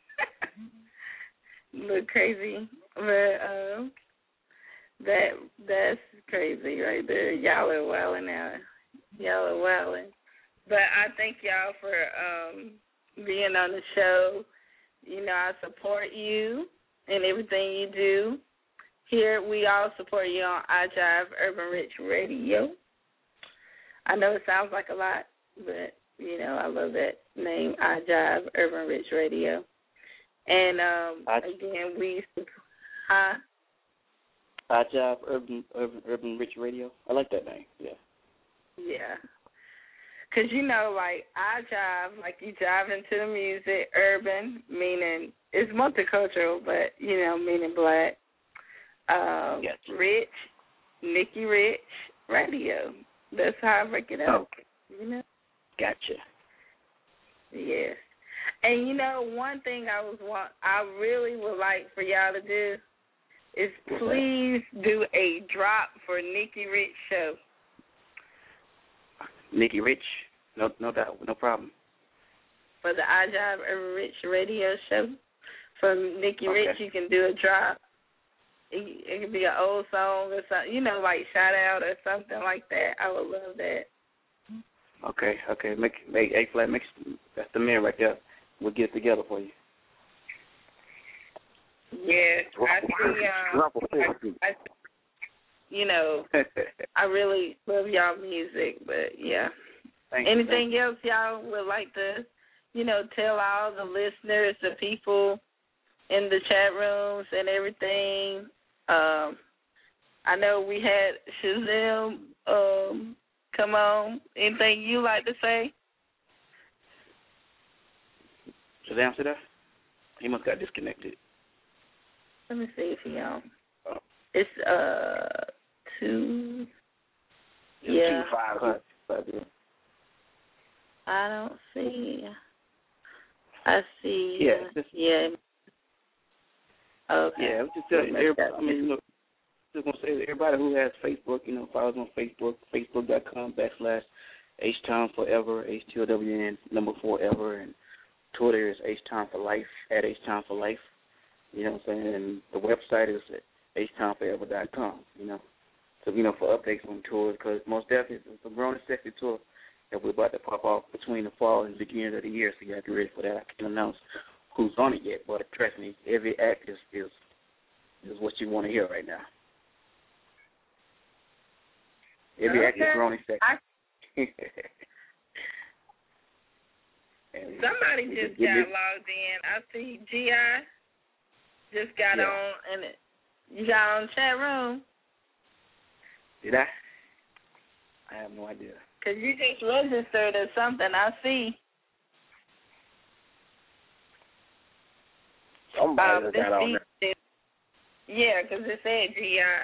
Look crazy, but um, that that's crazy right there. Y'all are wilding now. Y'all are wilding. But I thank y'all for um being on the show. You know, I support you in everything you do. Here, we all support you on iDrive Urban Rich Radio. I know it sounds like a lot, but, you know, I love that name, iDrive Urban Rich Radio. And, um, I, again, we, huh? iDrive Urban, Urban, Urban Rich Radio. I like that name, yeah. Yeah. Because, you know, like, I jive, like you jive into the music, urban, meaning it's multicultural, but, you know, meaning black. Um, gotcha. Rich, Nikki Rich Radio. That's how I break it up. Okay. You know? Gotcha. Yes. And, you know, one thing I was want, I really would like for y'all to do is please do a drop for Nikki Rich Show. Nikki Rich, no, no doubt, no problem. For the iDrive Urban Rich Radio Show, from Nikki Okay. Rich, you can do a drop. It, it could be an old song or something, you know, like shout out or something like that. I would love that. Okay, okay, make, make A flat, make that's the man right there. We'll get it together for you. Yeah, I see. Um, I, I, you know, I really love y'all music, but yeah. Thank Anything you. else y'all would like to, you know, tell all the listeners, the people in the chat rooms and everything? Um, I know we had Shazam um, come on. Anything you like to say? Shazam, sit there? He must got disconnected. Let me see if he on. It's uh two. Two, Yeah. two, five, five, five, yeah. I don't see. I see. Yeah, uh, just- yeah. Okay. Yeah, I was just telling everybody, I mean, look, just going to say that everybody who has Facebook, you know, follows on Facebook, facebook.com backslash H-Town Forever, H T O W N, number forever, and Twitter is H-Town for Life, at H-Town for Life, you know what I'm saying, and the website is H town forever dot com, you know. So, you know, for updates on tours, because most definitely it's a grown and sexy tour that we're about to pop off between the fall and the beginning of the year, so you have to be ready for that. I can't announce who's on it yet, but trust me, every act is is, is what you want to hear right now. Every act is Okay. grown and sexy. I, And somebody we just give got you- logged in. I see G I just got Yeah. on, and it, you got on the chat room Did I? I have no idea. because you just registered or something. I see. Somebody Um, that this got on there. beat- Yeah, because it said G I.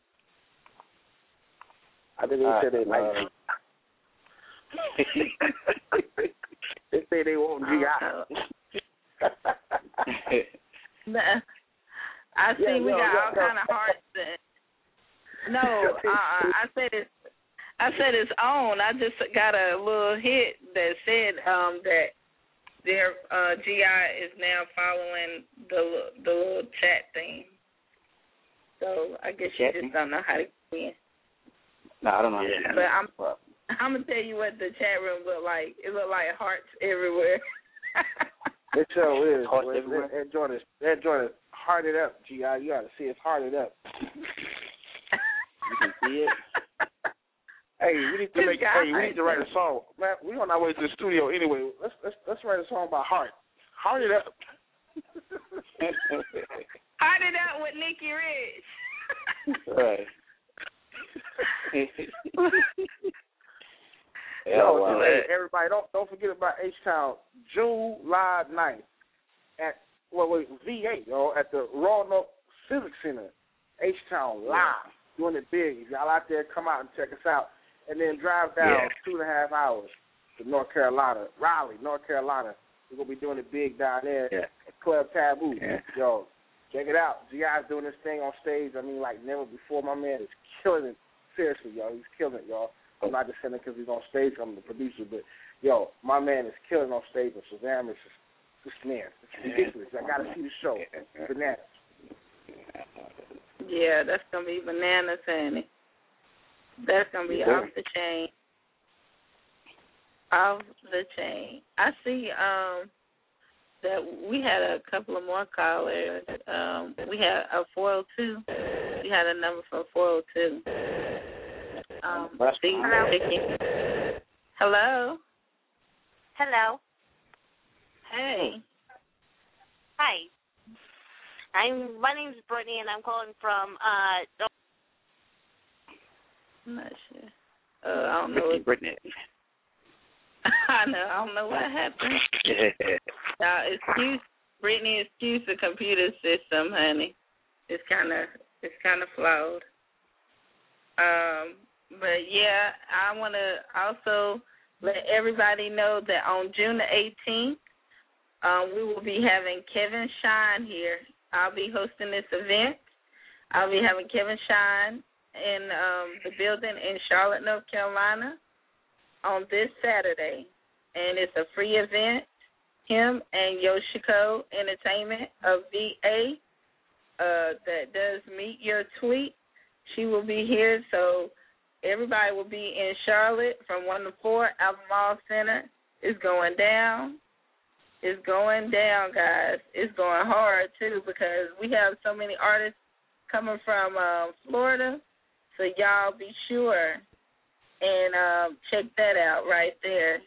I think they Uh, said they like uh, They say they want G I. Nah. I see Yeah, we no, got no, all no. kind of hearts. And, no, uh, I said it's. I said it's on. I just got a little hit that said um, that their uh, G I is now following the the little chat thing. So I guess you Chat just thing? don't know how to get in. No, I don't know. Yeah. But I'm I'm gonna tell you what the chat room looked like. It looked like hearts everywhere. It sure is. Hearts Boy. everywhere. That joint is that joint is hearted up, G I. You gotta see it's hearted up. You can see it. Hey, we need to This make. guy Hey, we need to write a song, man. We on our way to the studio anyway. Let's let's let's write a song about heart. Heart it up. Heart It Up with Nikki Rich. Right. Yo, wow. hey, everybody, don't don't forget about H-Town, July ninth at well, wait, V eight, yo, at the Roanoke Civic Center, H-Town live, doing it big. If y'all out there, come out and check us out, and then drive down Yeah. two and a half hours to North Carolina, Raleigh, North Carolina. We're gonna be doing it big down there Yeah. at Club Taboo. Yeah. Yo, check it out. G I's doing this thing on stage. I mean, like never before. My man is killing it. Seriously, y'all, he's killing it, y'all. I'm not just saying it because he's on stage. I'm the producer, but yo, my man is killing on stage. And Shazam is just, just man, it's ridiculous. I gotta see the show. It's bananas. Yeah, that's gonna be bananas, honey. That's gonna be Yeah. off the chain. Off the chain. I see um that we had a couple of more callers. Um, we had a four oh two. We had a number from four oh two. Um, Steve, Hello. Vicky. Hello. Hello. Hey. Hi. I'm my name's Brittany and I'm calling from uh I'm not sure. Uh, I don't know. What, Brittany. I know. I don't know what happened. Now, excuse Brittany. Excuse the computer system, honey. It's kind of it's kind of flawed. Um, but yeah, I want to also let everybody know that on June the eighteenth, um, we will be having Kevin Shine here. I'll be hosting this event. I'll be having Kevin Shine in um, the building in Charlotte, North Carolina, on this Saturday, and it's a free event. Him and Yoshiko Entertainment of V A uh, that does Meet Your Tweet. She will be here, so everybody will be in Charlotte from one to four. Albemarle Center is going down. It's going down, guys. It's going hard, too, because we have so many artists coming from uh, Florida, so y'all be sure and um, check that out right there.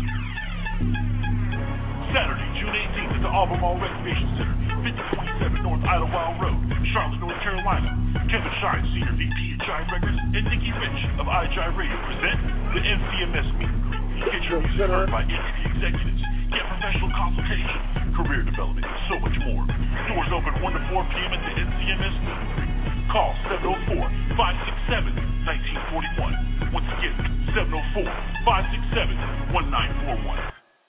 Saturday, June eighteenth at the Albemarle Recreation Center, fifty twenty-seven North Idlewild Road, Charlotte, North Carolina. Kevin Shine, Senior V P at Jive Records, and Nikki Rich of iJive Radio present the N C M S Meet and Greet. Get your music heard by industry executives. Get professional consultation, career development, and so much more. Doors open one to four p.m. at the N C M S Meet and Greet. Call seven oh four, five six seven, one nine four one. Once again, seven oh four, five six seven, one nine four one.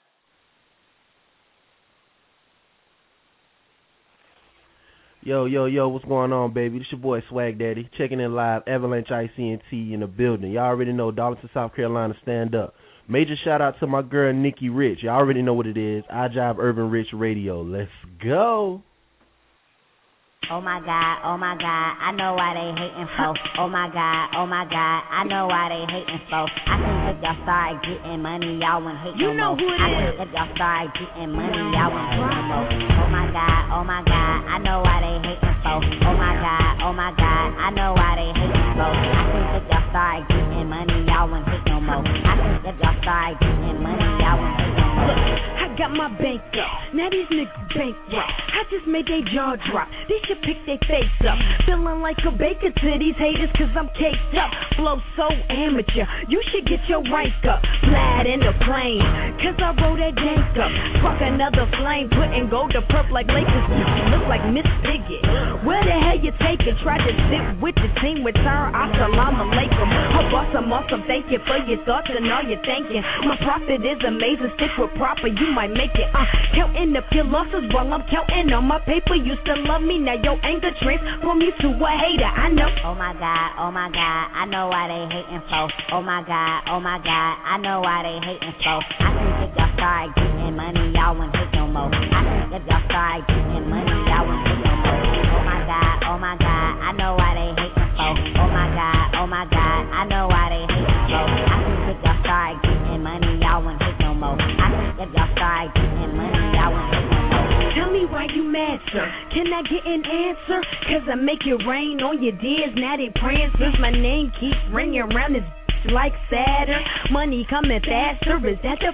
Yo, yo, yo, what's going on, baby? This your boy Swag Daddy, checking in live, Avalanche I C N T in the building. Y'all already know, Darlington, South Carolina, stand up. Major shout out to my girl, Nikki Rich. Y'all already know what it is, iJive Urban Rich Radio. Let's go. Oh my God, oh my God, I know why they hating for. Oh my God, oh my God, I know why they hating for. I think if y'all start getting money, y'all wouldn't hate you no know more. Who it I is. think if y'all start getting money, y'all wouldn't hate no more. Oh my God, oh my God, I know why they hating for. Oh my God, oh my God, I know why they hating for. I think if y'all start getting money, y'all wouldn't hate no more. I think if y'all start getting money, y'all wouldn't hate no more. Look, I got my bank up. Now these niggas bankrupt. I just made they jaw drop. They should pick their face up. Feeling like a baker to these haters cause I'm caked up. Flow so amateur. You should get your rank up. Flat in the plane. Cause I roll that dank up. Spark another flame. Putting gold to perp like Lakers. Look like Miss Piggy. Where the hell you take it? Try to sit with the team. Return. Assalamu alaikum. Oh, awesome, awesome. Thank you for your thoughts and all your thinking. My profit is amazing. Stick with proper. You might make it. Uh, counting up your losses while I'm counting on my paper. You still love me. Now your anger transform you to a hater. I know. Oh my God, oh my God, I know why they hating for. Oh my God, oh my God, I know why they hating for. I think if y'all start getting money, y'all wouldn't hate no more. I think if y'all start getting money, y'all wouldn't hate no more. Oh my God, oh my God, I know why they hating for. Oh my God, oh my God, I know why they hating for. I think if y'all start getting money, y'all wouldn't hate no more. I think if y'all start getting money, y'all wouldn't hate no more. Tell me why you mad, sir. Can I get an answer? Cause I make it rain on your dears. Now they praying since my name keeps ringing around this bitch like Saturn. Money coming faster. Is that the f-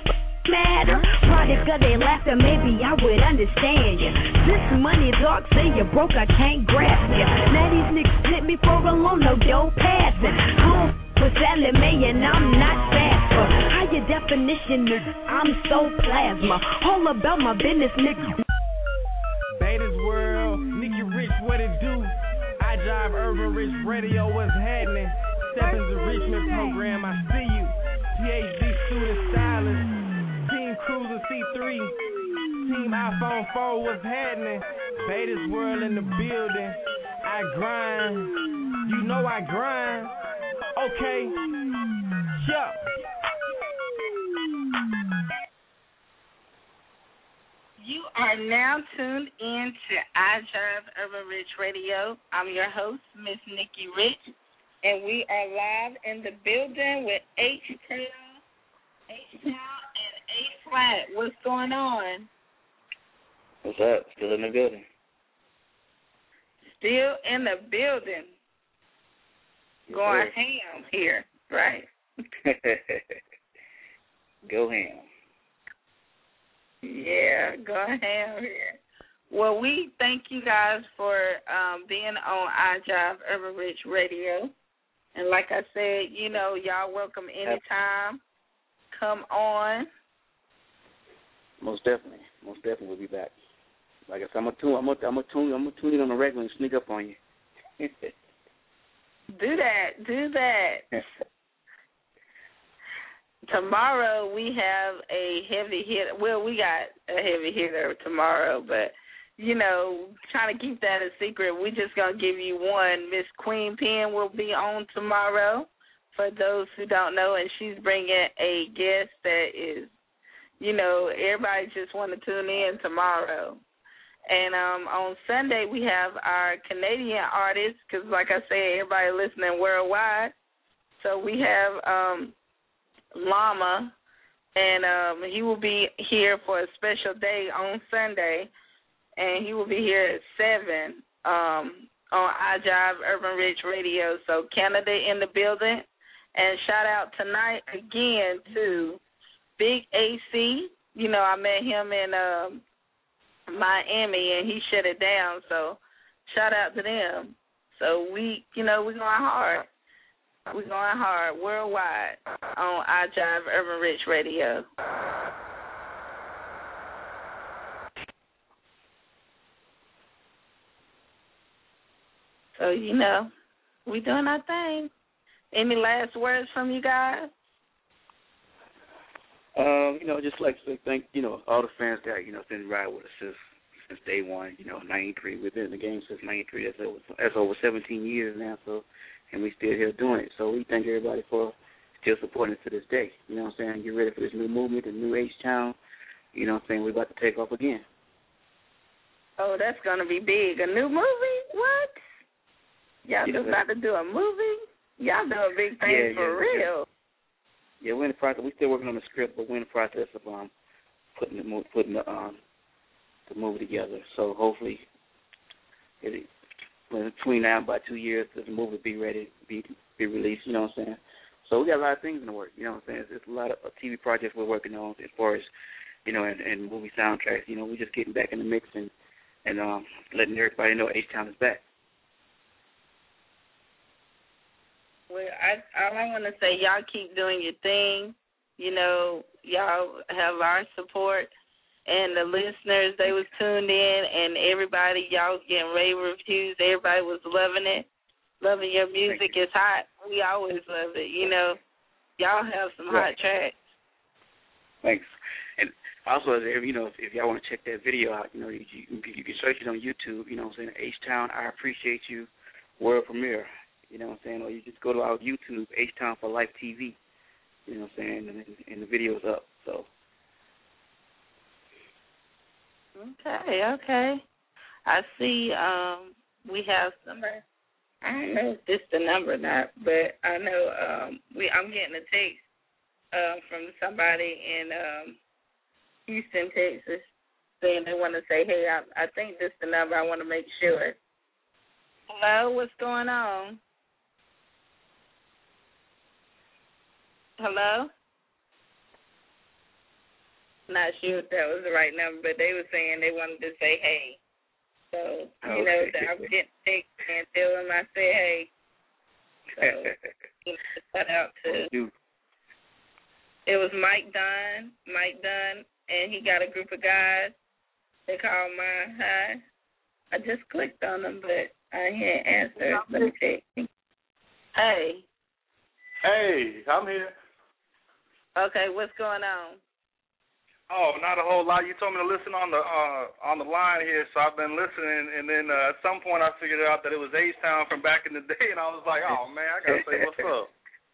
matter. Product of their laughter, maybe I would understand you. This money talk, say you're broke, I can't grasp you. Now these niggas hit me for a loan, no dough passing. Home with Sally Mae and I'm not fast for higher definition, nigga. I'm so plasma. All about my business, nigga. Beta's World, Nikki Rich, what it do? I drive Urban Rich Radio, what's happening? Step into Richmond program, I see you. PhD student stylist, Team Cruiser C three, Team iPhone four, what's happening? Beta's World in the building. I grind, you know I grind. Okay, yeah. You are now tuned in to I Drive Urban Rich Radio. I'm your host, Miss Nikki Rich, and we are live in the building with H-Town, H-Town, and A-Flat. What's going on? What's up? Still in the building. Still in the building. Yes, Going sir. ham here, right? Go ham. Yeah, go ham here. Well, we thank you guys for um, being on I Drive Urban Rich Radio. And like I said, you know, y'all welcome anytime. Come on. Most definitely. Most definitely we'll be back. Like I said, I'm gonna tune I'm gonna I'm gonna tune I'm gonna tune in on the regular and sneak up on you. Do that. Do that. Tomorrow we have a heavy hitter. Well, we got a heavy hitter tomorrow, but, you know, trying to keep that a secret, we're just going to give you one. Miss Queen Pen will be on tomorrow, for those who don't know, and she's bringing a guest that is, you know, everybody just want to tune in tomorrow. And um, on Sunday we have our Canadian artists, because, like I said, everybody listening worldwide. So we have um, Llama, and um, he will be here for a special day on Sunday, and he will be here at seven um, on I Drive Urban Rich Radio. So Canada in the building. And shout out tonight again to Big A C. You know, I met him in um, Miami, and he shut it down. So shout out to them. So we, you know, we're going hard. We're going hard worldwide on I Drive Urban Rich Radio. So, you know, we doing our thing. Any last words from you guys? Um, you know, just like to thank, you know, all the fans that, you know, been riding with us since, since day one, you know, ninety-three. We've been in the game since ninety-three. That's over, that's over seventeen years now, so, and we still here doing it. So we thank everybody for still supporting us to this day. You know what I'm saying? Get ready for this new movement, the new H-Town. You know what I'm saying? We're about to take off again. Oh, that's going to be big. A new movie? What? Y'all Yeah, just about to do a movie? Y'all doing big things yeah, for yeah, real. Yeah, we're in the process. We're still working on the script, but we're in the process of um putting the mo- putting the um the movie together. So hopefully, it, between now and about two years, the movie be ready, be be released. You know what I'm saying? So we got a lot of things in the work. You know what I'm saying? There's a lot of uh, T V projects we're working on as far as, you know, and, and movie soundtracks. You know, we're just getting back in the mix and and um letting everybody know H-Town is back. Well, I, all I want to say, y'all keep doing your thing. You know, y'all have our support. And the listeners, they was tuned in, and everybody, y'all was getting rave reviews. Everybody was loving it, loving your music. It's hot. We always love it. You know, y'all have some Right. hot tracks. Thanks. And also, you know, if, if y'all want to check that video out, you know, you, you, you can search it on YouTube. You know what I'm saying? H-Town, I Appreciate You, world premiere. You know what I'm saying? Or you just go to our YouTube, H-Town for Life T V. You know what I'm saying? And, and the video's up. So. Okay, okay. I see um, we have somewhere. I don't know if this is the number or not, but I know um, we. I'm getting a text uh, from somebody in um, Houston, Texas, saying they want to say, hey, I, I think this is the number. I want to make sure. Hello, what's going on? Hello? not sure if that was the right number, but they were saying they wanted to say hey. So, you okay. know, that I was getting sick and tell them I said hey. So, you know, shout out to, it was Mike Dunn, Mike Dunn, and he got a group of guys. They called mine hi. I just clicked on them, but I ain't answered. Let me check. Hey. Hey, I'm here. Okay, what's going on? Oh, not a whole lot. You told me to listen on the uh, on the line here, so I've been listening. And then uh, at some point, I figured out that it was H-Town from back in the day, and I was like, "Oh man, I gotta say what's up."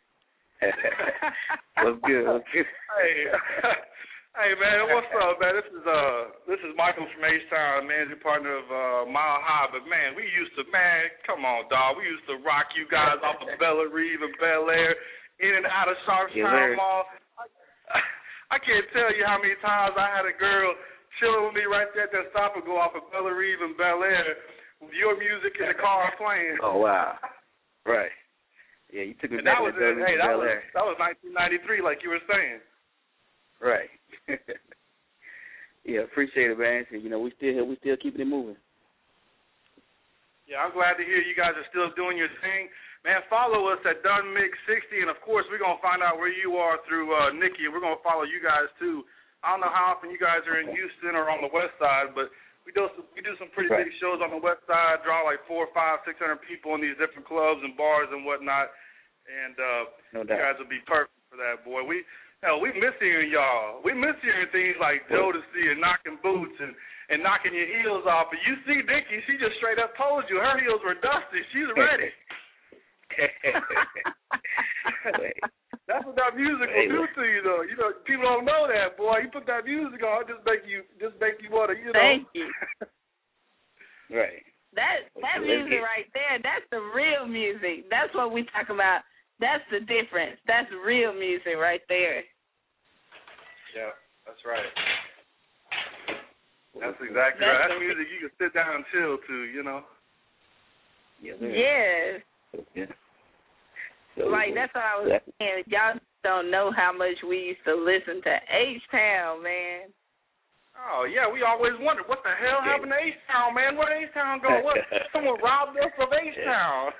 What's good? What's good? Hey, hey man, what's up, man? This is uh, this is Michael from H-Town, managing partner of uh, Mile High. But man, we used to, man, come on, dog. We used to rock you guys off of Bella Reeve and Bel Air, in and out of Sharpstown Mall. I can't tell you how many times I had a girl chilling with me right there at that stop and go off of Bella Reeve and Bel Air with your music in the car playing. Oh wow! Right. Yeah, you took me and back that was to Bel hey, that Bel was Air. that was nineteen ninety-three, like you were saying. Right. Yeah, appreciate it, man. So, you know, we still we still keeping it moving. Yeah, I'm glad to hear you guys are still doing your thing. Man, follow us at Dunn Mix sixty, and of course we're gonna find out where you are through uh, Nikki, and we're gonna follow you guys too. I don't know how often you guys are in Houston or on the West Side, but we do some, we do some pretty right. big shows on the West Side, draw like four, five, six hundred people in these different clubs and bars and whatnot, and uh, no you guys will be perfect for that, boy. We hell, we miss hearing y'all. We miss hearing things like Jodeci and knocking boots and. and knocking your heels off. But you see Nikki, she just straight up told you her heels were dusty. She's ready. That's what that music will do to you, though. You know, people don't know that, boy. You put that music on, it just make you, just make you want to, you know. Thank you. Right. That that music right there, that's the real music. That's what we talk about. That's the difference. That's real music right there. Yeah, that's right. That's exactly that's right. That's music you can sit down and chill to, you know. Yeah. Yes. Yeah. Like, that's what I was saying. Y'all don't know how much we used to listen to H-Town, man. Oh, yeah, we always wondered, what the hell happened to H-Town, man? Where did H-Town go? What? Someone robbed us of H-Town.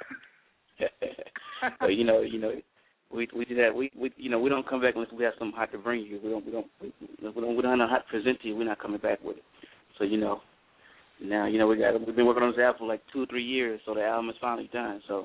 Well, you know, you know, we we do that. We we you know we don't come back unless we have something hot to bring you. We don't we don't we don't we don't have hot to present to you. We're not coming back with it. So you know, now you know we got we've been working on this album for like two or three years, so the album is finally done. So.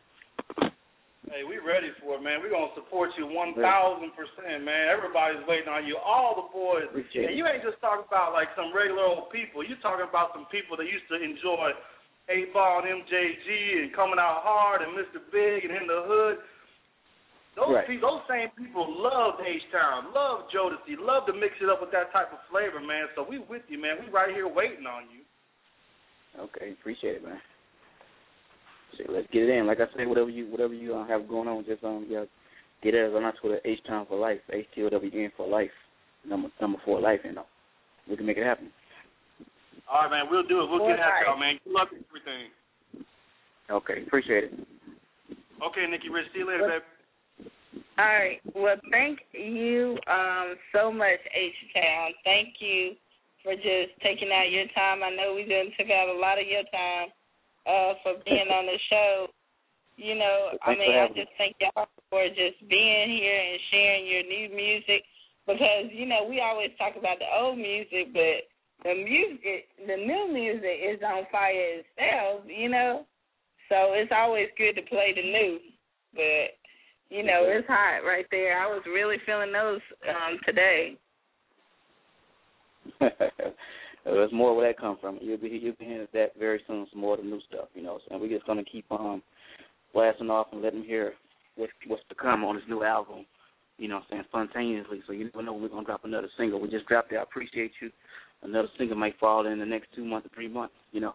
Hey, we ready for it, man. We're going to support you one thousand percent, man. Everybody's waiting on you, all the boys. Appreciate and you ain't just talking about, like, some regular old people. You're talking about some people that used to enjoy eight ball and M J G and Coming Out Hard and Mister Big and In the Hood. Those right. people, those same people loved H-Town, loved Jodeci, loved to mix it up with that type of flavor, man. So we with you, man. We right here waiting on you. Okay, appreciate it, man. So let's get it in. Like I said, whatever you whatever you uh, have going on, just um yeah, get it on our Twitter, H-Town for life, H T O W N for life, number number four life, you know. We can make it happen. All right, man, we'll do it. We'll get at y'all, man. Good luck with everything. Okay, appreciate it. Okay, Nikki Rich, see you later, baby. All right. Well, thank you um, so much, H-Town. Thank you for just taking out your time. I know we done took out a lot of your time uh, for being on the show. You know, I mean, I just thank y'all for just being here and sharing your new music because, you know, we always talk about the old music, but the music, the new music is on fire itself, you know. So it's always good to play the new, but, you know, it's hot right there. I was really feeling those um, today. There's more where that come from. You'll be you'll be hearing that very soon. Some more of the new stuff, you know. And we're just gonna keep um blasting off and letting them hear what's what's to come on this new album. You know, what I'm saying spontaneously. So you never know when we're gonna drop another single. We just dropped it. I appreciate you. Another single might fall in the next two months or three months. You know.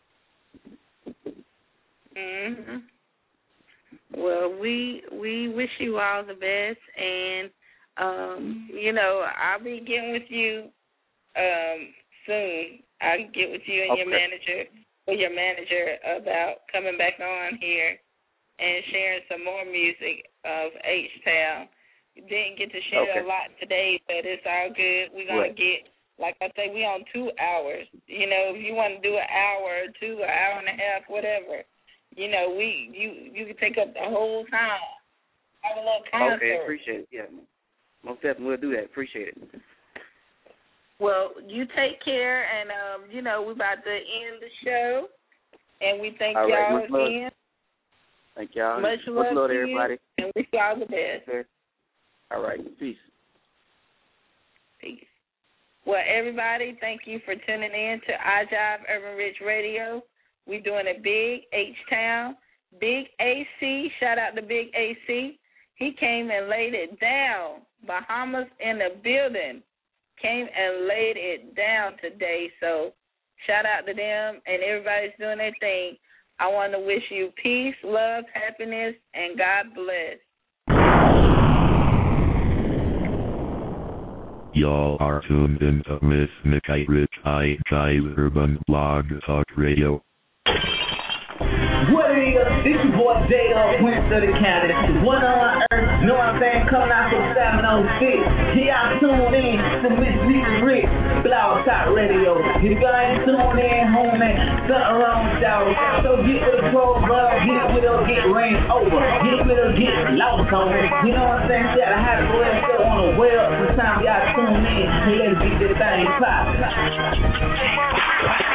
Mhm. Well, we we wish you all the best, and um, you know, I'll be getting with you um, soon. I'll get with you and okay. your manager or your manager about coming back on here and sharing some more music of H-Town. Didn't get to share Okay. a lot today, but it's all good. We're going Right. to get, like I say, we on two hours. You know, if you want to do an hour or two, an hour and a half, whatever, you know, we you you can take up the whole time. Have a little concert. Okay, appreciate it. Yeah, most definitely we'll do that. Appreciate it. Well, you take care, and, um, you know, we're about to end the show, and we thank All right, y'all much love. again. Thank y'all. Much Much love, love to to everybody. you, and wish y'all the best. Okay. All right, peace. Peace. Well, everybody, thank you for tuning in to iJive Urban Rich Radio. We're doing a big H-Town, Big A C. Shout out to Big A C. He came and laid it down. Bahamas in the building. Came and laid it down today. So shout out to them, and everybody's doing their thing. I want to wish you peace, love, happiness, and God bless. Y'all are tuned in to Miss Nicky Rich iJive Urban Blog Talk Radio. What it is, this your boy J-O, Prince of the County. One on earth, know what I'm saying? Coming out from seven oh six. Y'all tuned in to Miss Nicky Rich Blog Talk Radio. If you ain't tuned in, homie, something wrong with y'all. So get with the program, get with her, get ran over. Get with her, get lost on it. You know what I'm saying? You gotta have the web show on the web. Sometimes y'all tune in and let's get this thing pop.